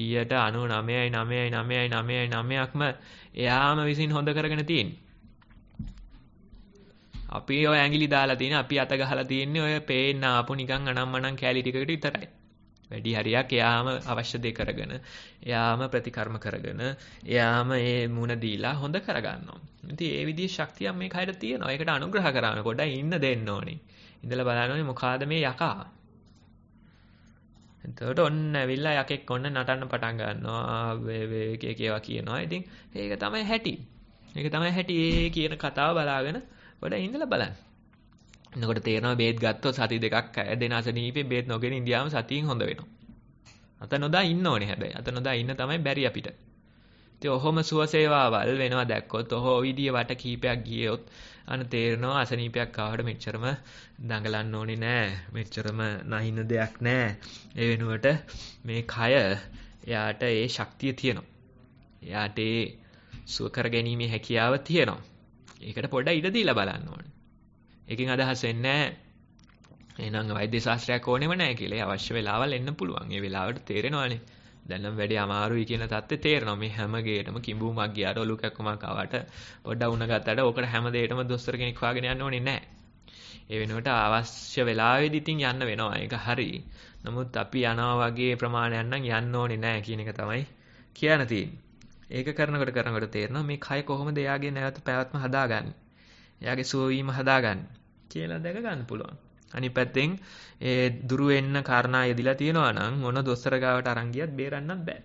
99.99999%ක්ම එයාම විසින් හොඳ කරගෙන තියෙන්නේ. අපි ඔය ඇඟිලි දාලා තියෙන, අපි අත ගහලා තියෙන්නේ ඔය පේන්න ආපු නිකන් අනම්මනම් කැලි ටිකකට විතරයි. වැඩි හරියක් එයාම අවශ්‍ය දේ කරගෙන, එයාම ප්‍රතිකර්ම කරගෙන, එයාම ඒ මුණ දීලා හොඳ කරගන්නවා. ඉතින් ඒ විදිහේ ශක්තියක් මේ කයට තියෙනවා. ඒකට අනුග්‍රහ කරන්න පොඩ්ඩක් ඉන්න දෙන්න ඕනේ. ඉඳලා බලන්න ඕනේ මොකಾದ මේ යකා. එතකොට ඔන්න ඇවිල්ලා යකෙක් ඔන්න නටන්න පටන් ගන්නවා එක ඒවා කියනවා. ඉතින් ඒක තමයි හැටි. ඒක තමයි හැටි ඒ කියන කතාව බලාගෙන පොඩ ඉඳලා බලන්න. එතකොට තේරෙනවා බේත් ගත්තොත් සති දෙකක් දෙන අසනීපේ බේත් නොගෙන ඉඳියාම සතියෙන් හොඳ වෙනවා. අත නොදා ඉන්න ඕනේ හැබැයි. අත නොදා ඉන්න තමයි බැරි අපිට. ඉතින් ඔහොම සුවසේවාවල් වෙනවා දැක්කොත් ඔහො විදිය වට කීපයක් ගියොත් අන්න තේරෙනවා අසනීපයක් ආවට මෙච්චරම දඟලන්න ඕනේ නෑ. මෙච්චරම නැහින දෙයක් නෑ. ඒ වෙනුවට මේ කය එයාට ඒ ශක්තිය තියෙනවා. එයාට ඒ සුව කර ගැනීමේ හැකියාව තියෙනවා. ඒකට පොඩ්ඩක් ඉඩ දීලා බලන්න ඕනේ. ඒකෙන් අදහස් වෙන්නේ එහෙනම් වෛද්‍ය ශාස්ත්‍රයක් ඕනෙම නැහැ කියලා. ඒ අවශ්‍ය වෙලාවල් එන්න පුළුවන්. ඒ වෙලාවට තේරෙනවානේ. දැන් නම් වැඩි අමාරුයි කියන தත්ත්වය තේරෙනවා. මේ හැම ගේටම කිඹුමක් ගියාට ඔලු කැක්කමක් ආවට පොඩ්ඩක් උණ ගත්තට ඕකට හැම දෙයකටම දොස්තර කෙනෙක් වාගෙන යන්න ඕනේ නැහැ. ඒ වෙනුවට අවශ්‍ය වෙලාවෙදි ඉතින් යන්න වෙනවා. ඒක හරි. නමුත් අපි යනවා වගේ ප්‍රමාණයක් නම් යන්න ඕනේ නැහැ කියන එක තමයි කියන්න තියෙන්නේ. ඒක කරනකොට තේරෙනවා මේ කය කොහොමද එයාගේ නැවත පැවැත්ම හදාගන්නේ. එයාගේ සුවවීම හදාගන්නේ කියලා දැක ගන්න පුළුවන්. අනිත් පැත්තෙන් ඒ දුරු වෙන්න කාරණා යෙදිලා තියෙනවා නම් මොන දොස්තර ගාවට අරන් ගියත් බේරන්නත් බෑ.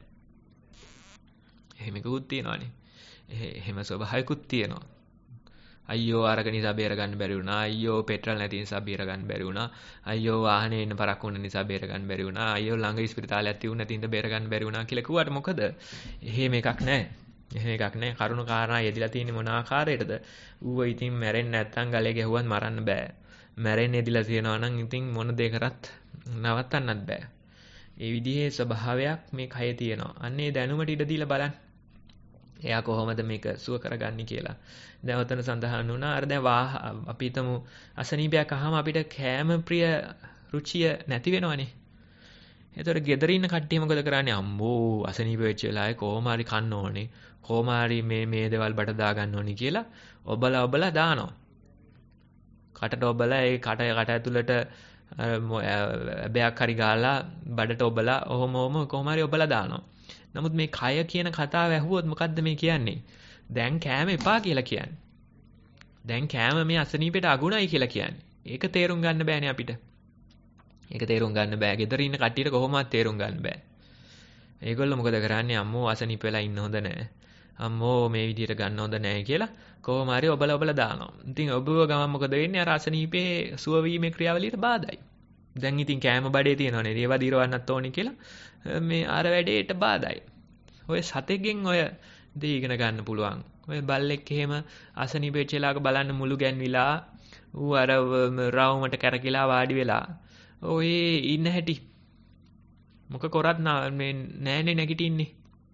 එහෙම එකකුත් තියෙනවානේ. එහෙම ස්වභාවිකුත් තියෙනවා. අයියෝ අරක නිසා බේර ගන්න බැරි වුණා. අයියෝ පෙට්‍රල් නැති නිසා බේර ගන්න බැරි වුණා. අයියෝ වාහනේ ඉන්න පරක් වුණ නිසා බේර ගන්න බැරි වුණා. අයියෝ ළඟ ඉස්පිරිතාලයක් තියුණ නැති ඉඳ බේර ගන්න බැරි වුණා කියලා කිව්වට මොකද? එහෙම එකක් නැහැ. එහෙම එකක් නැහැ. කරුණු කාරණා යෙදිලා තියෙන්නේ මොන ආකාරයටද? ඌව ඉතින් මැරෙන්නේ නැත්තම් ගලේ ගැහුවත් මරන්න බෑ. මැරෙන්නේ යෙදිලා තියෙනවා නම් ඉතින් මොන දේ කරත් නවත්තන්නත් බෑ. ඒ විදිහේ ස්වභාවයක් මේ කයේ තියෙනවා. අන්න ඒ දැනුමට ඉඩ දීලා බලන්න. එයා කොහොමද මේක සුව කරගන්නේ කියලා. දැන් ඔතන සඳහන් වුණා අර දැන් අපි හිතමු අසනීපයක් අහම අපිට කෑම ප්‍රිය රුචිය නැති වෙනවනේ. ඒතර ගෙදර ඉන්න කට්ටිය මොකද කරන්නේ? අම්මෝ අසනීප වෙච්ච වෙලාවේ කොහොම හරි කන්න ඕනේ. කොහොම හරි මේ දේවල් බඩ දා ගන්න ඕනේ කියලා ඔබලා දානවා. කටට ඔබලා ඒ කට ඇතුළට බෑයක් හරි ගාලා බඩට ඔබලා ඔහොම කොහොම හරි ඔබලා දානවා. නමුත් මේ කය කියන කතාව ඇහුවොත් මොකද්ද මේ කියන්නේ? දැන් කෑම එපා කියලා කියන්නේ. දැන් කෑම මේ අසනීපෙට අගුණයි කියලා කියන්නේ. ඒක තේරුම් ගන්න බෑනේ අපිට. ඒක තේරුම් ගන්න බෑ. ගෙදර ඉන්න කට්ටියට කොහොමවත් තේරුම් ගන්න බෑ. ඒගොල්ලෝ මොකද කරන්නේ? අම්මෝ අසනීප වෙලා ඉන්න හොඳ නෑ. අම්මෝ මේ විදියට ගන්න හොඳ නෑ කියලා කොහොම හරි ඔබලා දානවා. ඉතින් ඔබව ගමන් මොකද වෙන්නේ? අර අසනීපේ සුව වීමේ ක්‍රියාවලියට බාධායි. දැන් ඉතින් කෑම බඩේ තියෙනවනේ. ඒවා දිරවන්නත් ඕනේ කියලා මේ අර වැඩේට බාධායි. ඔය සතෙක්ගෙන් ඔය දේ ඉගෙන ගන්න පුළුවන්. ඔය බල්ලෙක් එහෙම අසනීප වෙච්ච වෙලාවක බලන්න මුළු ගැන්විලා ඌ අර රවුමට කැරකිලා වාඩි වෙලා ඔය ඉන්න හැටි. මොක කරත් මේ නෑනේ නැගිටින්නේ.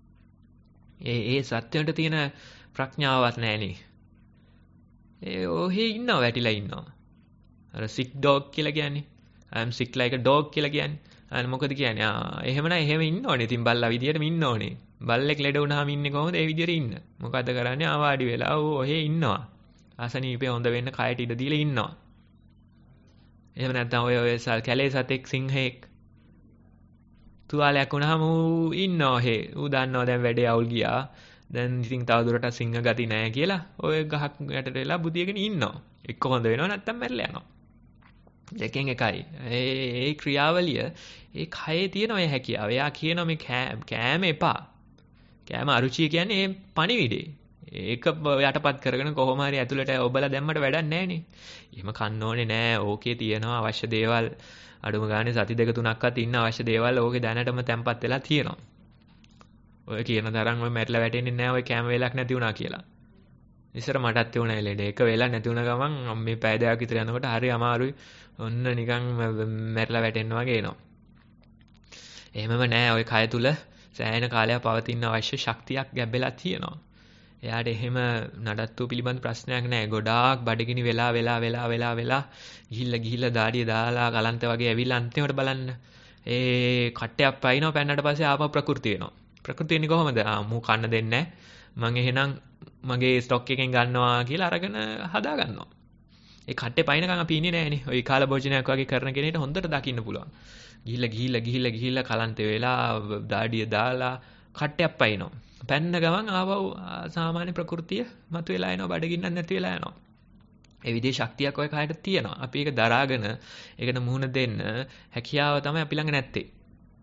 ඒ සත්‍යයට තියෙන ප්‍රඥාවක් නෑනේ. ඒ ඔහේ ඉන්නවා වැටිලා ඉන්නවා. අර sick dog කියලා කියන්නේ. I am sick like a dog කියලා කියන්නේ. අර මොකද කියන්නේ? එහෙමනම් එහෙම ඉන්න ඕනේ. ඉතින් බල්ලා විදියටම ඉන්න ඕනේ. බල්ලෙක් ලෙඩ වුණාම ඉන්නේ කොහොමද? ඒ විදියට ඉන්න. මොකද කරන්නේ? ආවාඩි වෙලා ඔහේ ඉන්නවා. අසනීපේ හොඳ වෙන්න කයට ඉඩ දීලා ඉන්නවා. එහෙම නැත්නම් ඔය කැලේ සතෙක් සිංහෙක් තුවාලයක් වුණාම ඌ ඉන්නවා ඔහේ. ඌ දන්නවා දැන් වැඩේ අවුල් ගියා. දැන් ඉතින් තවදුරටත් සිංහ ගති නැහැ කියලා ඔය ගහක් යටට වෙලා බුදියගෙන ඉන්නවා. එක්ක හොඳ වෙනවා නැත්නම් මැරලා යනවා. දෙකෙන් එකයි. ඒ ක්‍රියාවලිය ඒ කයේ තියෙන ඔය හැකියාව. එයා කියනවා මේ කෑම එපා. කෑම අරුචිය කියන්නේ ඒ පණිවිඩේ. ඒක යටපත් කරගෙන කොහොම හරි ඇතුළට ඔබලා දැම්මට වැඩක් නැහැනේ. එහෙම කන්න ඕනේ නෑ. ඕකේ තියෙනවා අවශ්‍ය දේවල් අඩුම ගානේ සති දෙක තුනක්වත් ඉන්න අවශ්‍ය දේවල් ඕකේ දැනටම තැම්පත් වෙලා තියෙනවා. ඔය කියන තරම් ඔය මැරිලා වැටෙන්නේ නෑ ඔය කෑම වේලක් නැති වුණා කියලා. ඉස්සර මටත් තියුණා ඒ ලෙඩ. එක වේලක් නැති වුණ ගමන් මේ පැය දෙකක් විතර යනකොට හරි අමාරුයි. ඔන්න නිකන් මැරිලා වැටෙන්න වගේ එනවා. එහෙමම නෑ ඔය කය තුල සෑහෙන කාලයක් පවතින අවශ්‍ය ශක්තියක් ගැබ්බෙලා තියෙනවා. එයාට එහෙම නඩත්තු පිළිබඳ ප්‍රශ්නයක් නෑ. ගොඩාක් බඩගිනි වෙලා ගිහිල්ලා දාඩිය දාලා කලන්ත වගේ ඇවිල්ලා අන්තිමට බලන්න ඒ කට්ටයක් පයින්නවා. පැන්නට පස්සේ ආපහු ප්‍රകൃති වෙනවා. ප්‍රകൃති වෙන්නේ කොහොමද? මූ කන්න දෙන්නේ මං එහෙනම් මගේ ස්ටොක් එකෙන් ගන්නවා කියලා අරගෙන හදා ගන්නවා. ඒ කට්ටේ පයින්නකම් අපි ඉන්නේ නෑනේ. ඔය කාල භෝජනයක් වගේ කරන කෙනෙක්ට හොඳට දකින්න පුළුවන්. ගිහිල්ලා කලන්තේ වෙලා දාඩිය දාලා කට්ටයක් පයින්නවා. පැන්න ගමන් ආවව සාමාන්‍ය ප්‍රകൃතිය මතුවලා එනවා. බඩගින්නක් නැති වෙලා යනවා. ඒ විදිහේ ශක්තියක් ඔය කයට තියෙනවා. අපි ඒක දරාගෙන ඒකට මුහුණ දෙන්න හැකියාව තමයි අපි ළඟ නැත්තේ.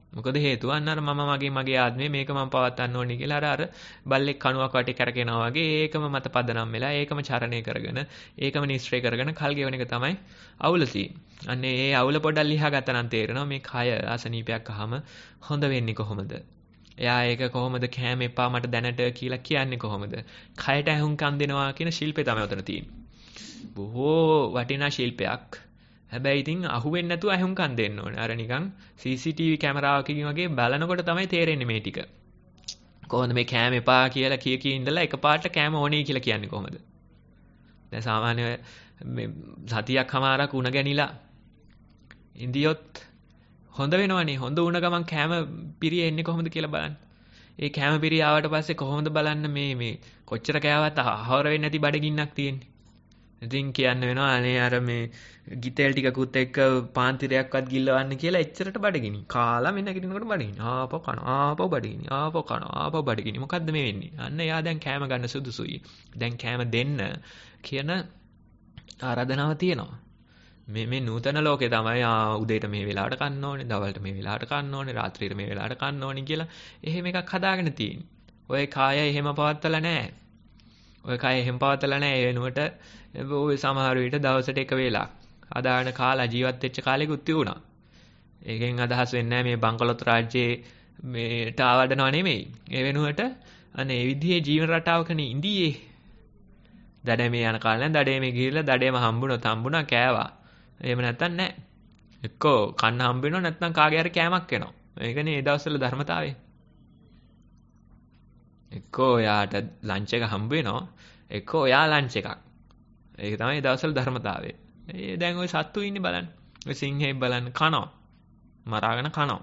මොකද හේතුව අන්න අර මම මගේ ආත්මය මේක මම පවත්වන්න ඕනේ කියලා අර බල්ලෙක් කණුවක් වටේ කරකිනවා වගේ ඒකම මත පදනම් වෙලා ඒකම චරණය කරගෙන ඒකම නිස්සරේ කරගෙන කල් ගෙවන එක තමයි අවුල තියෙන්නේ. අන්න ඒ අවුල පොඩ්ඩක් ලියා ගත්තා නම් තේරෙනවා මේ කය අසනීපයක් අහම හොඳ වෙන්නේ කොහොමද? එයා ඒක කොහොමද කෑම එපා මට දැනට කියලා කියන්නේ කොහොමද? කයට ඇහුම්කන් දෙනවා කියන ශිල්පේ තමයි උතන තියෙන්නේ. බොහෝ වටිනා ශිල්පයක්. හැබැයි ඉතින් අහුවෙන්නේ නැතුව ඇහුම්කන් දෙන්න ඕනේ. අර නිකන් CCTV කැමරාවකින් වගේ බලනකොට තමයි තේරෙන්නේ මේ ටික. කොහොමද මේ කෑම එපා කියලා කී ඉඳලා එකපාරට කෑම ඕනේ කියලා කියන්නේ කොහොමද? දැන් සාමාන්‍ය මේ සතියක් හමාරක් උණ ගැනිලා ඉන්දියොත් හොඳ වෙනවනේ. හොඳ උණ ගමන් කෑම පිරිය එන්නේ කොහොමද කියලා බලන්න. ඒ කෑම පිරිය ආවට පස්සේ කොහොමද බලන්න මේ කොච්චර කෑවත් ආහාර වෙන්නේ නැති බඩගින්නක් තියෙන්නේ. ඉතින් කියන්න වෙනවා අනේ අර මේ ගිතෙල් ටිකකුත් එක්ක පාන්තිරයක්වත් ගිල්ලවන්න කියලා එච්චරට බඩගිනි. කාලා මෙන්න කිටිනකොට බඩගිනි. ආපහු කනවා. ආපහු බඩගිනි. ආපහු කනවා. ආපහු බඩගිනි. මොකද්ද මේ වෙන්නේ? අන්න එයා දැන් කෑම ගන්න සුදුසුයි. දැන් කෑම දෙන්න කියන ආරාධනාව තියෙනවා. මේ නූතන ලෝකේ තමයි උදේට මේ වෙලාවට කන්න ඕනේ, දවල්ට මේ වෙලාවට කන්න ඕනේ, රාත්‍රියට මේ වෙලාවට කන්න ඕනේ කියලා එහෙම එකක් හදාගෙන තියෙන්නේ. ඔය කාය එහෙම පවත්තලා නැහැ. ඔය කාය එහෙම පවත්තලා නැහැ. ඒ වෙනුවට ඔය සමහර විට දවසට එක වේලක් අදාන කාලා ජීවත් වෙච්ච කාලෙකුත් තිබුණා. ඒකෙන් අදහස් වෙන්නේ මේ බංකොලොත් රාජ්‍යයේ මේට ආවඩනව නෙමෙයි. ඒ වෙනුවට අනේ මේ විදිහේ ජීවන රටාවකනේ ඉඳී දඩේ යන කාලෙන් දඩේ මේ ගිහිල්ලා දඩේම හම්බුණා කෑවා. එහෙම නැත්තම් නැහැ. එක්කෝ කන්න හම්බ වෙනවා නැත්නම් කාගේ හරි කෑමක් එනවා. ඒකනේ ඒ දවස්වල ධර්මතාවය. එක්කෝ යාට ලන්ච් එක හම්බ වෙනවා. එක්කෝ යා ලන්ච් එකක්. ඒක තමයි ඒ දවස්වල ධර්මතාවය. ඒ දැන් ওই සත්තු ඉන්නේ බලන්න. ඔය සිංහෙක් බලන්න කනවා. මරාගෙන කනවා.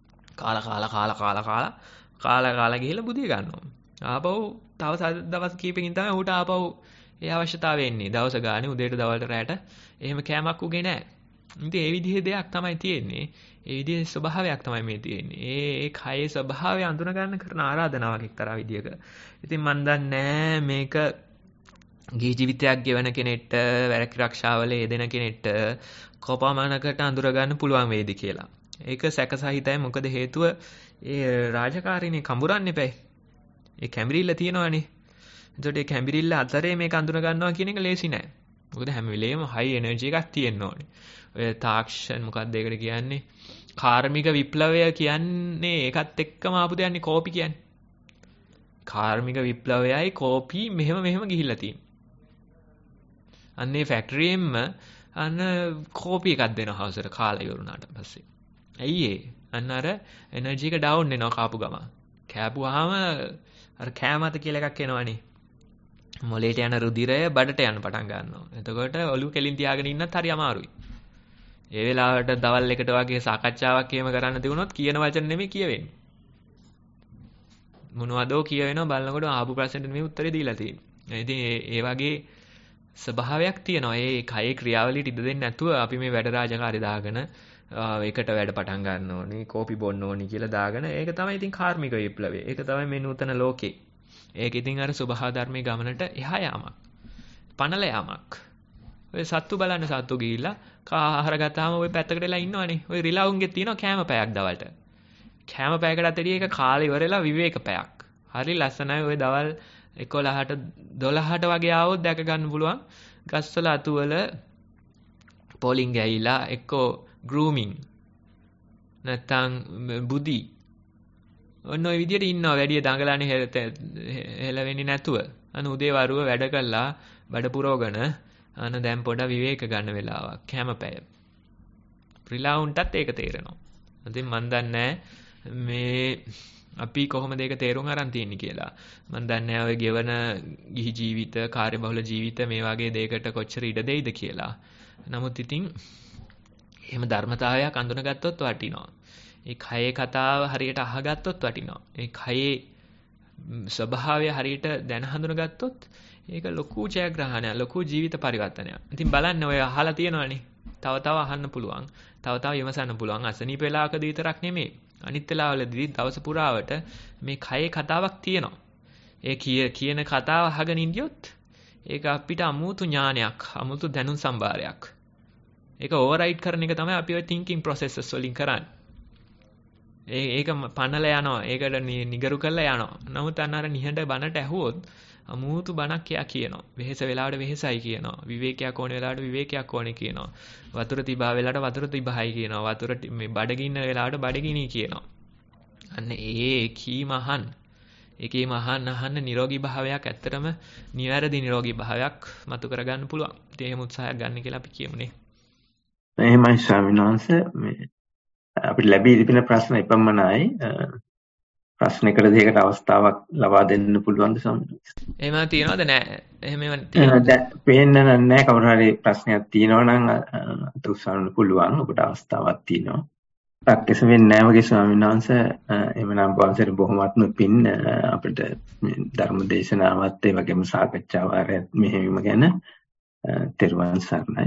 කාලා ගිහිල්ලා බුදිය ගන්නවා. ආපහු තව දවස් කීපකින් තමයි ඌට ආපහු ඒ අවශ්‍යතාවය එන්නේ. දවස ගානේ උදේට දවල්ට රැට එහෙම කෑමක් උගේ නැහැ. ඉතින් ඒ විදිහේ දෙයක් තමයි තියෙන්නේ. ඒ විදිහේ ස්වභාවයක් තමයි මේ තියෙන්නේ. ඒ කයේ ස්වභාවය අඳුන ගන්න කරන ආරාධනාවක් එක්තරා විදිහක. ඉතින් මන් දන්නේ මේක ගිහි ජීවිතයක් ගෙවන කෙනෙක්ට වැරකි රක්ෂාවල යෙදෙන කෙනෙක්ට කොපමණකට අඳුර ගන්න පුළුවන් වේද කියලා. ඒක සැකසහිතයි. මොකද හේතුව ඒ රාජකාරීනේ කඹරන්න එපා. ඒ කැඹිරිල්ල තියෙනවනේ. එතකොට ඒ කැඹිරිල්ල අතරේ මේක අඳුන ගන්නවා කියන එක ලේසි නෑ. මොකද හැම වෙලේම හයි එනර්ජි එකක් තියෙන්න ඕනේ. ඔය තාක්ෂණ මොකක්ද ඒකට කියන්නේ? කාර්මික විප්ලවය කියන්නේ ඒකත් එක්කම ආපු දෙයක්නේ කෝපි කියන්නේ. කාර්මික විප්ලවයයි කෝපි මෙහෙම ගිහිල්ලා තියෙනවා. අන්නේ ෆැක්ටරියෙන්ම අන්න කෝපි එකක් දෙනවා හවසට කාලා ඉවරුනාට පස්සේ. ඇයි ඒ? අන්න අර එනර්ජි එක ඩවුන් වෙනවා කාපු ගම. කෑපුවාම අර කෑමත කියලා එකක් එනවනේ. මොලේට යන රුධිරය බඩට යන පටන් ගන්නවා. එතකොට ඔලුව කෙලින් තියාගෙන ඉන්නත් හරි අමාරුයි. ඒ වෙලාවට දවල් එකට වගේ සාකච්ඡාවක් එහෙම කරන්න තිබුණොත් කියන වචන නෙමෙයි කියවෙන්නේ. මොනවදෝ කියවෙනවා බලනකොට ආපු ප්‍රශ්නෙට නෙමෙයි උත්තරේ දීලා තියෙන්නේ. ඉතින් ඒ වගේ ස්වභාවයක් තියෙනවා. ඒ කයේ ක්‍රියාවලියට ඉඩ දෙන්නේ නැතුව අපි මේ වැඩ රාජකාරි දාගෙන ඒකට වැඩ පටන් ගන්න ඕනේ, කෝපි බොන්න ඕනේ කියලා දාගෙන ඒක තමයි ඉතින් කාර්මික විප්ලවය. ඒක තමයි මේ නූතන ලෝකේ. ඒක ඉතින් අර ස්වභාව ධර්මයේ ගමනට එහා යාමක්. පනල යාමක්. ඔය සත්තු බලන්න සත්තු ගිහිල්ලා ආහාර ගත්තාම ඔය පැත්තකට වෙලා ඉන්නවනේ. ඔය රිලවුන්ගේ තියෙනවා කෑම පැයක් දවල්ට. කෑම පැයකටත් එළිය ඒක කාලේ ඉවරලා විවේක පැයක්. හරි ලස්සනයි. ඔය දවල් 11ට 12ට වගේ ආවොත් දැක ගන්න පුළුවන්. ගස්වල අතුවල පොලිං ගෑයිලා එක්කෝ ගෲමින් නැත්තම් බුදි ඔන්න ඔය විදියට ඉන්නවා. වැඩි දඟලන්නේ හෙලවෙන්නේ නැතුව. අන උදේ වරුව වැඩ කළා බඩ පුරවගෙන අන දැන් පොඩ විවේක ගන්න වෙලාවක් හැම පැය. රිලාවුන්ටත් ඒක තේරෙනවා. ඉතින් මන් දන්නේ මේ අපි කොහොමද ඒක තේරුම් අරන් තියන්නේ කියලා. මන් දන්නේ ඔය ගෙවන ගිහි ජීවිත, කාර්යබහුල ජීවිත මේ වගේ දෙයකට කොච්චර ඉඩ දෙයිද කියලා. නමුත් ඉතින් එහෙම ධර්මතාවයක් අඳුනගත්තොත් වටිනවා. ඒ කයේ කතාව හරියට අහගත්තොත් වටිනවා. ඒ කයේ ස්වභාවය හරියට දැන හඳුනගත්තොත් ඒක ලොකු ජයග්‍රහණයක්, ලොකු ජීවිත පරිවර්තනයක්. ඉතින් බලන්න ඔය අහලා තියෙනවනේ. තව අහන්න පුළුවන්. තව විමසන්න පුළුවන්. අසනීප වෙලාවකදී විතරක් නෙමෙයි. අනිත් වෙලාවලදී දවස පුරාවට මේ කයේ කතාවක් තියෙනවා. ඒ කියන කතාව අහගෙන ඉඳියොත් ඒක අපිට අමුතු ඥානයක්, අමුතු දැනුම් සම්භාරයක්. ඒක ඕවර්රයිඩ් කරන එක තමයි අපි ඔය thinking processes වලින් කරන්නේ. ඒක පන්නලා යනවා. ඒකට නිගරු කරලා යනවා. නමුත් අර නිහඬ බණට ඇහුවොත් අමුතු බණක් කියනවා. වෙහෙස වෙලාවට වෙහෙසයි කියනවා. විවේකයක් ඕනේ වෙලාවට විවේකයක් ඕනේ කියනවා. වතුර තිබා වෙලාවට වතුර තිබහයි කියනවා. වතුර මේ බඩගින්න වෙලාවට බඩගිනි කියනවා. අන්න ඒකේ මහන්න නිරෝගී භාවයක් ඇත්තටම නිවැරදි නිරෝගී භාවයක් මතු කරගන්න පුළුවන්. ඉතින් එහෙම උත්සාහයක් ගන්න කියලා අපි කියමුනේ. එහෙමයි ස්වාමීන් වහන්සේ මේ අපිට ලැබී තිබෙන ප්‍රශ්න එපමණයි. ප්‍රශ්නයකට දෙයකට අවස්ථාවක් ලබා දෙන්න පුළුවන්ද ස්වාමීන් වහන්සේ? එහෙම තියනවද නැහැ? එහෙම පේන්න නැහැ. කවුරු හරි ප්‍රශ්නයක් තියෙනවා නම් අත උස්සන්න පුළුවන්. ඔබට අවස්ථාවක් තියෙනවා. ප්‍රත්‍යක්ෂ වෙන්නේ නැහැ වගේ ස්වාමීන් වහන්සේ. එhmenan වහන්සේට බොහොමත්ම පින් අපිට ධර්ම දේශනාවත් ඒ වගේම සාකච්ඡා වාරයත් මෙහෙයවීම ගැන තෙරුවන් සරණයි.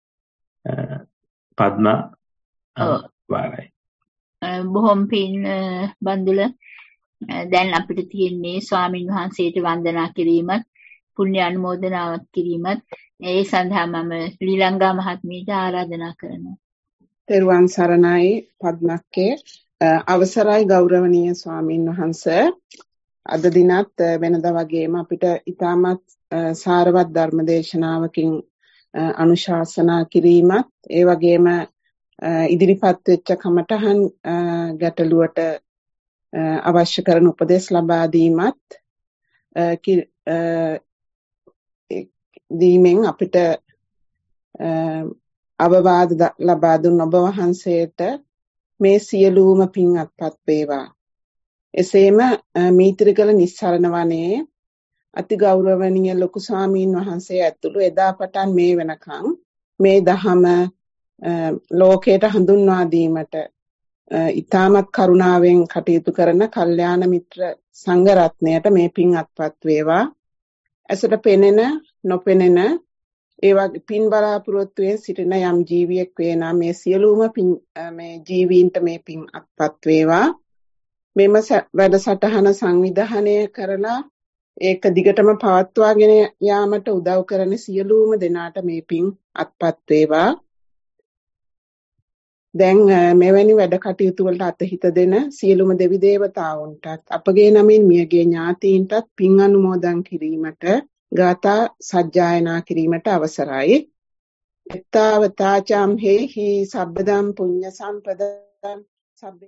පද්මා වාරයි. බොහොම පින් බන්දුල. දැන් අපිට තියෙන්නේ ස්වාමින් වහන්සේට වන්දනා කිරීමත් පුණ්‍ය අනුමෝදනාවක් කිරීමත් ඒ සඳහා මම ශ්‍රීලංකා මහත්මියට ආරාධනා කරනවා. තෙරුවන් සරණයි පද්මක්කේ. අවසරයි ගෞරවනීය ස්වාමින් වහන්සේ. අද දිනත් වෙනදා වගේම අපිට ඊටමත් සාරවත් ධර්ම දේශනාවකින් අනුශාසනා කිරීමත් ඒ වගේම ඉදිරිපත් වෙච්ච කමඨහන් ගැටලුවට අවශ්‍ය කරන උපදෙස් ලබා දීමත් දීමෙන් අපිට අවවාද ලබා දුන් ඔබ වහන්සේට මේ සියලුම පින් අත්පත් වේවා. එසේම මීත්‍රිකල නිස්සරණ වනයේ අති ගෞරවනීය ලොකු ස්වාමීන් වහන්සේ ඇතුළු එදා පටන් මේ වෙනකන් මේ දහම ලෝකයට හඳුන්වා දීමට ඊටමත් කරුණාවෙන් කටයුතු කරන කල්යාණ මිත්‍ර සංඝ රත්නයට මේ පින් අත්පත් වේවා. ඇසට පෙනෙන නොපෙනෙන ඒ වගේ පින් බලාපොරොත්තුෙන් සිටින යම් ජීවියෙක් වේ නම් මේ සියලුම මේ ජීවීන්ට මේ පින් අත්පත් වේවා. මෙම වැඩසටහන සංවිධානය කරලා ඒක දිගටම පවත්වාගෙන යාමට උදව් කරන සියලුම දෙනාට මේ පින් අත්පත් වේවා. දැන් මෙවැනි වැඩ කටයුතු වලට අතහිත දෙන සියලුම දෙවි දේවතාවුන්ටත් අපගේ නමින් මියගේ ඥාතීන්ටත් පින් අනුමෝදන් කිරීමට ගාථා සජ්ජායනා කිරීමට අවසරයි. එත්තාවතාචම් හේහි සබ්බදම් පුඤ්ඤ සම්පදම් සබ්බේ